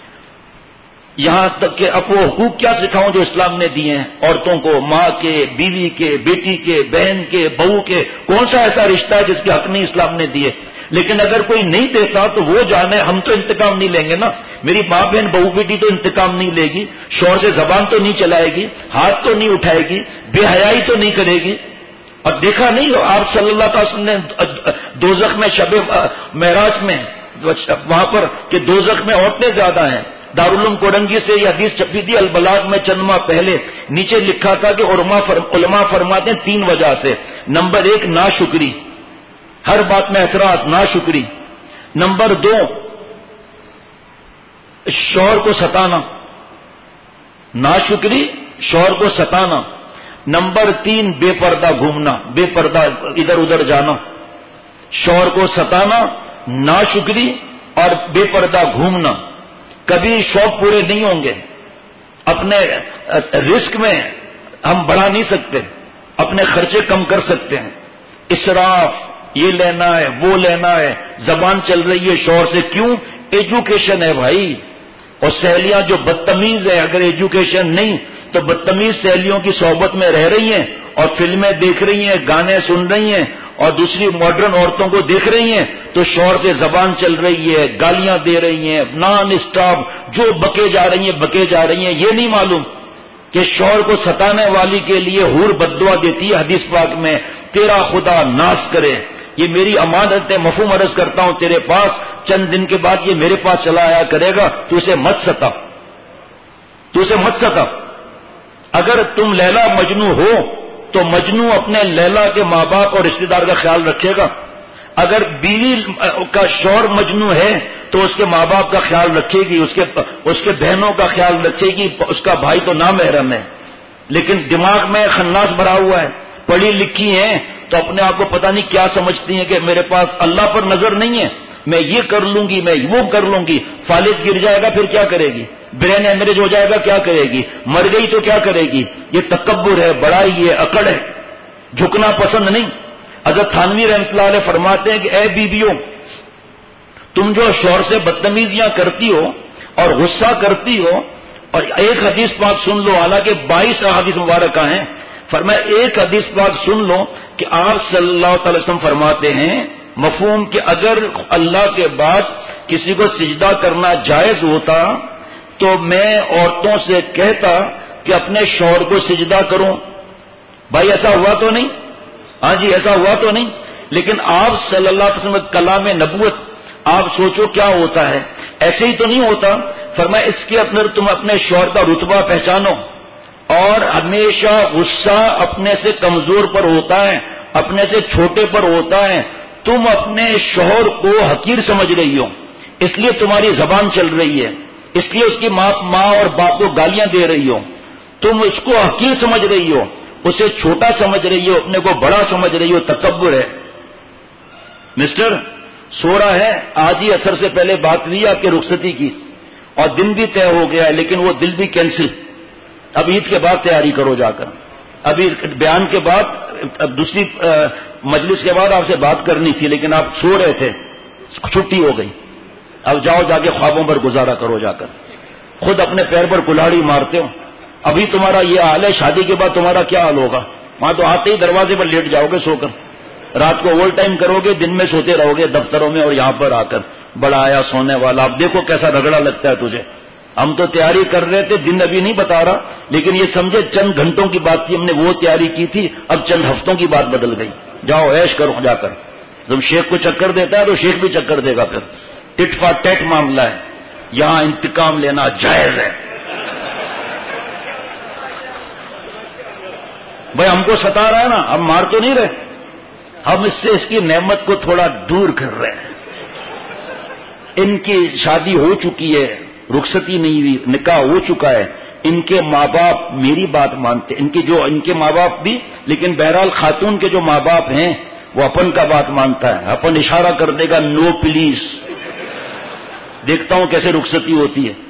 یہاں تک کہ اب وہ حقوق کیا سکھاؤں جو اسلام نے دیے ہیں عورتوں کو، ماں کے، بیوی کے، بیٹی کے، بہن کے، بہو کے. کون سا ایسا رشتہ ہے جس کے حق نہیں اسلام نے دیے؟ لیکن اگر کوئی نہیں دیتا تو وہ جانے، ہم تو انتقام نہیں لیں گے نا. میری ماں بہن بہو بیٹی تو انتقام نہیں لے گی، شوہر سے زبان تو نہیں چلائے گی، ہاتھ تو نہیں اٹھائے گی، بے حیائی تو نہیں کرے گی. اور دیکھا نہیں آپ صلی اللہ علیہ وسلم نے دوزخ میں شب معراج میں وہاں پر کہ دوزخ میں عورتیں زیادہ ہیں. دارالعلوم کورنگی سے یہ حدیث چھپی تھی البلاغ میں چند ماہ پہلے. نیچے لکھا تھا کہ علماء فرماتے ہیں 3 وجہ سے. نمبر 1 ناشکری، ہر بات میں اعتراض، ناشکری. نمبر 2 شوہر کو ستانا، ناشکری شوہر کو ستانا. نمبر 3 بے پردہ گھومنا، بے پردہ ادھر ادھر جانا. شوہر کو ستانا، ناشکری اور بے پردہ گھومنا. کبھی شوق پورے نہیں ہوں گے، اپنے رزق میں ہم بڑھا نہیں سکتے، اپنے خرچے کم کر سکتے ہیں. اسراف، یہ لینا ہے وہ لینا ہے، زبان چل رہی ہے شوہر سے. کیوں؟ ایجوکیشن ہے بھائی. اور سہیلیاں جو بدتمیز ہیں، اگر ایجوکیشن نہیں تو بدتمیز سہیلیوں کی صحبت میں رہ رہی ہیں اور فلمیں دیکھ رہی ہیں، گانے سن رہی ہیں اور دوسری ماڈرن عورتوں کو دیکھ رہی ہیں تو شوہر سے زبان چل رہی ہے، گالیاں دے رہی ہیں، نان اسٹاپ جو بکے جا رہی ہیں. یہ نہیں معلوم کہ شوہر کو ستانے والی کے لیے حور بددعا دیتی ہے حدیث پاک میں، تیرا خدا ناش کرے. یہ میری امانت ہے، مفہوم عرض کرتا ہوں تیرے پاس، چند دن کے بعد یہ میرے پاس چلا آیا کرے گا، تو اسے مت ستا، تو اسے مت ستا. اگر تم لیلا مجنو ہو تو مجنو اپنے لیلا کے ماں باپ اور رشتہ دار کا خیال رکھے گا. اگر بیوی کا شوہر مجنو ہے تو اس کے ماں باپ کا خیال رکھے گی، اس کے بہنوں کا خیال رکھے گی. اس کا بھائی تو نامحرم ہے لیکن دماغ میں خناس بھرا ہوا ہے. پڑھی لکھی ہیں تو اپنے آپ کو پتہ نہیں کیا سمجھتی ہیں کہ میرے پاس اللہ پر نظر نہیں ہے، میں یہ کر لوں گی، میں وہ کر لوں گی، فالج گر جائے گا پھر کیا کرے گی، برین ایمریج ہو جائے گا کیا کرے گی، مر گئی تو کیا کرے گی. یہ تکبر ہے، بڑائی ہے، اکڑ ہے، جھکنا پسند نہیں. حضرت تھانوی رحمۃ اللہ علیہ فرماتے ہیں کہ اے بیویوں، تم جو شوہر سے بدتمیزیاں کرتی ہو اور غصہ کرتی ہو، اور ایک حدیث پاک سن لو، حالانکہ 22 احادیث مبارکہ ہیں، فرمایا ایک حدیث پاک سن لو کہ آپ صلی اللہ تعالی وسلم فرماتے ہیں مفہوم کہ اگر اللہ کے بعد کسی کو سجدہ کرنا جائز ہوتا تو میں عورتوں سے کہتا کہ اپنے شوہر کو سجدہ کروں. بھائی ایسا ہوا تو نہیں؟ ہاں جی ایسا ہوا تو نہیں. لیکن آپ صلی اللہ علیہ وسلم کلام نبوت، آپ سوچو کیا ہوتا ہے، ایسے ہی تو نہیں ہوتا. فرمایا اس کے اندر تم اپنے شوہر کا رتبہ پہچانو، اور ہمیشہ غصہ اپنے سے کمزور پر ہوتا ہے، اپنے سے چھوٹے پر ہوتا ہے. تم اپنے شوہر کو حقیر سمجھ رہی ہو، اس لیے تمہاری زبان چل رہی ہے، اس لیے اس کی ماں اور باپ کو گالیاں دے رہی ہو. تم اس کو حقیر سمجھ رہی ہو، اسے چھوٹا سمجھ رہی ہو، اپنے کو بڑا سمجھ رہی ہو. تکبر ہے. مسٹر سو رہا ہے، آج ہی عصر سے پہلے بات ہوئی آپ کے رخصتی کی اور دن بھی طے ہو گیا ہے، لیکن وہ دل بھی کینسل. اب عید کے بعد تیاری کرو جا کر. ابھی بیان کے بعد دوسری مجلس کے بعد آپ سے بات کرنی تھی، لیکن آپ سو رہے تھے، چھٹی ہو گئی. اب جاؤ جا کے خوابوں پر گزارا کرو جا کر. خود اپنے پیر پر کلاڑی مارتے ہو. ابھی تمہارا یہ حال ہے، شادی کے بعد تمہارا کیا حال ہوگا؟ وہاں تو آتے ہی دروازے پر لیٹ جاؤ گے سو کر، رات کو اوور ٹائم کرو گے، دن میں سوتے رہو گے دفتروں میں اور یہاں پر آ کر. بڑا آیا سونے والا. اب دیکھو کیسا رگڑا لگتا ہے تجھے. ہم تو تیاری کر رہے تھے، دن ابھی نہیں بتا رہا، لیکن یہ سمجھے چند گھنٹوں کی بات تھی، ہم نے وہ تیاری کی تھی، اب چند ہفتوں کی بات بدل گئی. جاؤ عیش کرو جا کر. جب شیخ کو چکر دیتا ہے تو شیخ بھی چکر دے گا. پھر ٹٹ فار ٹیٹ معاملہ ہے، یہاں انتقام لینا جائز ہے. بھائی ہم کو ستا رہا ہے نا، ہم مار تو نہیں رہے، ہم اس سے اس کی نعمت کو تھوڑا دور کر رہے ہیں. ان کی شادی ہو چکی ہے، رخصتی نہیں ہوئی، نکاح ہو چکا ہے. ان کے ماں باپ میری بات مانتے، ان کے ماں باپ بھی، لیکن بہرحال خاتون کے جو ماں باپ ہیں وہ اپن کا بات مانتا ہے. اپن اشارہ کر دے گا نو پلیز. دیکھتا ہوں کیسے رخصتی ہوتی ہے.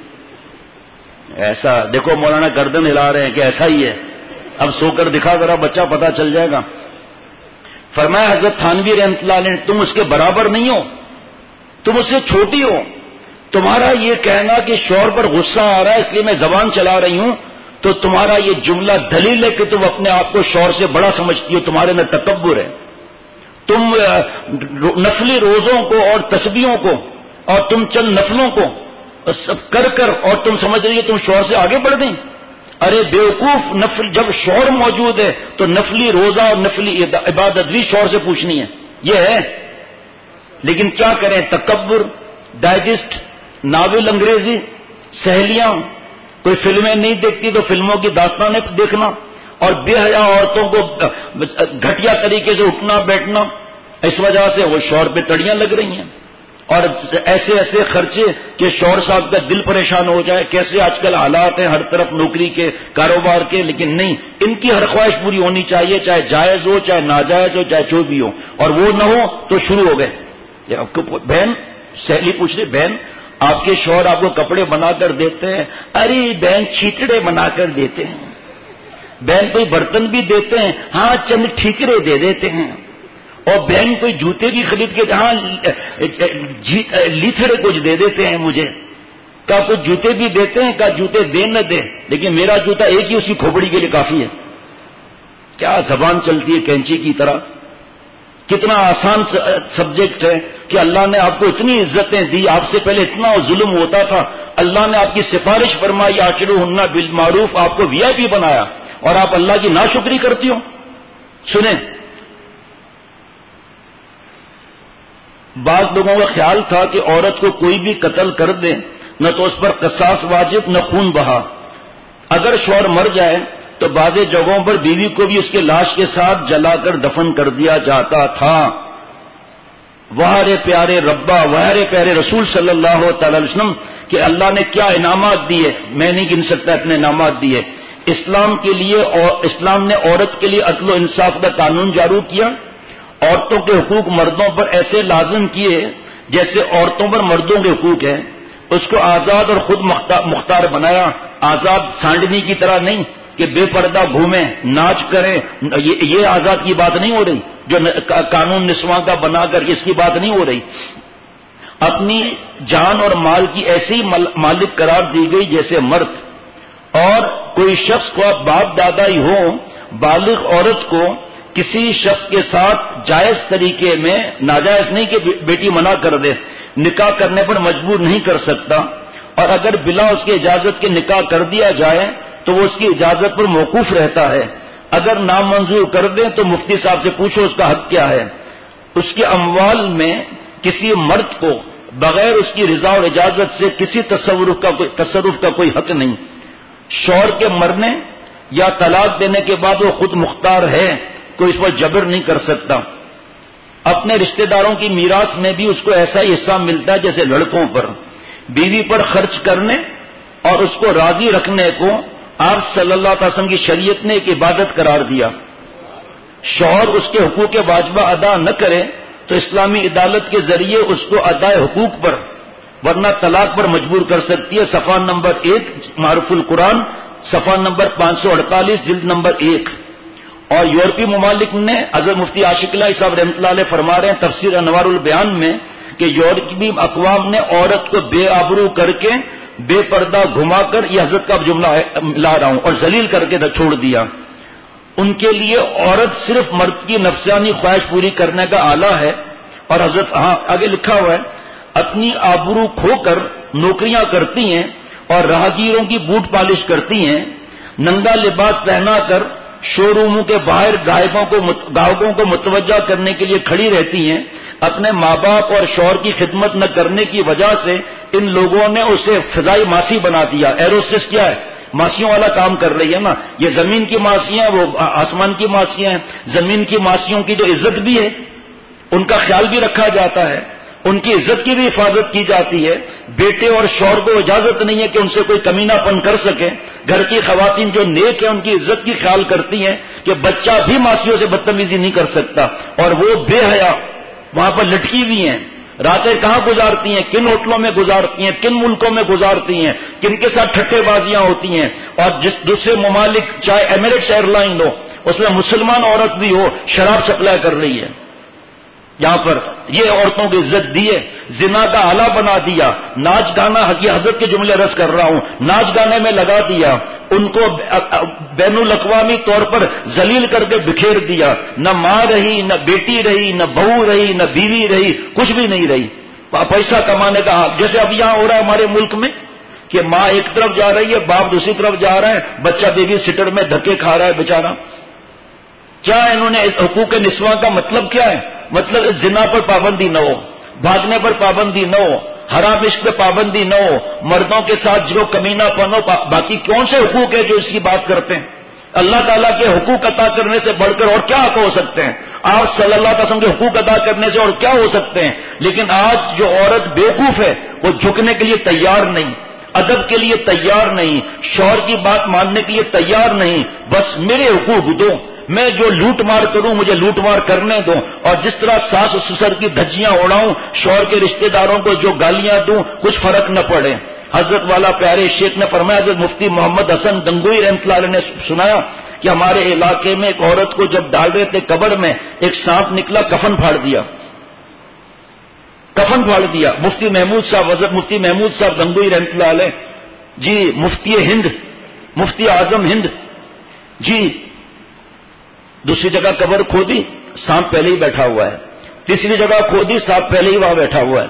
ایسا دیکھو مولانا گردن ہلا رہے ہیں کہ ایسا ہی ہے. اب سو کر دکھا ذرا، بچہ پتا چل جائے گا. فرمایا حضرت تھانوی رحمۃ اللہ علیہ، تم اس کے برابر نہیں ہو، تم اس سے چھوٹی ہو. تمہارا یہ کہنا کہ شوہر پر غصہ آ رہا ہے اس لیے میں زبان چلا رہی ہوں، تو تمہارا یہ جملہ دلیل ہے کہ تم اپنے آپ کو شوہر سے بڑا سمجھتی ہو. تمہارے میں تکبر ہے. تم نفلی روزوں کو اور تسبیحوں کو اور تم چند نفلوں کو سب کر کر اور تم سمجھ رہی ہو تم شوہر سے آگے بڑھ گئی. ارے بیوقوف، نفل جب شوہر موجود ہے تو نفلی روزہ اور نفلی عبادت بھی شوہر سے پوچھنی ہے. یہ ہے. لیکن کیا کریں، تکبر، ڈائجسٹ، ناول انگریزی، سہیلیاں، کوئی فلمیں نہیں دیکھتی تو فلموں کی داستانیں دیکھنا، اور بے حیا عورتوں کو گھٹیا طریقے سے اٹھنا بیٹھنا، اس وجہ سے وہ شوہر پہ تڑیاں لگ رہی ہیں. اور ایسے ایسے خرچے کہ شوہر صاحب کا دل پریشان ہو جائے. کیسے آج کل حالات ہیں ہر طرف نوکری کے، کاروبار کے، لیکن نہیں، ان کی ہر خواہش پوری ہونی چاہیے، چاہے جائز ہو چاہے ناجائز ہو چاہے جو بھی ہو. اور وہ نہ ہو تو شروع ہو گئے. بہن سہیلی پوچھ رہی، بہن آپ کے شوہر آپ کو کپڑے بنا کر دیتے ہیں؟ ارے بہن چھیتڑے بنا کر دیتے ہیں. بہن کوئی برتن بھی دیتے ہیں؟ ہاں چند ٹھیکرے دے دیتے ہیں. اور بہن کوئی جوتے بھی خرید کے، ہاں لیتھڑے کچھ دے دیتے ہیں مجھے. کہا کچھ جوتے بھی دیتے ہیں؟ کہا جوتے دے نہ دے، لیکن میرا جوتا ایک ہی اس کی کھوپڑی کے لیے کافی ہے. کیا زبان چلتی ہے کینچی کی طرح. کتنا آسان سبجیکٹ ہے کہ اللہ نے آپ کو اتنی عزتیں دی، آپ سے پہلے اتنا ظلم ہوتا تھا، اللہ نے آپ کی سفارش فرمائی عاشروہن بالمعروف، آپ کو وی آئی پی بنایا، اور آپ اللہ کی ناشکری کرتی ہو. سنیں، بعض لوگوں کا خیال تھا کہ عورت کو کوئی بھی قتل کر دے نہ تو اس پر قصاص واجب نہ خون بہا. اگر شوہر مر جائے تو بعض جگہوں پر بیوی کو بھی اس کے لاش کے ساتھ جلا کر دفن کر دیا جاتا تھا. واہ رے پیارے ربا، واہ رے پیارے رسول صلی اللہ تعالی علیہ وسلم کہ اللہ نے کیا انعامات دیے، میں نہیں گن سکتا اتنے انعامات دیے. اسلام کے لیے، اور اسلام نے عورت کے لیے عدل و انصاف کا قانون جاری کیا. عورتوں کے حقوق مردوں پر ایسے لازم کیے جیسے عورتوں پر مردوں کے حقوق ہیں. اس کو آزاد اور خود مختار بنایا. آزاد سانڈنی کی طرح نہیں کہ بے پردہ گھومیں ناچ کریں. یہ آزاد کی بات نہیں ہو رہی جو قانون نسواں کا بنا کر اس کی بات نہیں ہو رہی. اپنی جان اور مال کی ایسی مالک قرار دی گئی جیسے مرد. اور کوئی شخص کو باپ دادا ہی ہو بالغ عورت کو کسی شخص کے ساتھ جائز طریقے میں ناجائز نہیں کہ بیٹی منع کر دے نکاح کرنے پر مجبور نہیں کر سکتا. اور اگر بلا اس کی اجازت کے نکاح کر دیا جائے تو وہ اس کی اجازت پر موقوف رہتا ہے. اگر نامنظور کر دیں تو مفتی صاحب سے پوچھو اس کا حق کیا ہے. اس کے اموال میں کسی مرد کو بغیر اس کی رضا اور اجازت سے کسی تصرف کا کوئی حق نہیں. شوہر کے مرنے یا طلاق دینے کے بعد وہ خود مختار ہے, کوئی اس پر جبر نہیں کر سکتا. اپنے رشتہ داروں کی میراث میں بھی اس کو ایسا ہی حصہ ملتا ہے جیسے لڑکوں پر. بیوی پر خرچ کرنے اور اس کو راضی رکھنے کو آپ صلی اللہ علیہ وسلم کی شریعت نے ایک عبادت قرار دیا. شوہر اس کے حقوق واجبہ ادا نہ کرے تو اسلامی عدالت کے ذریعے اس کو ادائے حقوق پر ورنہ طلاق پر مجبور کر سکتی ہے. صفحہ نمبر 1 معروف القرآن, صفحہ نمبر 548, جلد نمبر 1. اور یورپی ممالک نے حضرت مفتی عاشق اللہ صاحب رحمۃ اللہ علیہ فرما رہے ہیں تفسیر انوار البیان میں کہ یورپی اقوام نے عورت کو بے آبرو کر کے بے پردہ گھما کر, یہ حضرت کا جملہ لا رہا ہوں, اور ذلیل کر کے چھوڑ دیا. ان کے لیے عورت صرف مرد کی نفسانی خواہش پوری کرنے کا آلہ ہے. اور حضرت آگے لکھا ہوا ہے اپنی آبرو کھو کر نوکریاں کرتی ہیں اور راہگیروں کی بوٹ پالش کرتی ہیں. ننگا لباس پہنا کر شو روموں کے باہر گاہکوں کو متوجہ کرنے کے لیے کھڑی رہتی ہیں. اپنے ماں باپ اور شوہر کی خدمت نہ کرنے کی وجہ سے ان لوگوں نے اسے فضائی ماسی بنا دیا. ایروسٹس کیا ہے؟ ماسیوں والا کام کر رہی ہے نا. یہ زمین کی ماسیاں, وہ آسمان کی ماسیاں ہیں. زمین کی ماسیوں کی جو عزت بھی ہے ان کا خیال بھی رکھا جاتا ہے, ان کی عزت کی بھی حفاظت کی جاتی ہے. بیٹے اور شوہر کو اجازت نہیں ہے کہ ان سے کوئی کمینہ پن کر سکے. گھر کی خواتین جو نیک ہیں ان کی عزت کی خیال کرتی ہیں کہ بچہ بھی ماسیوں سے بدتمیزی نہیں کر سکتا. اور وہ بے حیا وہاں پر لٹکی ہوئی ہیں, راتیں کہاں گزارتی ہیں, کن ہوٹلوں میں گزارتی ہیں, کن ملکوں میں گزارتی ہیں, کن کے ساتھ ٹھٹے بازیاں ہوتی ہیں. اور جس دوسرے ممالک چاہے ایمریٹس ایئر لائن ہو اس میں مسلمان عورت بھی ہو شراب سپلائی کر رہی ہے. یہاں پر یہ عورتوں کی عزت دیے, زنا کا آلہ بنا دیا. ناچ گانا, حضرت کے جملے رس کر رہا ہوں, ناچ گانے میں لگا دیا. ان کو بین الاقوامی طور پر ذلیل کر کے بکھیر دیا. نہ ماں رہی, نہ بیٹی رہی, نہ بہو رہی, نہ بیوی رہی, کچھ بھی نہیں رہی. پیسہ کمانے کا جیسے اب یہاں ہو رہا ہے ہمارے ملک میں کہ ماں ایک طرف جا رہی ہے, باپ دوسری طرف جا رہا ہے, بچہ بیبی سٹر میں دھکے کھا رہا ہے بیچارہ. کیا انہوں نے اس حقوق نسواں کا مطلب کیا ہے؟ مطلب زنا پر پابندی نہ ہو, بھاگنے پر پابندی نہ ہو, حرام عشق پہ پابندی نہ ہو, مردوں کے ساتھ جو کمینہ پن ہو. باقی کون سے حقوق ہیں جو اس کی بات کرتے ہیں؟ اللہ تعالیٰ کے حقوق عطا کرنے سے بڑھ کر اور کیا حق ہو سکتے ہیں؟ آپ صلی اللہ علیہ وسلم کے حقوق ادا کرنے سے اور کیا ہو سکتے ہیں؟ لیکن آج جو عورت بیوقوف ہے وہ جھکنے کے لیے تیار نہیں, ادب کے لیے تیار نہیں, شوہر کی بات ماننے کے لیے تیار نہیں. بس میرے حقوق دو, میں جو لوٹ مار کروں مجھے لوٹ مار کرنے دو. اور جس طرح ساس سسر کی دھجیاں اڑاؤں, شوہر کے رشتہ داروں کو جو گالیاں دوں, کچھ فرق نہ پڑے. حضرت والا پیارے شیخ نے فرمایا, حضرت مفتی محمد حسن گنگوئی رحمۃ اللہ علیہ نے سنایا کہ ہمارے علاقے میں ایک عورت کو جب ڈال رہے تھے قبر میں, ایک سانپ نکلا, کفن پھاڑ دیا, کفن پھاڑ دیا. مفتی محمود صاحب, حضرت مفتی محمود صاحب گنگوئی رحمۃ اللہ علیہ, جی مفتی ہند, مفتی اعظم ہند, جی دوسری جگہ قبر کھودی, سانپ پہلے ہی بیٹھا ہوا ہے. تیسری جگہ کھودی, سانپ پہلے ہی وہاں بیٹھا ہوا ہے.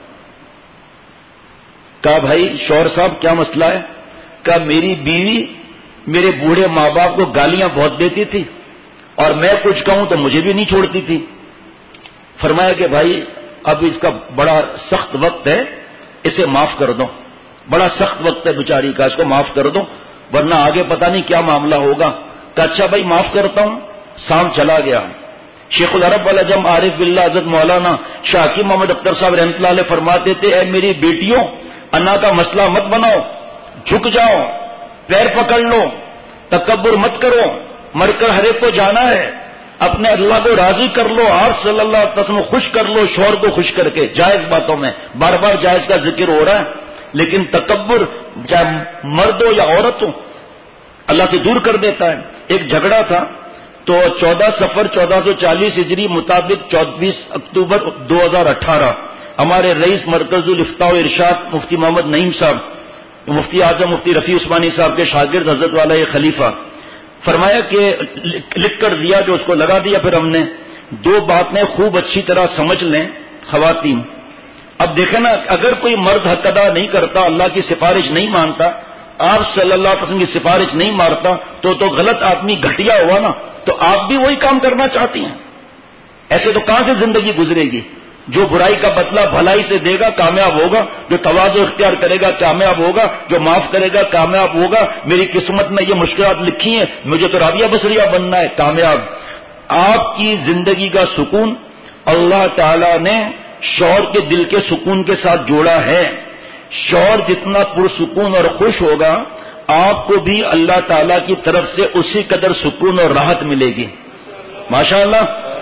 کہا بھائی شوہر صاحب کیا مسئلہ ہے؟ کہا میری بیوی میرے بوڑھے ماں باپ کو گالیاں بہت دیتی تھی اور میں کچھ کہوں تو مجھے بھی نہیں چھوڑتی تھی. فرمایا کہ بھائی اب اس کا بڑا سخت وقت ہے, اسے معاف کر دو. بڑا سخت وقت ہے بیچاری کا, اس کو معاف کر دو ورنہ آگے پتہ نہیں کیا معاملہ ہوگا. کہا اچھا بھائی معاف کرتا ہوں. سام چلا گیا. شیخ العرب والعجم عارف باللہ حضرت مولانا شاکی محمد اختر صاحب رحمۃ اللہ علیہ فرماتے تھے, اے میری بیٹیوں انا کا مسئلہ مت بناؤ, جھک جاؤ, پیر پکڑ لو, تکبر مت کرو, مر کر ہر ایک کو جانا ہے. اپنے اللہ کو راضی کر لو، آپ صلی اللہ علیہ وسلم خوش کر لو، شوہر کو خوش کر کے، جائز باتوں میں بار بار جائز کا ذکر ہو رہا ہے، لیکن تکبر چاہے مرد ہو یا عورت ہو اللہ سے دور کر دیتا ہے۔ ایک جھگڑا تھا تو 14 صفر 1440 ہجری مطابق 24 اکتوبر 2018 ہمارے رئیس مرکز الافتاء و ارشاد مفتی محمد نعیم صاحب، مفتی اعظم مفتی رفیع عثمانی صاحب کے شاگرد حضرت والا یہ خلیفہ فرمایا کہ لکھ کر دیا، جو اس کو لگا دیا، پھر ہم نے دو باتیں خوب اچھی طرح سمجھ لیں خواتین۔ اب دیکھیں نا، اگر کوئی مرد حق ادا نہیں کرتا، اللہ کی سفارش نہیں مانتا، آپ صلی اللہ علیہ وسلم کی سفارش نہیں مارتا تو غلط آدمی گھٹیا ہوا نا، تو آپ بھی وہی کام کرنا چاہتی ہیں، ایسے تو کہاں سے زندگی گزرے گی؟ جو برائی کا بدلہ بھلائی سے دے گا کامیاب ہوگا، جو تواضع اختیار کرے گا کامیاب ہوگا، جو معاف کرے گا کامیاب ہوگا۔ میری قسمت میں یہ مشکلات لکھی ہیں، مجھے تو رابعہ بصریہ بننا ہے، کامیاب۔ آپ کی زندگی کا سکون اللہ تعالی نے شوہر کے دل کے سکون کے ساتھ جوڑا ہے۔ شوہر جتنا پرسکون اور خوش ہوگا، آپ کو بھی اللہ تعالی کی طرف سے اسی قدر سکون اور راحت ملے گی، ماشاءاللہ۔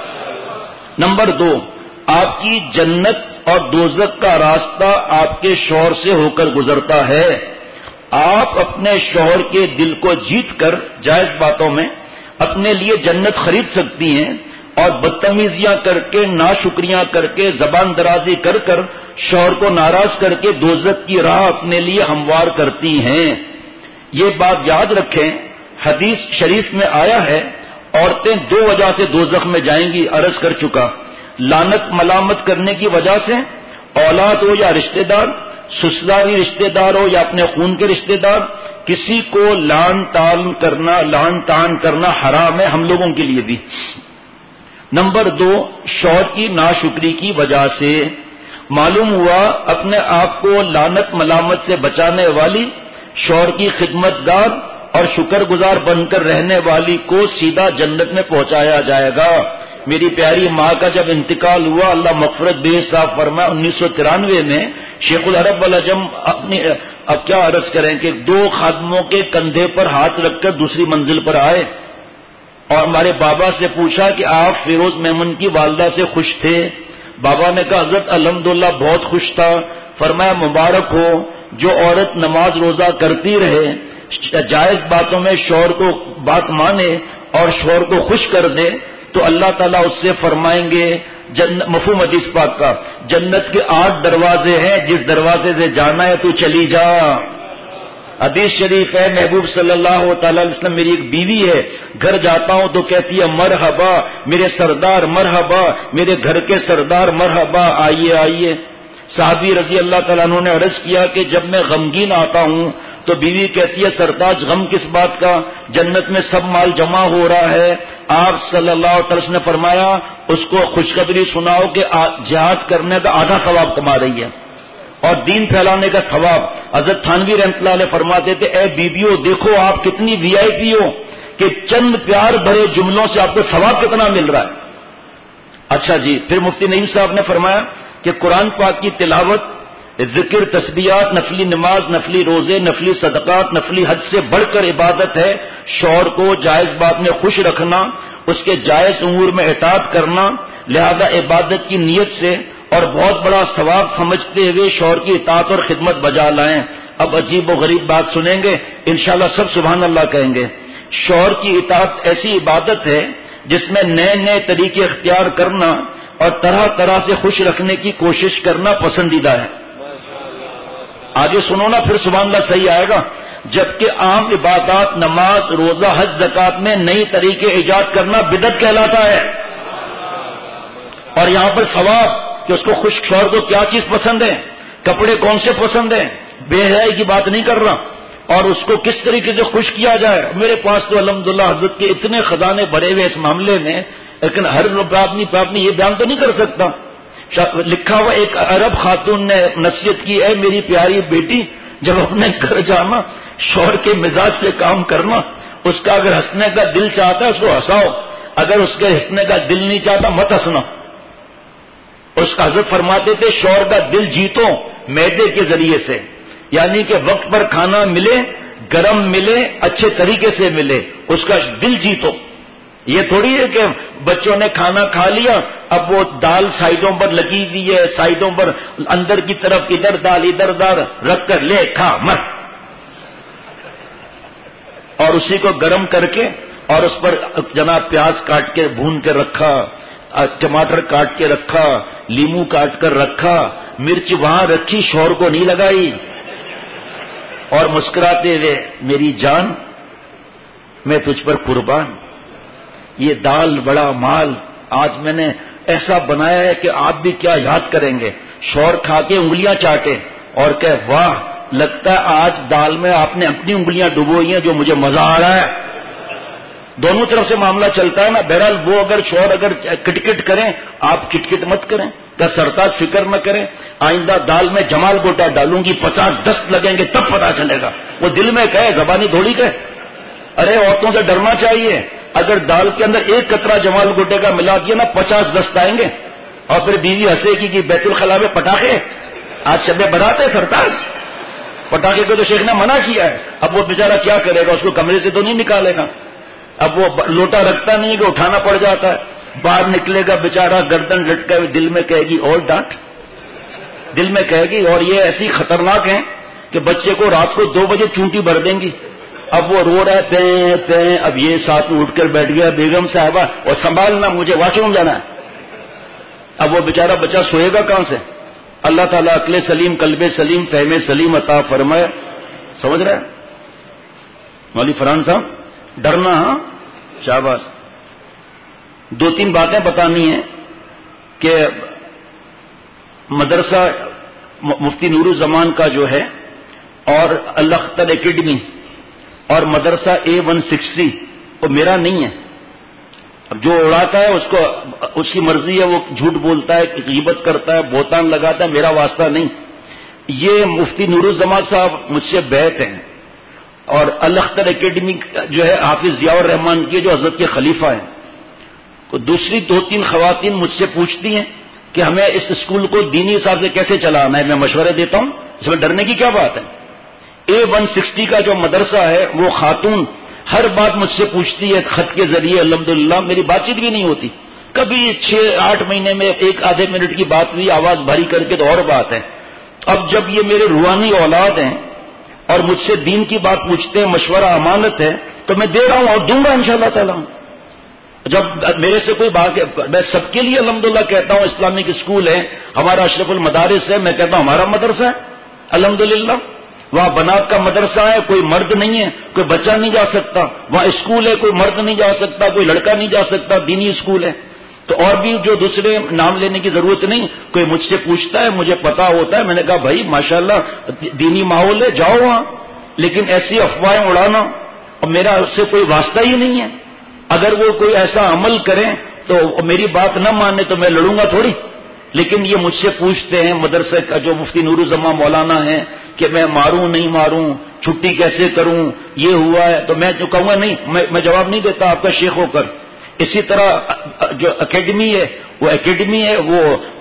نمبر 2، آپ کی جنت اور دوزخ کا راستہ آپ کے شوہر سے ہو کر گزرتا ہے۔ آپ اپنے شوہر کے دل کو جیت کر جائز باتوں میں اپنے لیے جنت خرید سکتی ہیں، اور بدتمیزیاں کر کے، ناشکریاں کر کے، زبان درازی کر کر، شوہر کو ناراض کر کے دوزخ کی راہ اپنے لیے ہموار کرتی ہیں۔ یہ بات یاد رکھیں، حدیث شریف میں آیا ہے عورتیں 2 وجہ سے دوزخ میں جائیں گی، عرض کر چکا۔ لعنت ملامت کرنے کی وجہ سے، اولاد ہو یا رشتہ دار، سسرالی رشتہ دار ہو یا اپنے خون کے رشتہ دار، کسی کو لعن طعن کرنا حرام ہے، ہم لوگوں کے لیے بھی۔ نمبر 2، شوہر کی ناشکری کی وجہ سے معلوم ہوا اپنے آپ کو لعنت ملامت سے بچانے والی، شوہر کی خدمت گار اور شکر گزار بن کر رہنے والی کو سیدھا جنت میں پہنچایا جائے گا۔ میری پیاری ماں کا جب انتقال ہوا، اللہ مغفرت بے حساب فرمائے، 1993 میں شیخ العرب والعجم اپنی اب کیا عرض کریں کہ 2 خادموں کے کندھے پر ہاتھ رکھ کر دوسری منزل پر آئے اور ہمارے بابا سے پوچھا کہ آپ فیروز میمن کی والدہ سے خوش تھے؟ بابا نے کہا حضرت الحمدللہ بہت خوش تھا۔ فرمایا مبارک ہو، جو عورت نماز روزہ کرتی رہے، جائز باتوں میں شوہر کو بات مانے اور شوہر کو خوش کر دے، تو اللہ تعالیٰ اس سے فرمائیں گے مفہوم حدیث پاک کا، جنت کے 8 دروازے ہیں، جس دروازے سے جانا ہے تو چلی جا۔ حدیث شریف ہے، محبوب صلی اللہ تعالی علیہ وسلم، میری ایک بیوی ہے، گھر جاتا ہوں تو کہتی ہے مرحبا میرے سردار، مرحبا میرے گھر کے سردار، مرحبا آئیے آئیے۔ صحابی رضی اللہ تعالیٰ عنہ نے عرض کیا کہ جب میں غمگین آتا ہوں تو بیوی کہتی ہے سرتاج غم کس بات کا، جنت میں سب مال جمع ہو رہا ہے۔ آپ صلی اللہ علیہ وسلم نے فرمایا اس کو خوشخبری سناؤ کہ جہاد کرنے کا آدھا ثواب کما رہی ہے اور دین پھیلانے کا ثواب۔ حضرت تھانوی رحمۃ اللہ علیہ فرماتے تھے اے بیویوں دیکھو آپ کتنی وی آئی پی ہو کہ چند پیار بھرے جملوں سے آپ کو ثواب کتنا مل رہا ہے۔ اچھا جی، پھر مفتی نعیم صاحب نے فرمایا کہ قرآن پاک کی تلاوت، ذکر، تسبیحات، نفلی نماز، نفلی روزے، نفلی صدقات، نفلی حج سے بڑھ کر عبادت ہے۔ شوہر کو جائز بات میں خوش رکھنا، اس کے جائز امور میں اطاعت کرنا، لہذا عبادت کی نیت سے اور بہت بڑا ثواب سمجھتے ہوئے شوہر کی اطاعت اور خدمت بجا لائیں۔ اب عجیب و غریب بات سنیں گے، انشاءاللہ سب سبحان اللہ کہیں گے۔ شوہر کی اطاعت ایسی عبادت ہے جس میں نئے نئے طریقے اختیار کرنا اور طرح طرح سے خوش رکھنے کی کوشش کرنا پسندیدہ ہے۔ آگے سنو نا، پھر سبحان اللہ صحیح آئے گا۔ جبکہ عام عبادات، نماز، روزہ، حج، زکات میں نئی طریقے ایجاد کرنا بدعت کہلاتا ہے۔ اور یہاں پر ثواب کہ اس کو خوش، شوہر کو کیا چیز پسند ہے، کپڑے کون سے پسند ہیں، بے حیائی کی بات نہیں کر رہا، اور اس کو کس طریقے سے خوش کیا جائے۔ میرے پاس تو الحمدللہ حضرت کے اتنے خزانے بڑے ہوئے اس معاملے میں، لیکن ہر آدمی یہ بیان تو نہیں کر سکتا۔ لکھا ہوا ایک عرب خاتون نے نصیحت کی، اے میری پیاری بیٹی جب اپنے گھر جانا شوہر کے مزاج سے کام کرنا، اس کا اگر ہنسنے کا دل چاہتا ہے اس کو ہنساؤ، اگر اس کے ہنسنے کا دل نہیں چاہتا مت ہنسنا۔ اس کا حضرت فرماتے تھے شوہر کا دل جیتو معدے کے ذریعے سے، یعنی کہ وقت پر کھانا ملے، گرم ملے، اچھے طریقے سے ملے، اس کا دل جیتو۔ یہ تھوڑی ہے کہ بچوں نے کھانا کھا لیا، اب وہ دال سائڈوں پر لگی ہوئی ہے، سائڈوں پر اندر کی طرف ادھر دال رکھ کر لے کھا مر، اور اسی کو گرم کر کے اور اس پر جناب پیاز کاٹ کے بھون کے رکھا، ٹماٹر کاٹ کے رکھا، لیمو کاٹ کر رکھا، مرچ وہاں رکھی، شوہر کو نہیں لگائی، اور مسکراتے ہوئے میری جان میں تجھ پر قربان، یہ دال بڑا مال آج میں نے ایسا بنایا ہے کہ آپ بھی کیا یاد کریں گے۔ شوہر کھا کے انگلیاں چاٹے اور کہ واہ، لگتا ہے آج دال میں آپ نے اپنی انگلیاں ڈبوئی ہیں جو مجھے مزہ آ رہا ہے۔ دونوں طرف سے معاملہ چلتا ہے نا۔ بہرحال وہ اگر شوہر اگر کٹ کریں، آپ کٹ مت کریں، کیا سرتاج فکر نہ کریں، آئندہ دال میں جمال گوٹا ڈالوں گی، 50 دست لگیں گے تب پتا چلے گا۔ وہ دل میں کہے، زبانی تھوڑی کہے۔ ارے عورتوں سے ڈرنا چاہیے، اگر دال کے اندر ایک قطرہ جمال گوٹے کا ملا دیا نا، 50 دست آئیں گے، اور پھر بیوی ہنسے گی کہ بیت الخلاء میں پٹاخے، آج شب برات ہے سرتاج، پٹاخے کو تو شیخ نے منع کیا ہے۔ اب وہ بیچارہ کیا کرے گا، اس کو کمرے سے تو نہیں نکالے گا، اب وہ لوٹا رکھتا نہیں ہے کہ اٹھانا پڑ جاتا ہے، باہر نکلے گا بیچارہ گردن لٹکا ہوئے، دل میں کہے گی اور ڈانٹ، دل میں کہے گی۔ اور یہ ایسی خطرناک ہیں کہ بچے کو رات کو 2 بجے چونٹی بھر دیں گی، اب وہ رو رہا ہے پیں، اب یہ ساتھ میں اٹھ کر بیٹھ گیا، بیگم صاحبہ اور سنبھالنا، مجھے واش روم جانا ہے۔ اب وہ بیچارہ بچہ سوئے گا کہاں سے؟ اللہ تعالیٰ عقل سلیم، قلب سلیم، فہم سلیم عطا فرمائے۔ سمجھ رہے ہیں مولوی فرحان صاحب؟ ڈرنا، ہاں شاباش۔ 2-3 باتیں بتانی ہیں کہ مدرسہ مفتی نور الزمان کا جو ہے، اور الاختر اکیڈمی اور مدرسہ A160 وہ میرا نہیں ہے۔ اب جو اڑاتا ہے اس کو اس کی مرضی ہے، وہ جھوٹ بولتا ہے، غیبت کرتا ہے، بہتان لگاتا ہے، میرا واسطہ نہیں۔ یہ مفتی نور الزمان صاحب مجھ سے بیعت ہیں، اور الاختر اکیڈمی جو ہے حافظ ضیاء الرحمان کی جو حضرت کے خلیفہ ہیں۔ دوسری 2-3 خواتین مجھ سے پوچھتی ہیں کہ ہمیں اس اسکول کو دینی حساب سے کیسے چلانا ہے، میں مشورے دیتا ہوں، اس میں ڈرنے کی کیا بات ہے۔ A160 کا جو مدرسہ ہے، وہ خاتون ہر بات مجھ سے پوچھتی ہے خط کے ذریعے، الحمدللہ میری بات چیت بھی نہیں ہوتی، کبھی 6-8 مہینے میں 1 آدھے منٹ کی بات ہوئی آواز بھاری کر کے تو اور بات ہے۔ اب جب یہ میرے روحانی اولاد ہیں اور مجھ سے دین کی بات پوچھتے ہیں، مشورہ امانت ہے تو میں دے رہا ہوں اور دوں گا انشاءاللہ تعالی۔ جب میرے سے کوئی بات، میں سب کے لیے الحمدللہ کہتا ہوں اسلامک اسکول ہے، ہمارا اشرف المدارس ہے، میں کہتا ہوں ہمارا مدرسہ ہے الحمدللہ، وہاں بنات کا مدرسہ ہے، کوئی مرد نہیں ہے، کوئی بچہ نہیں جا سکتا، وہاں اسکول ہے، کوئی مرد نہیں جا سکتا، کوئی لڑکا نہیں جا سکتا، دینی اسکول ہے۔ تو اور بھی جو دوسرے نام لینے کی ضرورت نہیں، کوئی مجھ سے پوچھتا ہے، مجھے پتا ہوتا ہے، میں نے کہا بھائی ماشاءاللہ دینی ماحول ہے، جاؤ وہاں، لیکن ایسی افواہیں اڑانا، اور میرا اس سے کوئی واسطہ ہی نہیں ہے۔ اگر وہ کوئی ایسا عمل کریں تو میری بات نہ مانے تو میں لڑوں گا تھوڑی، لیکن یہ مجھ سے پوچھتے ہیں مدرسے کا جو مفتی نور الزمان مولانا ہے کہ میں ماروں نہیں ماروں، چھٹی کیسے کروں، یہ ہوا ہے، تو میں جو کہوں گا نہیں، میں جواب نہیں دیتا آپ کا شیخ ہو کر۔ اسی طرح جو اکیڈمی ہے، وہ اکیڈمی ہے، وہ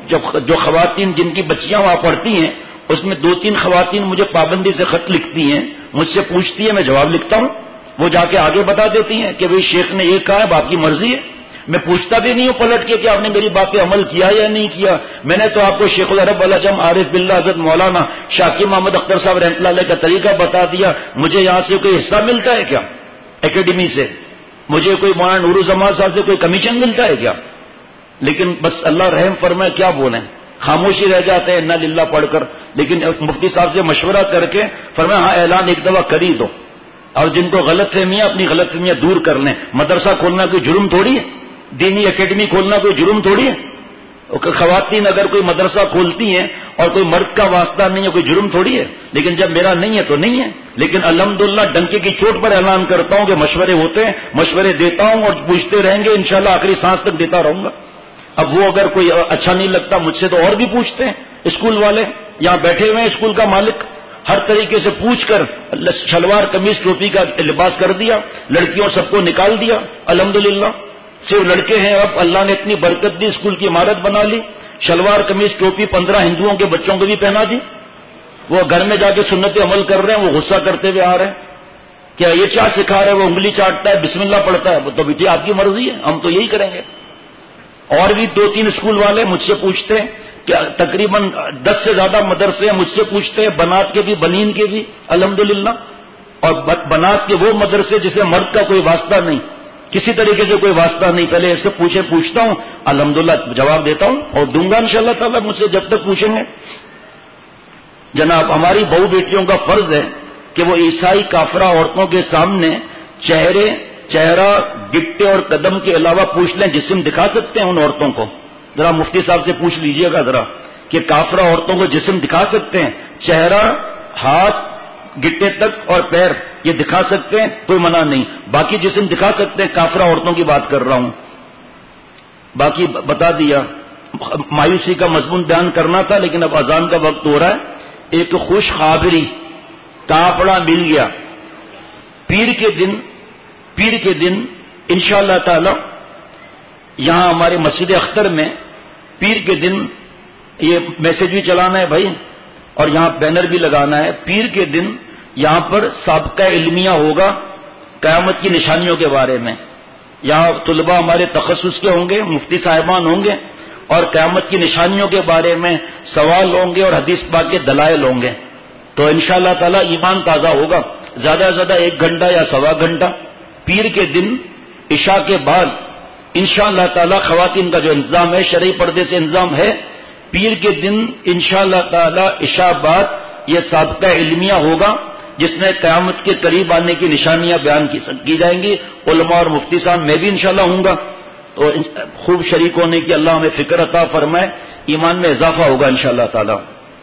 جو خواتین جن کی بچیاں وہاں پڑھتی ہیں، اس میں 2-3 خواتین مجھے پابندی سے خط لکھتی ہیں، مجھ سے پوچھتی ہیں، میں جواب لکھتا ہوں، وہ جا کے آگے بتا دیتی ہیں کہ بھئی شیخ نے یہ کہا ہے، اب آپ کی مرضی ہے۔ میں پوچھتا بھی نہیں ہوں پلٹ کے کہ آپ نے میری بات پہ عمل کیا یا نہیں کیا۔ میں نے تو آپ کو شیخ العرب العجم عارف باللہ حضرت مولانا شاکر محمد اختر صاحب رحمۃ اللہ علیہ کا طریقہ بتا دیا۔ مجھے یہاں سے کوئی حصہ ملتا ہے کیا اکیڈمی سے؟ مجھے کوئی مولانا نور الزمان صاحب سے کوئی کمیشن ملتا ہے کیا؟ لیکن بس اللہ رحم فرمائے، کیا بولیں، خاموشی رہ جاتے ہیں انا للہ پڑھ کر۔ لیکن مفتی صاحب سے مشورہ کر کے فرمایا ہاں اعلان ایک دفعہ کر ہی دو، اور جن کو غلط فہمیاں اپنی غلط فہمیاں دور کر لیں۔ مدرسہ کھولنا کوئی جرم تھوڑی ہے، دینی اکیڈمی کھولنا کوئی جرم تھوڑی ہے۔ خواتین اگر کوئی مدرسہ کھولتی ہیں اور کوئی مرد کا واسطہ نہیں ہے، کوئی جرم تھوڑی ہے، لیکن جب میرا نہیں ہے تو نہیں ہے۔ لیکن الحمدللہ ڈنکے کی چوٹ پر اعلان کرتا ہوں کہ مشورے ہوتے ہیں، مشورے دیتا ہوں اور پوچھتے رہیں گے، انشاءاللہ آخری سانس تک دیتا رہوں گا۔ اب وہ اگر کوئی اچھا نہیں لگتا مجھ سے تو اور بھی پوچھتے ہیں اسکول والے، یہاں بیٹھے ہوئے ہیں اسکول کا مالک، ہر طریقے سے پوچھ کر شلوار قمیض ٹوپی کا لباس کر دیا، لڑکیوں سب کو نکال دیا الحمدللہ۔ صرف لڑکے ہیں، اب اللہ نے اتنی برکت دی، اسکول کی عمارت بنا لی، شلوار قمیض ٹوپی 15 ہندوؤں کے بچوں کو بھی پہنا دی۔ وہ گھر میں جا کے سنت عمل کر رہے ہیں، وہ غصہ کرتے ہوئے آ رہے ہیں۔ کیا یہ کیا سکھا رہے؟ وہ انگلی چاٹتا ہے، بسم اللہ پڑھتا ہے، تو بیٹی آپ کی مرضی ہے، ہم تو یہی کریں گے۔ اور بھی 2-3 اسکول والے مجھ سے پوچھتے ہیں کہ تقریباً 10 سے زیادہ مدرسے مجھ سے پوچھتے ہیں، بنات کے بھی بنین کے بھی الحمدللہ، اور بنات کے وہ مدرسے جسے مرد کا کوئی واسطہ نہیں، کسی طریقے سے کوئی واسطہ نہیں، پہلے ایسے پوچھتا ہوں، الحمدللہ جواب دیتا ہوں اور دوں گا انشاءاللہ تعالی، مجھ سے جب تک پوچھیں گے۔ جناب ہماری بہو بیٹیوں کا فرض ہے کہ وہ عیسائی کافرہ عورتوں کے سامنے چہرہ، گٹے اور قدم کے علاوہ پوچھ لیں جسم دکھا سکتے ہیں ان عورتوں کو؟ ذرا مفتی صاحب سے پوچھ لیجئے گا ذرا کہ کافرہ عورتوں کو جسم دکھا سکتے ہیں؟ چہرہ، ہاتھ، گٹے تک اور پیر یہ دکھا سکتے ہیں، کوئی منع نہیں، باقی جسم دکھا سکتے ہیں، کافرہ عورتوں کی بات کر رہا ہوں۔ باقی بتا دیا، مایوسی کا مضمون بیان کرنا تھا لیکن اب اذان کا وقت ہو رہا ہے۔ ایک خوشخبری، کاپڑا مل گیا، پیر کے دن انشاءاللہ تعالی یہاں ہمارے مسجد اختر میں پیر کے دن یہ میسج بھی چلانا ہے بھائی، اور یہاں بینر بھی لگانا ہے، پیر کے دن یہاں پر سابقہ علمیہ ہوگا قیامت کی نشانیوں کے بارے میں۔ یہاں طلباء ہمارے تخصص کے ہوں گے، مفتی صاحبان ہوں گے، اور قیامت کی نشانیوں کے بارے میں سوال ہوں گے اور حدیث پاک کے دلائل ہوں گے، تو انشاءاللہ تعالی ایمان تازہ ہوگا۔ زیادہ سے زیادہ 1 گھنٹہ یا سوا گھنٹہ پیر کے دن عشاء کے بعد انشاءاللہ تعالی خواتین کا جو انتظام ہے، شرعی پردے سے انتظام ہے، پیر کے دن انشاءاللہ تعالی عشاء بعد یہ سابقہ علمیہ ہوگا جس میں قیامت کے قریب آنے کی نشانیاں بیان کی جائیں گی۔ علماء اور مفتی صاحب میں بھی انشاءاللہ ہوں گا، تو خوب شریک ہونے کی اللہ ہمیں فکر عطا فرمائے، ایمان میں اضافہ ہوگا انشاءاللہ تعالی۔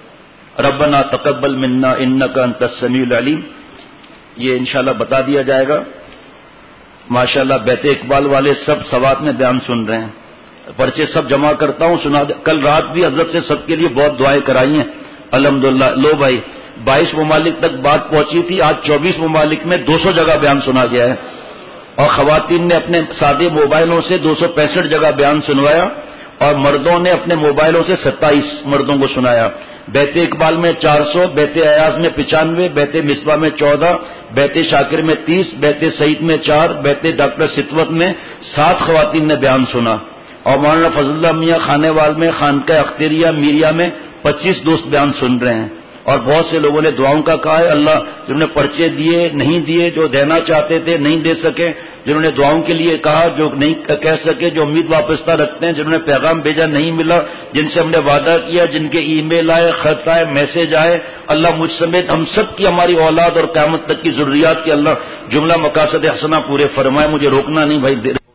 ربنا تقبل منا انک انت السمیع العلیم، یہ انشاءاللہ بتا دیا جائے گا۔ ماشاءاللہ بیت اقبال والے سب سوات میں بیان سن رہے ہیں، پرچے سب جمع کرتا ہوں، سنا دے۔ کل رات بھی حضرت سے سب کے لیے بہت دعائیں کرائی ہیں الحمدللہ۔ لو بھائی 22 ممالک تک بات پہنچی تھی، آج 24 ممالک میں 200 جگہ بیان سنا گیا ہے، اور خواتین نے اپنے سادے موبائلوں سے 265 جگہ بیان سنوایا، اور مردوں نے اپنے موبائلوں سے 27 مردوں کو سنایا۔ بیت اقبال میں 400، بیت ایاز میں 95، بیت مصباح میں 14، بیت شاکر میں 30، بیت سعید میں 4، بیت ڈاکٹر ستوت میں 7 خواتین نے بیان سنا، اور مولانا فضل اللہ میاں خانے وال میں خانقاہ اختریہ میریا میں 25 دوست بیان سن رہے ہیں، اور بہت سے لوگوں نے دعاؤں کا کہا ہے۔ اللہ جنہوں نے پرچے دیے نہیں دیے، جو دینا چاہتے تھے نہیں دے سکے، جنہوں نے دعاؤں کے لیے کہا جو نہیں کہہ سکے، جو امید وابستہ رکھتے ہیں، جنہوں نے پیغام بھیجا نہیں ملا، جن سے ہم نے وعدہ کیا، جن کے ای میل آئے، خط آئے، میسج آئے، اللہ مجھ سمیت ہم سب کی، ہماری اولاد اور قیامت تک کی ضروریات کے اللہ جملہ مقاصد حسنہ پورے فرمائے۔ مجھے روکنا نہیں بھائی،